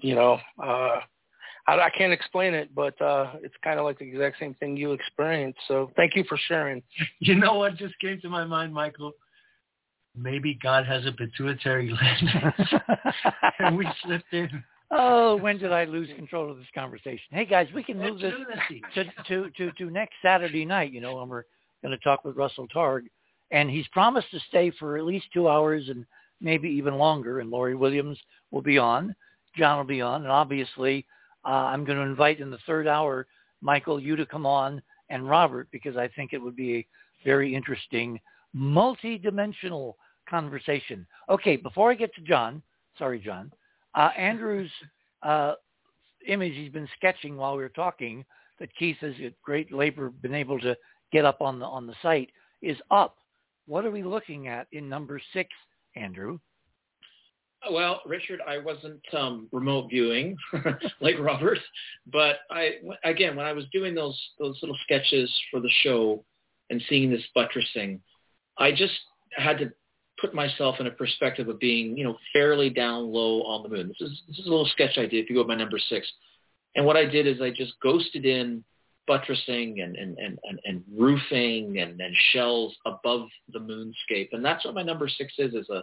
I can't explain it, but it's kind of like the exact same thing you experienced. So thank you for sharing. You know what just came to my mind, Michael? Maybe God has a pituitary gland, and we slipped in. Oh, when did I lose control of this conversation? Hey, guys, we can move this to next Saturday night, when we're going to talk with Russell Targ. And he's promised to stay for at least 2 hours and maybe even longer. And Lori Williams will be on. John will be on. And obviously, I'm going to invite in the third hour, Michael, you to come on, and Robert, because I think it would be a very interesting, multi-dimensional conversation. Okay, before I get to John, sorry, John, Andrew's image he's been sketching while we were talking that Keith has at great labor been able to get up on the site is up. What are we looking at in number 6, Andrew? Well, Richard, I wasn't remote viewing like Robert, but when I was doing those little sketches for the show and seeing this buttressing, I just had to put myself in a perspective of being, fairly down low on the moon. This is a little sketch I did if you go to my number 6. And what I did is I just ghosted in buttressing and roofing and shells above the moonscape. And that's what my number 6 is a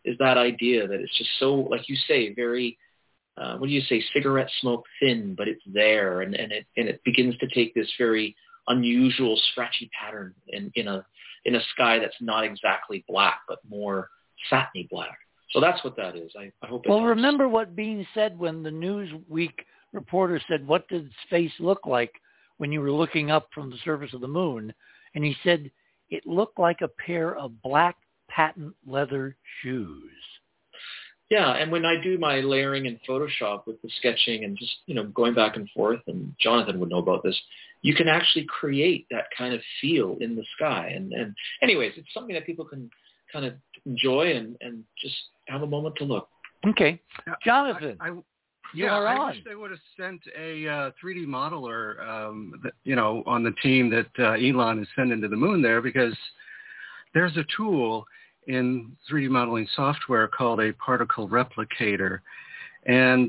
is that idea that it's just so, like you say, very, what do you say, cigarette smoke thin, but it's there, and it begins to take this very unusual scratchy pattern in a sky that's not exactly black, but more satiny black. So that's what that is. I hope it helps. Remember what Bean said when the Newsweek reporter said, what did space look like when you were looking up from the surface of the moon? And he said, it looked like a pair of black patent leather shoes. Yeah, and when I do my layering in Photoshop with the sketching and just, going back and forth, and Jonathan would know about this, you can actually create that kind of feel in the sky. And anyways, it's something that people can kind of enjoy and just have a moment to look. Okay. Jonathan, you are on. I wish they would have sent a 3D modeler, on the team that Elon is sending to the moon there, because there's a tool in 3D modeling software called a particle replicator. And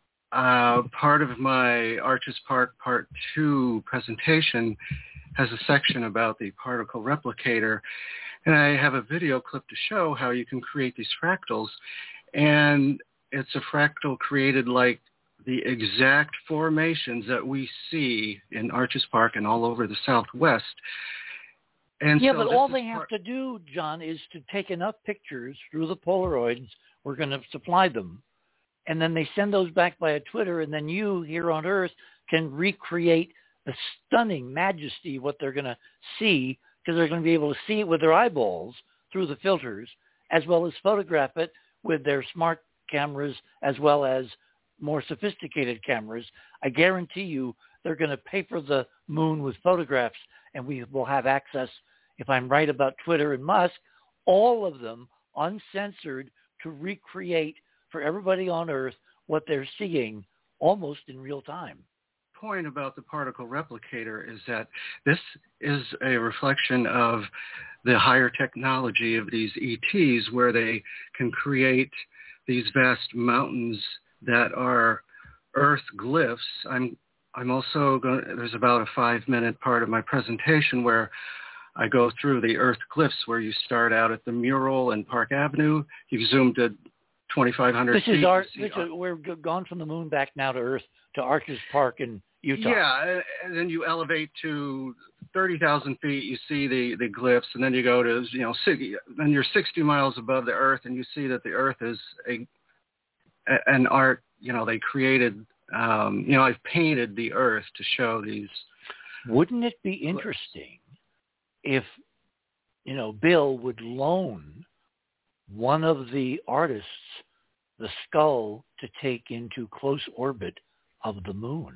part of my Arches Park Part 2 presentation has a section about the particle replicator. And I have a video clip to show how you can create these fractals. And it's a fractal created like the exact formations that we see in Arches Park and all over the Southwest. And yeah, but all they have to do, John, is to take enough pictures through the Polaroids. We're going to supply them. And then they send those back via Twitter, and then you here on Earth can recreate the stunning majesty of what they're going to see, because they're going to be able to see it with their eyeballs through the filters, as well as photograph it with their smart cameras, as well as more sophisticated cameras. I guarantee you they're going to pay for the moon with photographs, and we will have access, if I'm right about Twitter and Musk, all of them uncensored to recreate for everybody on Earth what they're seeing almost in real time. Point about the particle replicator is that this is a reflection of the higher technology of these ETs, where they can create these vast mountains that are Earth glyphs. I'm also going. There's about a 5-minute part of my presentation where I go through the Earth glyphs, where you start out at the mural in Park Avenue. You've zoomed to 2,500 feet. We're gone from the moon back now to Earth, to Arches Park in Utah. Yeah, and then you elevate to 30,000 feet. You see the glyphs, and then you go to then you're 60 miles above the Earth, and you see that the Earth is an art. They created. I've painted the Earth to show these. Wouldn't it be interesting if, Bill would loan one of the artists the skull to take into close orbit of the moon?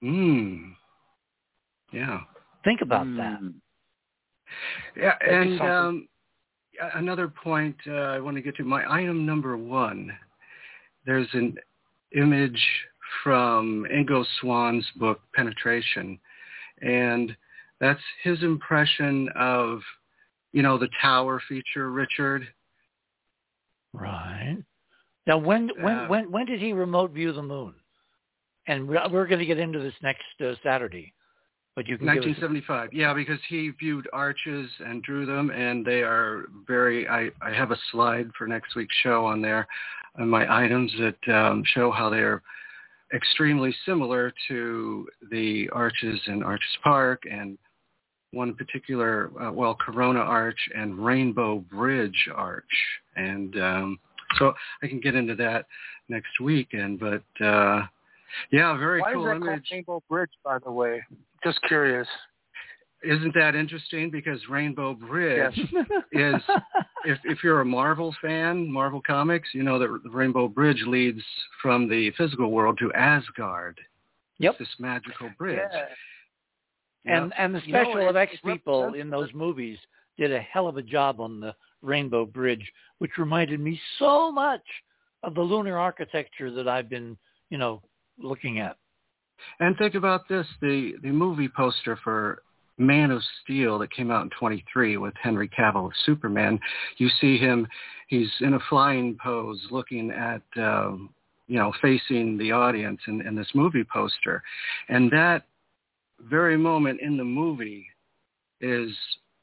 Yeah. Think about that. Yeah, and another point I want to get to, my item number 1, there's an image from Ingo Swann's book, Penetration, and that's his impression of, the tower feature, Richard. Right. Now, when did he remote view the moon? And we're going to get into this next Saturday, but you can 1975. Yeah, because he viewed Arches and drew them, and they are very. I have a slide for next week's show on there, on my items that show how they are extremely similar to the arches in Arches Park, and one particular, Corona Arch and Rainbow Bridge Arch. And so I can get into that next weekend. But, very cool image. Why is that called Rainbow Bridge, by the way? Just curious. Isn't that interesting? Because Rainbow Bridge is, if you're a Marvel fan, Marvel Comics, you know that the Rainbow Bridge leads from the physical world to Asgard. Yep. It's this magical bridge. Yeah. And the special effects people in those movies did a hell of a job on the Rainbow Bridge, which reminded me so much of the lunar architecture that I've been, looking at. And think about this, the movie poster for Man of Steel that came out in 1923 with Henry Cavill as Superman. You see him, he's in a flying pose looking at, facing the audience in this movie poster. And that very moment in the movie is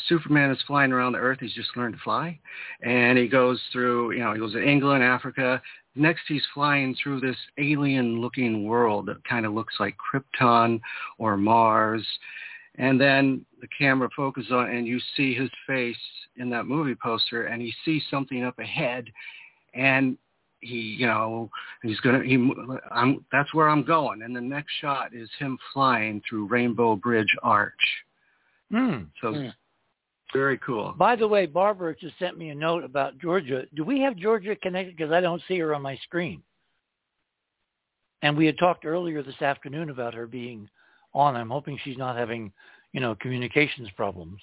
Superman is flying around the Earth. He's just learned to fly. And he goes through, he goes to England, Africa. Next, he's flying through this alien-looking world that kind of looks like Krypton or Mars. And then the camera focuses on, and you see his face in that movie poster, and he sees something up ahead, and that's where I'm going. And the next shot is him flying through Rainbow Bridge Arch. Very cool. By the way, Barbara just sent me a note about Georgia. Do we have Georgia connected? Because I don't see her on my screen. And we had talked earlier this afternoon about her being on. I'm hoping she's not having, communications problems.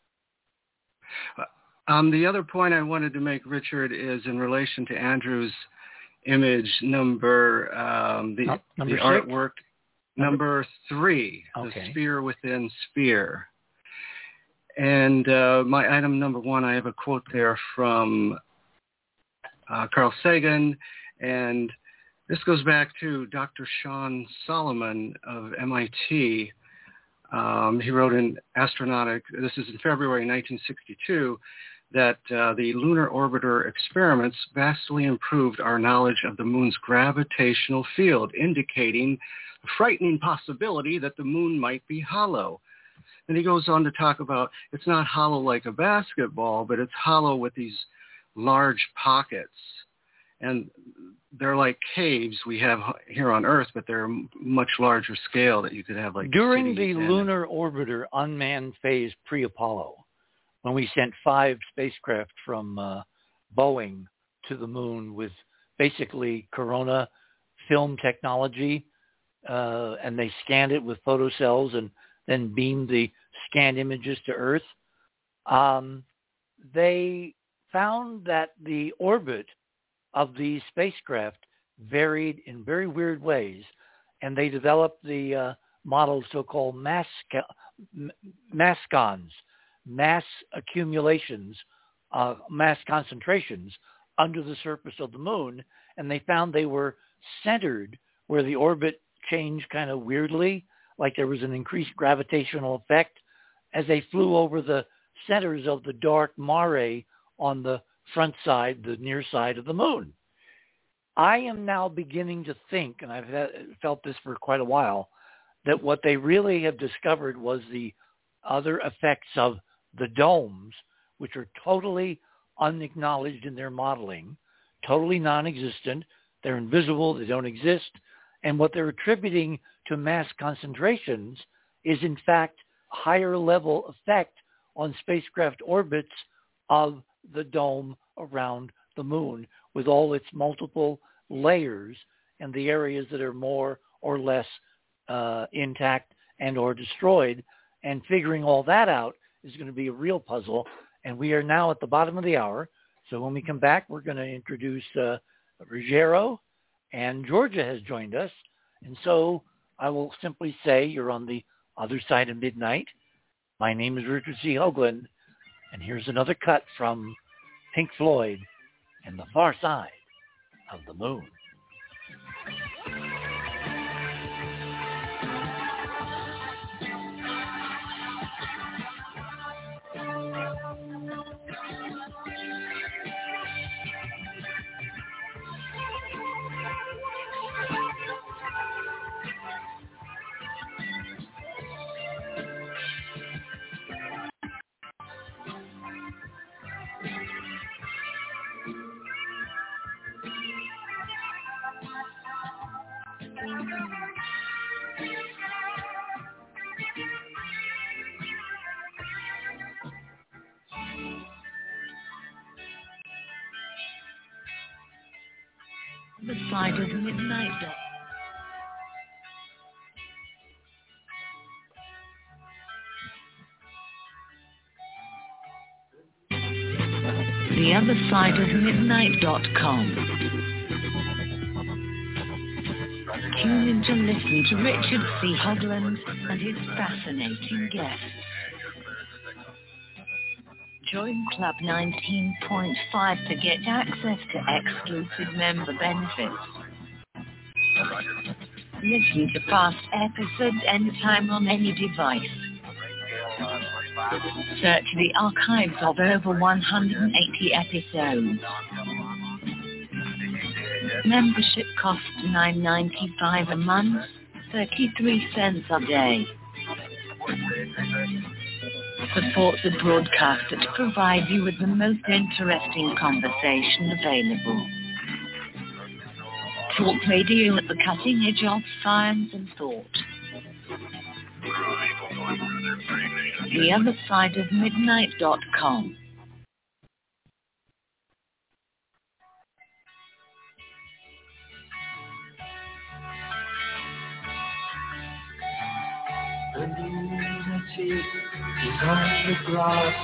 The other point I wanted to make, Richard, is in relation to Andrew's image number, the artwork number 3, okay. The sphere within sphere. And my item number 1, I have a quote there from Carl Sagan, and this goes back to Dr. Sean Solomon of MIT. He wrote in Astronautic, this is in February 1962, that the lunar orbiter experiments vastly improved our knowledge of the moon's gravitational field, indicating the frightening possibility that the moon might be hollow. And he goes on to talk about it's not hollow like a basketball, but it's hollow with these large pockets. And they're like caves we have here on Earth, but they're much larger scale that you could have like during the lunar orbiter unmanned phase pre-Apollo, when we sent 5 spacecraft from Boeing to the moon with basically Corona film technology, and they scanned it with photocells and then beamed the scanned images to Earth, they found that the orbit of these spacecraft varied in very weird ways, and they developed the model so-called mascons, mass accumulations, mass concentrations under the surface of the moon, and they found they were centered where the orbit changed kind of weirdly, like there was an increased gravitational effect as they flew over the centers of the dark mare on the front side, the near side of the moon. I am now beginning to think, and I've felt this for quite a while, that what they really have discovered was the other effects of the domes, which are totally unacknowledged in their modeling, totally non-existent. They're invisible. They don't exist. And what they're attributing to mass concentrations is, in fact, higher level effect on spacecraft orbits of the dome around the moon with all its multiple layers and the areas that are more or less intact and or destroyed. And figuring all that out is going to be a real puzzle. And we are now at the bottom of the hour. So when we come back, we're going to introduce Ruggiero, and Georgia has joined us. And so I will simply say you're on the other side of midnight. My name is Richard C. Hoagland, and here's another cut from Pink Floyd and The Far Side of the Moon. The side of midnight. TheOtherSideOfMidnight.com. Tune in to listen to Richard C. Hoagland and his fascinating guests. Join Club 19.5 to get access to exclusive member benefits. Listen to past episodes anytime on any device. Search the archives of over 180 episodes. Membership costs $9.95 a month, 33 cents a day. Support the broadcaster to provide you with the most interesting conversation available. Talk radio at the cutting edge of science and thought. TheOtherSideOfMidnight.com. Unity is on the grass.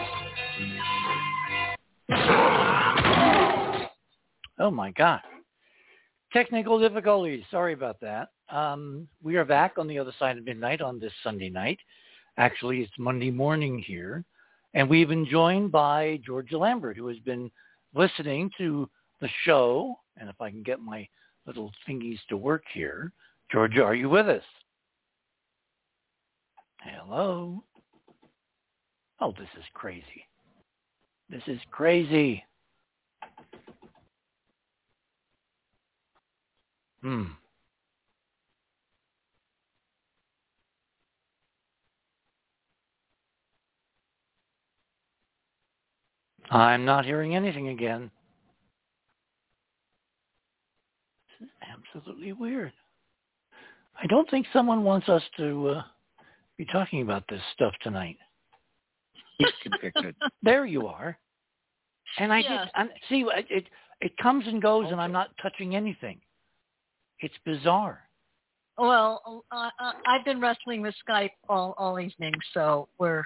Oh my God. Technical difficulties. Sorry about that. We are back on the other side of midnight on this Sunday night. Actually, it's Monday morning here. And we've been joined by Georgia Lambert, who has been listening to the show. And if I can get my little thingies to work here. Georgia, are you with us? Hello? Oh, this is crazy. This is crazy. I'm not hearing anything again. This is absolutely weird. I don't think someone wants us to be talking about this stuff tonight. There you are. And see, it comes and goes, and I'm not touching anything. It's bizarre. Well, I've been wrestling with Skype all evening, so we're...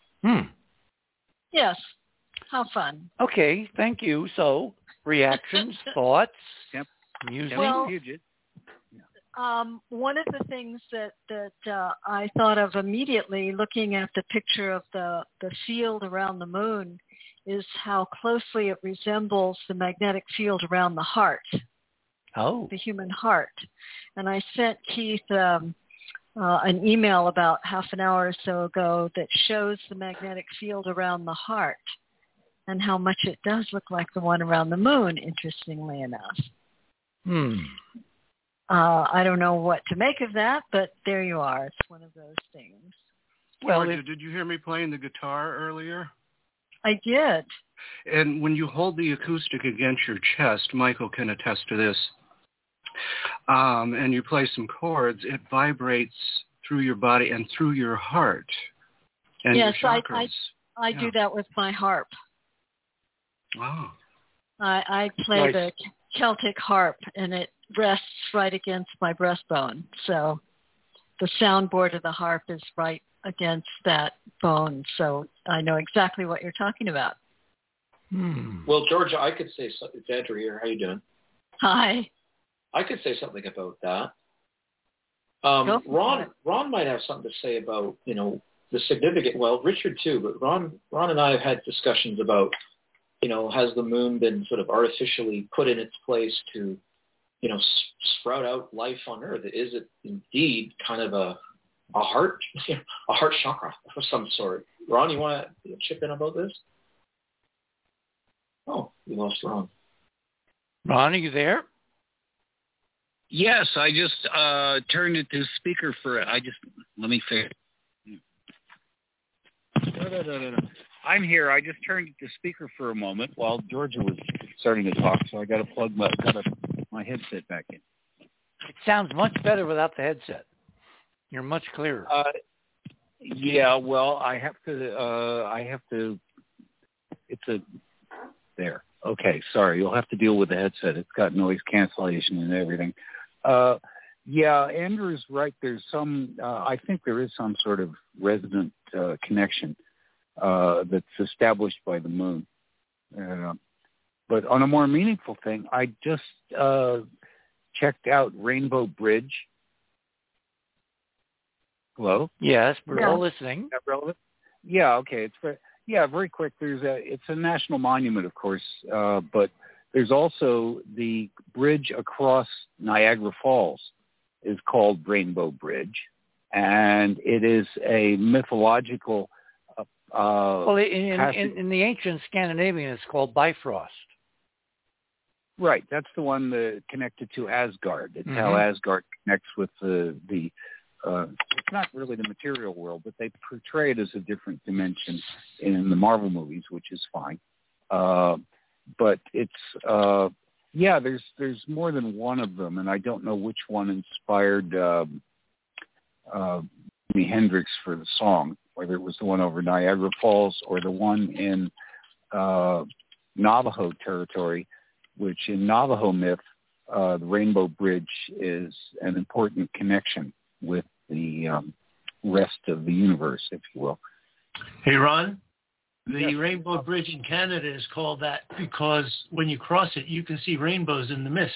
Yes. How fun. Okay, thank you. So, reactions, thoughts, music? Well, one of the things that I thought of immediately looking at the picture of the field around the moon is how closely it resembles the magnetic field around the heart. Oh. The human heart. And I sent Keith an email about half an hour or so ago that shows the magnetic field around the heart and how much it does look like the one around the moon, interestingly enough. I don't know what to make of that, but there you are. It's one of those things. Well, Georgia, did you hear me playing the guitar earlier? I did. And when you hold the acoustic against your chest, Michael can attest to this, and you play some chords, it vibrates through your body and through your heart and yes, your chakras. I do that with my harp. Wow. I play the Celtic harp, and it rests right against my breastbone. So the soundboard of the harp is right against that bone. So I know exactly what you're talking about. Well, Georgia, I could say something. It's Andrew here. How you doing? Hi. I could say something about that. Ron might have something to say about, the significant, well, Richard too, but Ron and I have had discussions about, has the moon been sort of artificially put in its place to, sprout out life on Earth? Is it indeed kind of a heart, a heart chakra of some sort? Ron, you want to chip in about this? Oh, we lost Ron. Ron, are you there? Yes, I just turned it to speaker let me figure. I'm here. I just turned it to speaker for a moment while Georgia was starting to talk, so I got to plug my headset back in. It sounds much better without the headset. You're much clearer. Yeah, well, I have to. There. Okay, sorry. You'll have to deal with the headset. It's got noise cancellation and everything. Yeah, Andrew's right. There's I think there is some sort of resonant connection that's established by the moon. But on a more meaningful thing, I just checked out Rainbow Bridge. Hello? Yes, we're all listening. Is that relevant? Yeah, okay. It's very quick. It's a national monument, of course, but there's also the bridge across Niagara Falls is called Rainbow Bridge, and it is a mythological Well, in the ancient Scandinavian, it's called Bifrost. Right, that's the one that connected to Asgard. It's how Asgard connects with the it's not really the material world, but they portray it as a different dimension in the Marvel movies, which is fine. But it's there's more than one of them, and I don't know which one inspired Jimi Hendrix for the song, whether it was the one over Niagara Falls or the one in Navajo territory, which in Navajo myth, the Rainbow Bridge is an important connection with the rest of the universe, if you will. Hey, Ron, the Rainbow Bridge in Canada is called that because when you cross it, you can see rainbows in the mist.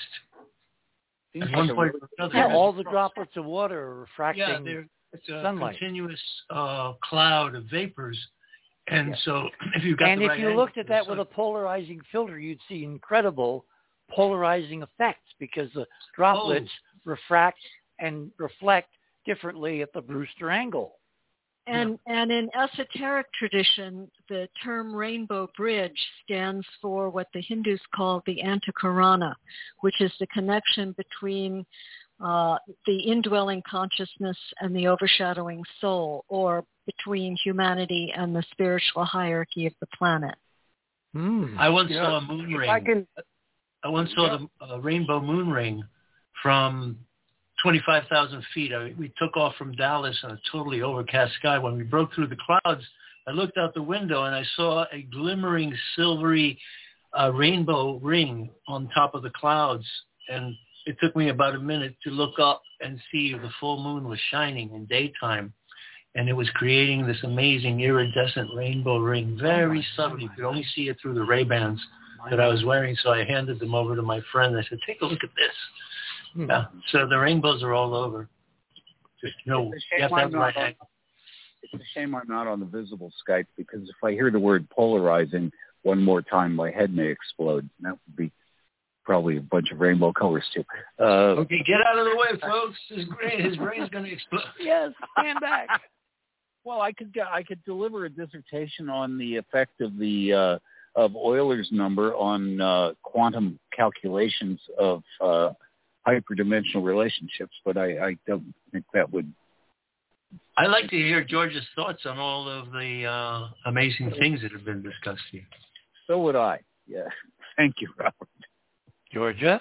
At one point or another. Yeah, all the droplets of water are refracting it's a sunlight. Continuous cloud of vapors. And so if you got and the if right you angle looked at that with a polarizing filter, you'd see incredible polarizing effects because the droplets refract and reflect differently at the Brewster angle. And in esoteric tradition, the term Rainbow Bridge stands for what the Hindus call the Antakarana, which is the connection between the indwelling consciousness and the overshadowing soul, or between humanity and the spiritual hierarchy of the planet. I once saw a moon ring. I once saw the rainbow moon ring from 25,000 feet. We took off from Dallas on a totally overcast sky. When we broke through the clouds, I looked out the window and I saw a glimmering silvery rainbow ring on top of the clouds. And it took me about a minute to look up and see the full moon was shining in daytime. And it was creating this amazing iridescent rainbow ring, very subtle. You could only see it through the Ray-Bans that I was wearing. So I handed them over to my friend. I said, take a look at this. Yeah. So the rainbows are all over. Just you have to have the right angle. It's a shame I'm not on the visible Skype, because if I hear the word polarizing one more time, my head may explode. That would be probably a bunch of rainbow colors too. Okay, get out of the way, folks. His brain's going to explode. Yes, stand back. Well, I could deliver a dissertation on the effect of the of Euler's number on quantum calculations of hyperdimensional relationships, but I don't think that would. I'd like to hear George's thoughts on all of the amazing things that have been discussed here. So would I. Yeah. Thank you, Robert. Georgia?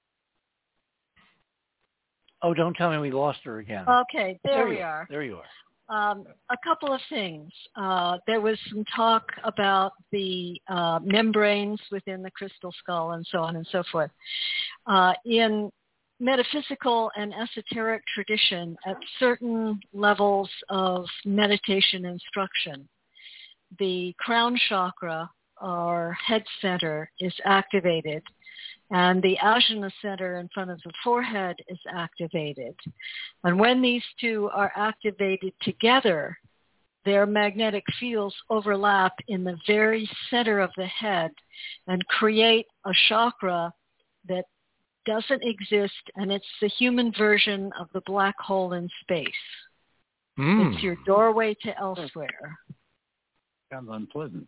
Oh, don't tell me we lost her again. Okay, there we are. There you are. A couple of things. There was some talk about the membranes within the crystal skull and so on and so forth. In metaphysical and esoteric tradition, at certain levels of meditation instruction, the crown chakra, or head center, is activated, and the ajna center in front of the forehead is activated. And when these two are activated together, their magnetic fields overlap in the very center of the head and create a chakra that doesn't exist, and it's the human version of the black hole in space. It's your doorway to elsewhere. Sounds unpleasant.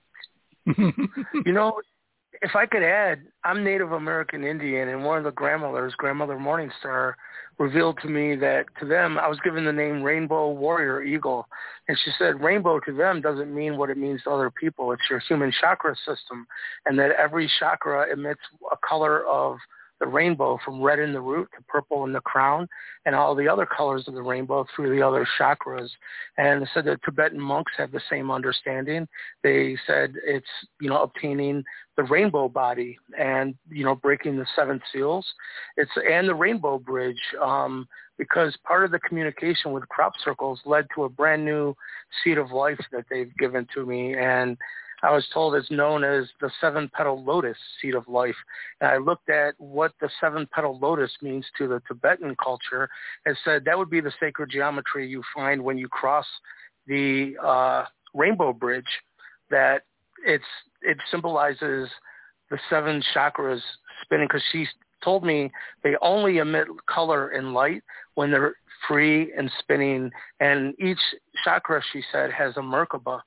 If I could add, I'm Native American Indian, and one of the grandmothers, Grandmother Morningstar, revealed to me that to them, I was given the name Rainbow Warrior Eagle. And she said rainbow to them doesn't mean what it means to other people. It's your human chakra system, and that every chakra emits a color of the rainbow, from red in the root to purple in the crown, and all the other colors of the rainbow through the other chakras. And they said the Tibetan monks have the same understanding. They said it's, obtaining the rainbow body and, breaking the seven seals. And the rainbow bridge, because part of the communication with crop circles led to a brand new seed of life that they've given to me. And I was told it's known as the seven-petal lotus, seed of life. And I looked at what the seven-petal lotus means to the Tibetan culture and said that would be the sacred geometry you find when you cross the rainbow bridge, that it symbolizes the seven chakras spinning, because she told me they only emit color and light when they're free and spinning. And each chakra, she said, has a Merkaba.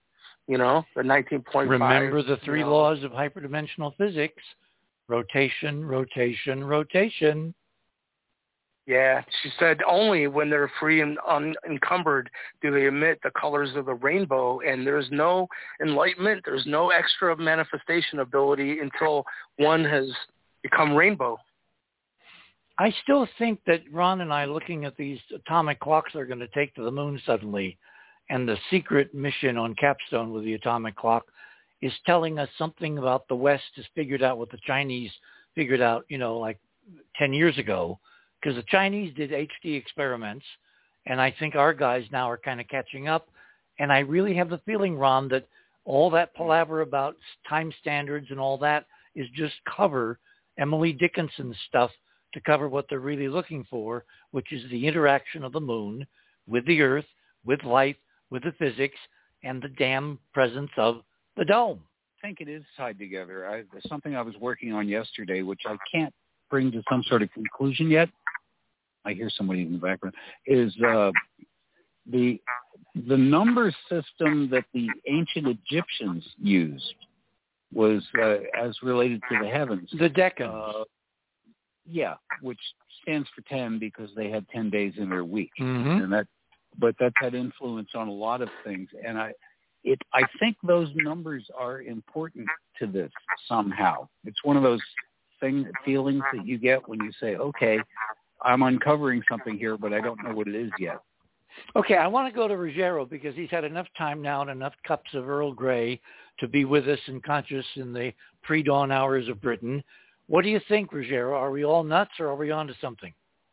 you know, the 19.5. Remember the three you know. laws of hyperdimensional physics: rotation, rotation, rotation. Yeah, she said only when they're free and unencumbered do they emit the colors of the rainbow, and there's no enlightenment, there's no extra manifestation ability until one has become rainbow. I still think that Ron and I, looking at these atomic clocks they're going to take to the moon suddenly, and the secret mission on Capstone with the atomic clock, is telling us something about the West has figured out what the Chinese figured out, you know, like 10 years ago. Because the Chinese did HD experiments, and I think our guys now are kind of catching up. And I really have the feeling, Ron, that all that palaver about time standards and all that is just cover, Emily Dickinson stuff, to cover what they're really looking for, which is the interaction of the moon with the Earth, with life, with the physics, and the damn presence of the dome. I think it is tied together. Something I was working on yesterday, which I can't bring to some sort of conclusion yet. I hear somebody in the background, is the number system that the ancient Egyptians used was as related to the heavens. The decans. Yeah, which stands for 10 because they had 10 days in their week. Mm-hmm. And but that had influence on a lot of things. And I think those numbers are important to this somehow. It's one of those feelings that you get when you say, okay, I'm uncovering something here, but I don't know what it is yet. Okay, I want to go to Ruggiero because he's had enough time now and enough cups of Earl Grey to be with us and conscious in the pre-dawn hours of Britain. What do you think, Ruggiero? Are we all nuts or are we on to something?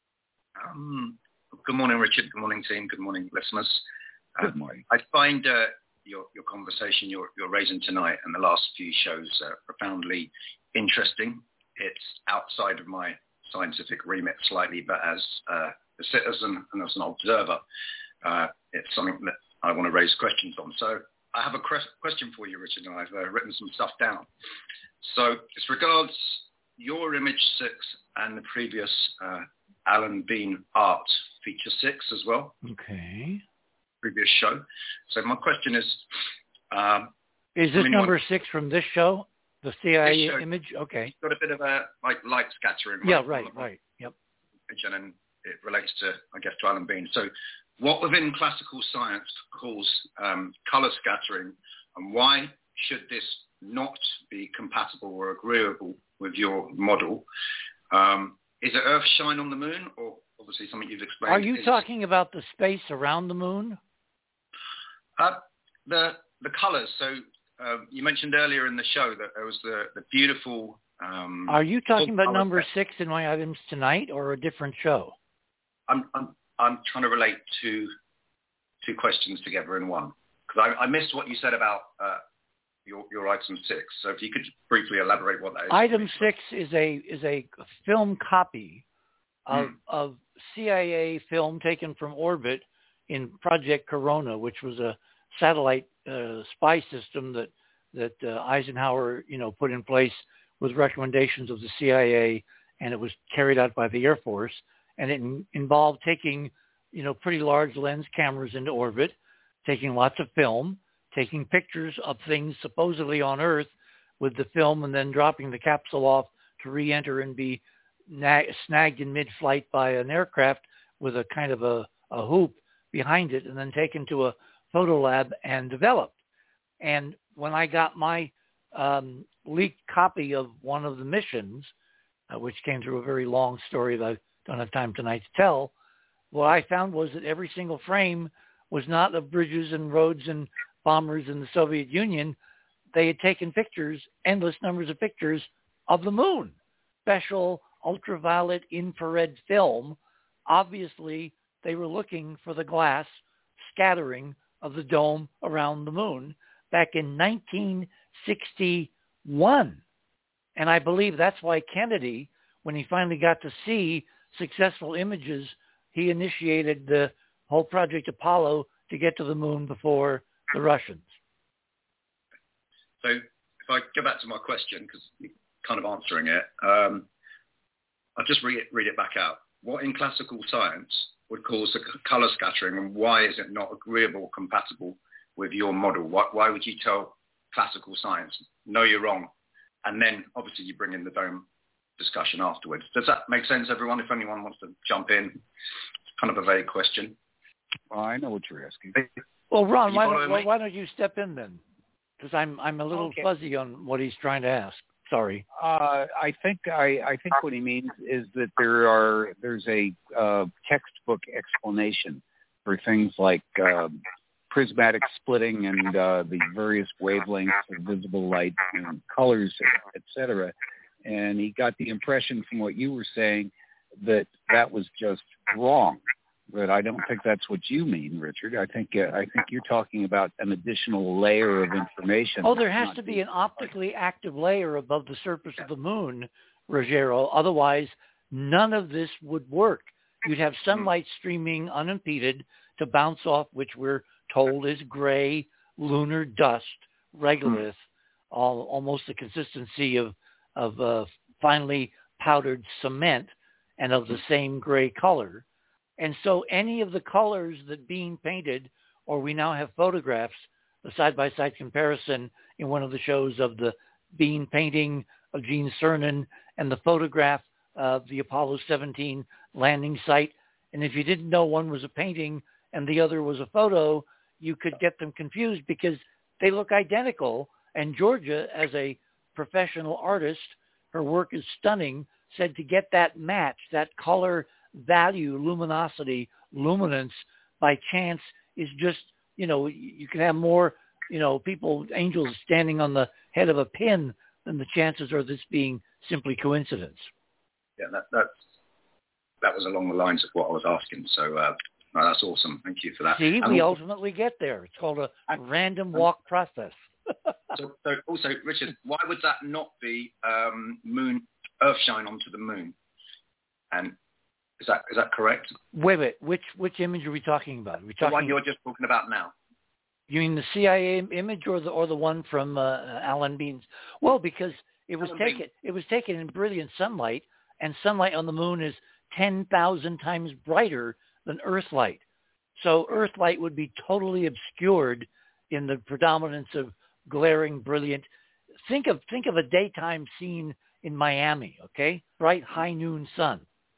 Good morning, Richard. Good morning, team. Good morning, listeners. Good morning. I find your conversation you're raising tonight and the last few shows profoundly interesting. It's outside of my scientific remit slightly, but as a citizen and as an observer, it's something that I want to raise questions on. So I have a question for you, Richard, and I've written some stuff down. So it's regards your image 6 and the previous Alan Bean art feature 6 as well. Okay. Previous show. So my question is this number 6 from this show? The CIA image? Okay. It's got a bit of a light scattering. Yeah, right. Yep. And then it relates to, I guess, to Alan Bean. So what within classical science calls color scattering, and why should this not be compatible or agreeable with your model? Is it Earth shine on the moon, or obviously something you've explained? Are you talking about the space around the moon? The colors. So you mentioned earlier in the show that there was the beautiful... Are you talking about number 6 in my items tonight, or a different show? I'm trying to relate two questions together in one, because I missed what you said about your item 6. So if you could briefly elaborate what that is. Item 6 is a film copy of CIA film taken from orbit in Project Corona, which was a satellite spy system that Eisenhower, put in place with recommendations of the CIA, and it was carried out by the Air Force. And it involved taking, pretty large lens cameras into orbit, taking lots of film, taking pictures of things supposedly on Earth with the film, and then dropping the capsule off to re-enter and be snagged in mid-flight by an aircraft with a kind of a hoop behind it, and then taken to a photo lab and developed. And when I got my leaked copy of one of the missions, which came through a very long story that I don't have time tonight to tell, what I found was that every single frame was not of bridges and roads and bombers in the Soviet Union. They had taken pictures, endless numbers of pictures of the moon, special ultraviolet infrared film. Obviously, they were looking for the glass scattering of the dome around the moon back in 1961. And I believe that's why Kennedy, when he finally got to see successful images, he initiated the whole Project Apollo to get to the moon before the Russians. So if I go back to my question, because you're kind of answering it, I'll just read it back out. What in classical science would cause a color scattering, and why is it not agreeable or compatible with your model? Why would you tell classical science, no, you're wrong? And then obviously you bring in the dome discussion afterwards. Does that make sense, everyone? If anyone wants to jump in, it's kind of a vague question. Well, I know what you're asking. Well, Ron, why don't you step in then? Because I'm a little fuzzy on what he's trying to ask. Sorry. I think what he means is that there's a textbook explanation for things like prismatic splitting and the various wavelengths of visible light and colors, etc. And he got the impression from what you were saying that was just wrong. But I don't think that's what you mean, Richard. I think you're talking about an additional layer of information. Oh, there has to be an optically active layer above the surface of the moon, Ruggiero. Otherwise, none of this would work. You'd have sunlight streaming unimpeded to bounce off, which we're told is gray lunar dust, regolith, almost the consistency of finely powdered cement and of the same gray color. And so any of the colors that Bean painted, or we now have photographs, the side-by-side comparison in one of the shows of the Bean painting of Gene Cernan and the photograph of the Apollo 17 landing site. And if you didn't know one was a painting and the other was a photo, you could get them confused because they look identical. And Georgia, as a professional artist, her work is stunning, said to get that match, that color value, luminosity, luminance by chance is just, you can have more, people, angels standing on the head of a pin than the chances are this being simply coincidence. Yeah, that was along the lines of what I was asking. So no, that's awesome. Thank you for that. See, we ultimately get there. It's called a random walk process. so also, Richard, why would that not be Earth shine onto the moon? And is that correct? Wait. Which image are we talking about? The one you're just talking about now. You mean the CIA image or the one from Alan Bean's? Well, because it was taken in brilliant sunlight, and sunlight on the moon is 10,000 times brighter than Earth light. So Earth light would be totally obscured in the predominance of glaring, brilliant. Think of a daytime scene in Miami, okay? Bright high noon sun.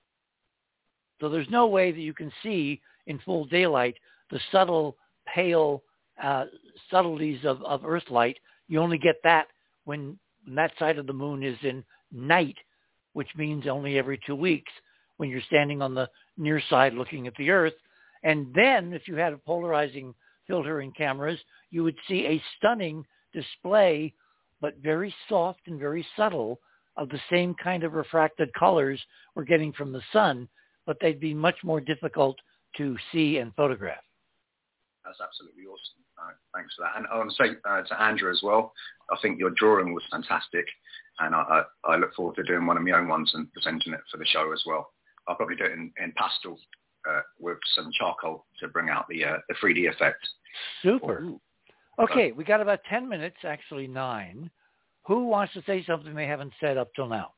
So there's no way that you can see in full daylight the subtle, pale subtleties of Earth light. You only get that when that side of the moon is in night, which means only every 2 weeks when you're standing on the near side looking at the Earth. And then if you had a polarizing filter in cameras, you would see a stunning display, but very soft and very subtle, of the same kind of refracted colors we're getting from the sun, but they'd be much more difficult to see and photograph. That's absolutely awesome. Thanks for that. And I want to say to Andrew as well, I think your drawing was fantastic, and I look forward to doing one of my own ones and presenting it for the show as well. I'll probably do it in pastel with some charcoal to bring out the 3D effect. Super. Okay, we got about 10 minutes, actually 9. Who wants to say something they haven't said up till now?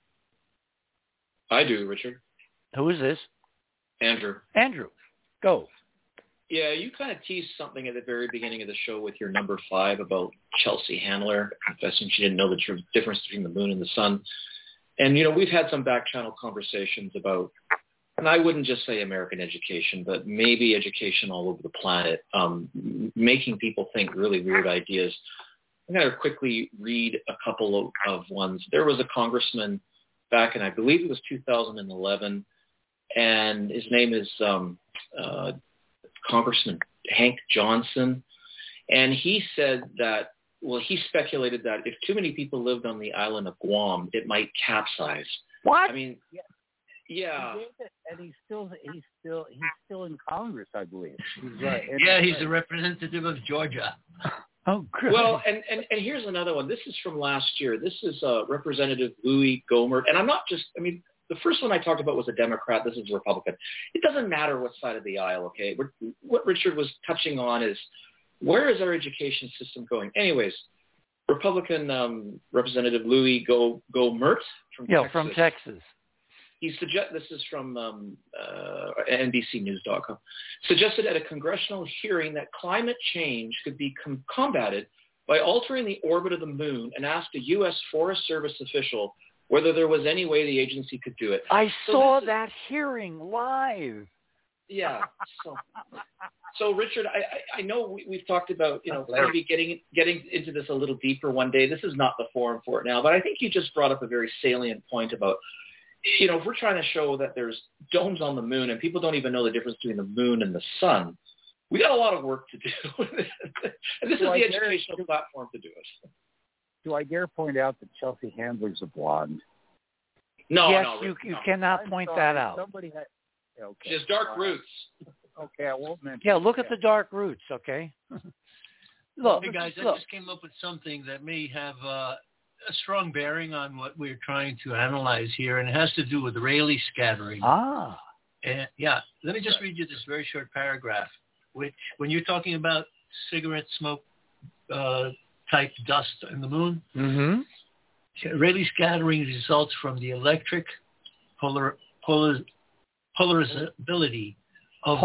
I do, Richard. Who is this? Andrew. Andrew, go. Yeah, you kind of teased something at the very beginning of the show with your number 5 about Chelsea Handler confessing she didn't know the difference between the moon and the sun. And, we've had some back channel conversations about, and I wouldn't just say American education, but maybe education all over the planet, making people think really weird ideas. I'm going to quickly read a couple of ones. There was a congressman back in, I believe it was 2011, and his name is Congressman Hank Johnson, and he said that, he speculated that if too many people lived on the island of Guam, it might capsize. What? I mean, yeah. And he's still in Congress, I believe. He's the representative of Georgia. Oh, great. Well, and here's another one. This is from last year. This is Representative Louis Gohmert. And I'm not just, the first one I talked about was a Democrat. This is a Republican. It doesn't matter what side of the aisle, okay? What Richard was touching on is, where is our education system going? Anyways, Republican Representative Louis Gohmert from Texas. From Texas. This is from NBCnews.com. Suggested at a congressional hearing that climate change could be combated by altering the orbit of the moon, and asked a U.S. Forest Service official whether there was any way the agency could do it. I saw that hearing live. Yeah. So Richard, I know we've talked about, maybe getting into this a little deeper one day. This is not the forum for it now, but I think you just brought up a very salient point about, if we're trying to show that there's domes on the moon and people don't even know the difference between the moon and the sun, we got a lot of work to do. And this is the educational platform to do it. Do I dare point out that Chelsea Handler's a blonde? No, yes, no, you cannot point that out. Somebody had, okay. She has dark roots. Okay, I won't mention. Yeah, look at the dark roots, okay? Look, hey guys, I just came up with something that may have a strong bearing on what we're trying to analyze here, and it has to do with Rayleigh scattering. Ah. And let me just read you this very short paragraph, which, when you're talking about cigarette smoke type dust in the moon, Rayleigh scattering results from the electric polarizability of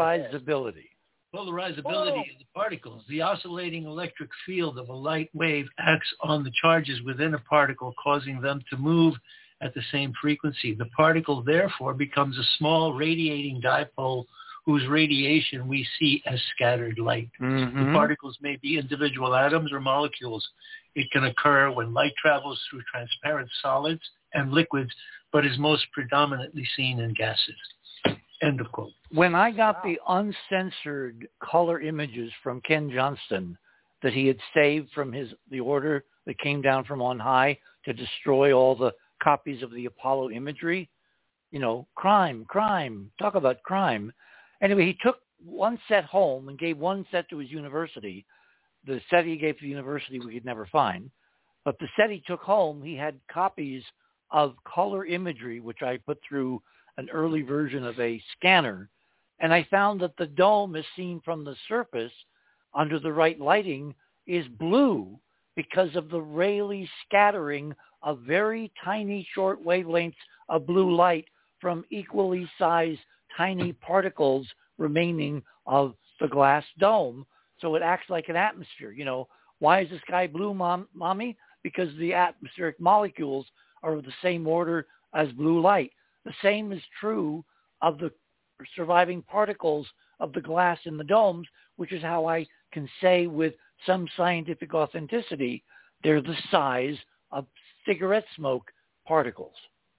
the particles. The oscillating electric field of a light wave acts on the charges within a particle, causing them to move at the same frequency. The particle therefore becomes a small radiating dipole whose radiation we see as scattered light. The particles may be individual atoms or molecules. It can occur when light travels through transparent solids and liquids, but is most predominantly seen in gases. End of quote. When I got the uncensored color images from Ken Johnston that he had saved from the order that came down from on high to destroy all the copies of the Apollo imagery, crime, talk about crime. Anyway, he took one set home and gave one set to his university. The set he gave to the university we could never find. But the set he took home, he had copies of color imagery, which I put through an early version of a scanner. And I found that the dome, as seen from the surface under the right lighting, is blue because of the Rayleigh scattering of very tiny short wavelengths of blue light from equally sized tiny particles remaining of the glass dome. So it acts like an atmosphere. Why is the sky blue, mommy? Because the atmospheric molecules are of the same order as blue light. The same is true of the surviving particles of the glass in the domes, which is how I can say with some scientific authenticity, they're the size of cigarette smoke particles.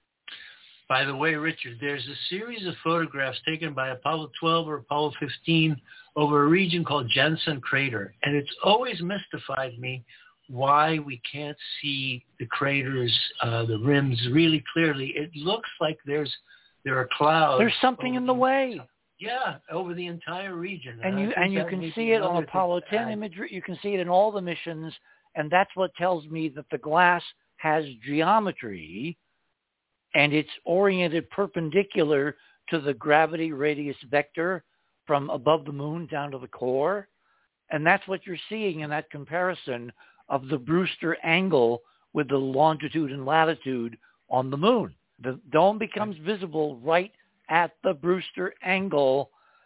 By the way, Richard, there's a series of photographs taken by Apollo 12 or Apollo 15 over a region called Janssen Crater. And it's always mystified me why we can't see the craters, the rims really clearly. It looks like there are clouds. There's something in the way. Yeah, over the entire region. And you can see it on Apollo 10 imagery. You can see it in all the missions. And that's what tells me that the glass has geometry and it's oriented perpendicular to the gravity radius vector from above the moon down to the core. And that's what you're seeing in that comparison of the Brewster angle with the longitude and latitude on the moon. The dome becomes visible right at the Brewster angle.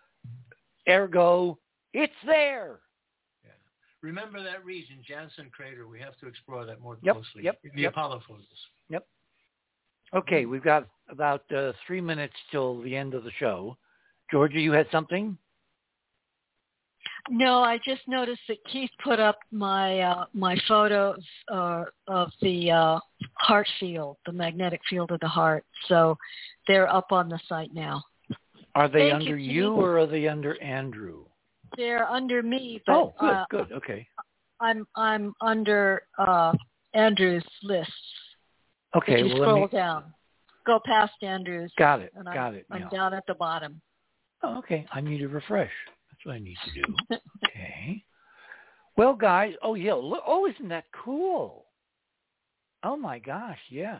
Ergo, it's there. Yeah. Remember that region, Janssen Crater. We have to explore that more closely. In the Apollo photos. Yep. Okay, we've got about 3 minutes till the end of the show. Georgia, you had something? No, I just noticed that Keith put up my photos of the heart field, the magnetic field of the heart. So they're up on the site now. Are they under you or are they under Andrew? They're under me. But, good. Okay. I'm under Andrew's list. Okay. If you scroll down, go past Andrew's. Got it. I'm down at the bottom. Oh, okay. I need to refresh. That's what I need to do. Okay. Well, guys. Oh, yeah. Look, isn't that cool? Oh, my gosh. Yes.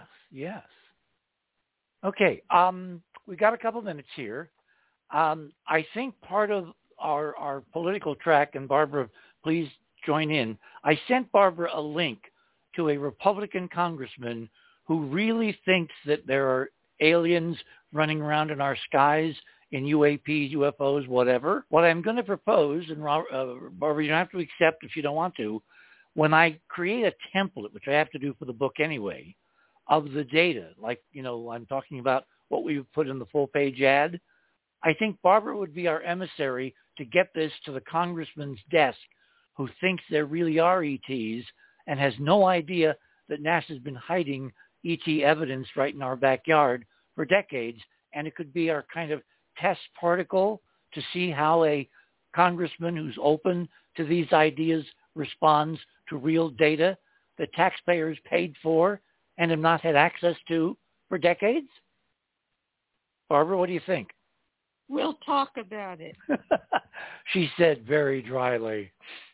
Okay. We got a couple minutes here. I think part of our political track, and Barbara, please join in. I sent Barbara a link to a Republican congressman who really thinks that there are aliens running around in our skies in UAPs, UFOs, whatever. What I'm going to propose, and Barbara, you don't have to accept if you don't want to, when I create a template, which I have to do for the book anyway, of the data, like, I'm talking about what we put in the full-page ad, I think Barbara would be our emissary to get this to the congressman's desk who thinks there really are ETs and has no idea that NASA's been hiding ET evidence right in our backyard for decades, and it could be our kind of test particle to see how a congressman who's open to these ideas responds to real data that taxpayers paid for and have not had access to for decades? Barbara, what do you think? We'll talk about it. She said very dryly.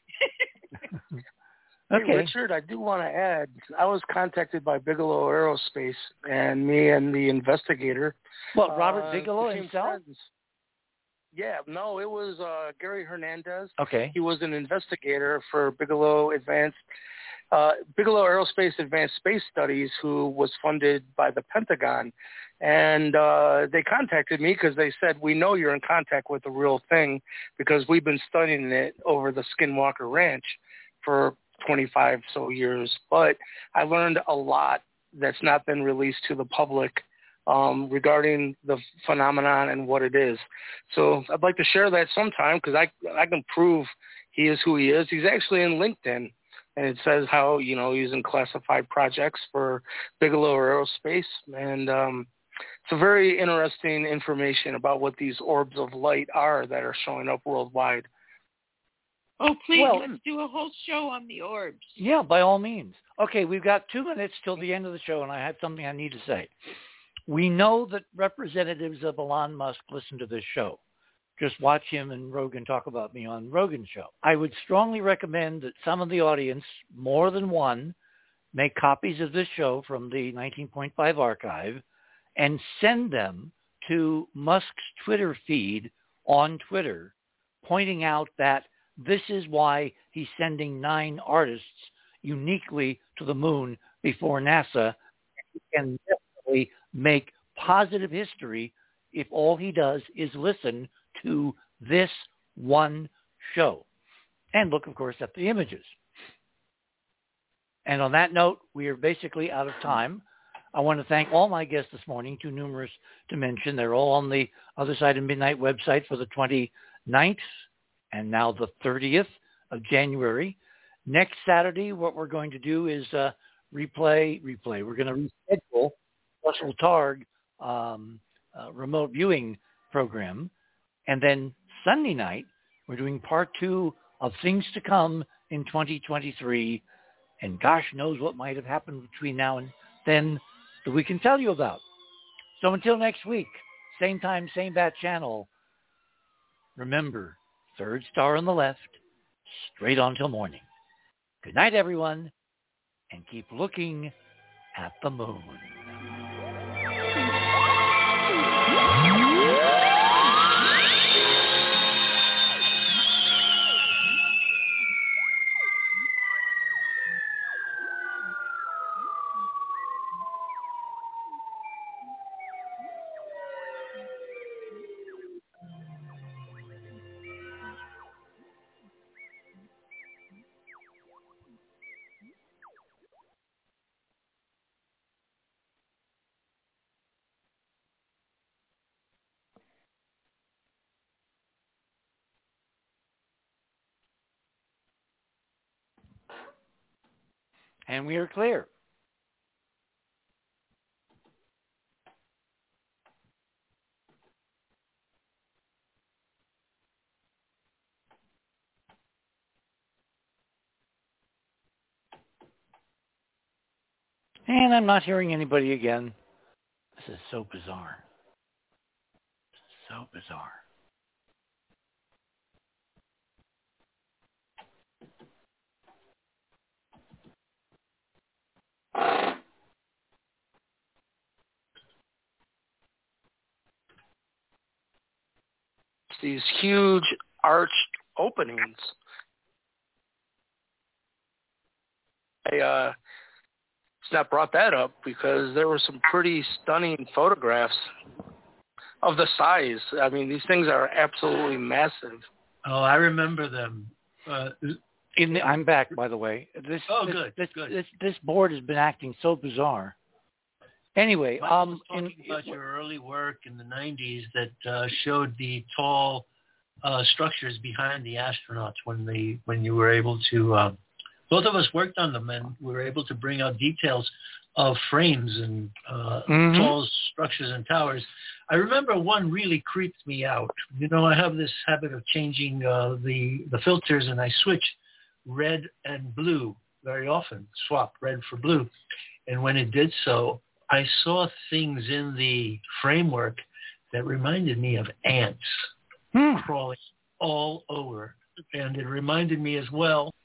Okay. Hey, Richard, I do want to add, I was contacted by Bigelow Aerospace, and me and the investigator. What, Robert Bigelow himself? Friends. Yeah, no, it was Gary Hernandez. Okay. He was an investigator for Bigelow Aerospace Advanced Space Studies, who was funded by the Pentagon. And they contacted me because they said, we know you're in contact with the real thing because we've been studying it over the Skinwalker Ranch for 25 so years. But I learned a lot that's not been released to the public regarding the phenomenon and what it is. So I'd like to share that sometime because I can prove he is who he is. He's actually in LinkedIn. And it says how, he's in classified projects for Bigelow Aerospace. And it's a very interesting information about what these orbs of light are that are showing up worldwide. Oh, please, let's do a whole show on the orbs. Yeah, by all means. Okay, we've got 2 minutes till the end of the show, and I have something I need to say. We know that representatives of Elon Musk listen to this show. Just watch him and Rogan talk about me on Rogan's show. I would strongly recommend that some of the audience, more than one, make copies of this show from the 19.5 archive and send them to Musk's Twitter feed on Twitter, pointing out that this is why he's sending 9 artists uniquely to the moon before NASA. He can definitely make positive history if all he does is listen to this one show. And look, of course, at the images. And on that note, we are basically out of time. I want to thank all my guests this morning, too numerous to mention. They're all on the Other Side of Midnight website for the 29th and now the 30th of January. Next Saturday, what we're going to do is replay. We're going to reschedule Russell Targ remote viewing program. And then Sunday night, we're doing part 2 of Things to Come in 2023. And gosh knows what might have happened between now and then that we can tell you about. So until next week, same time, same bat channel. Remember, third star on the left, straight on till morning. Good night, everyone, and keep looking at the moon. And we are clear. And I'm not hearing anybody again. This is so bizarre. So bizarre. These huge arched openings. that brought that up because there were some pretty stunning photographs of the size. I mean, these things are absolutely massive. Oh, I remember them. I'm back, by the way. This board has been acting so bizarre. Anyway, talking about your early work in the 90s that showed the tall structures behind the astronauts when you were able to. Both of us worked on them, and we were able to bring out details of frames and tall structures and towers. I remember one really creeped me out. You know, I have this habit of changing the filters, and I switch red and blue very often, swap red for blue. And when it did so, I saw things in the framework that reminded me of ants crawling all over. And it reminded me as well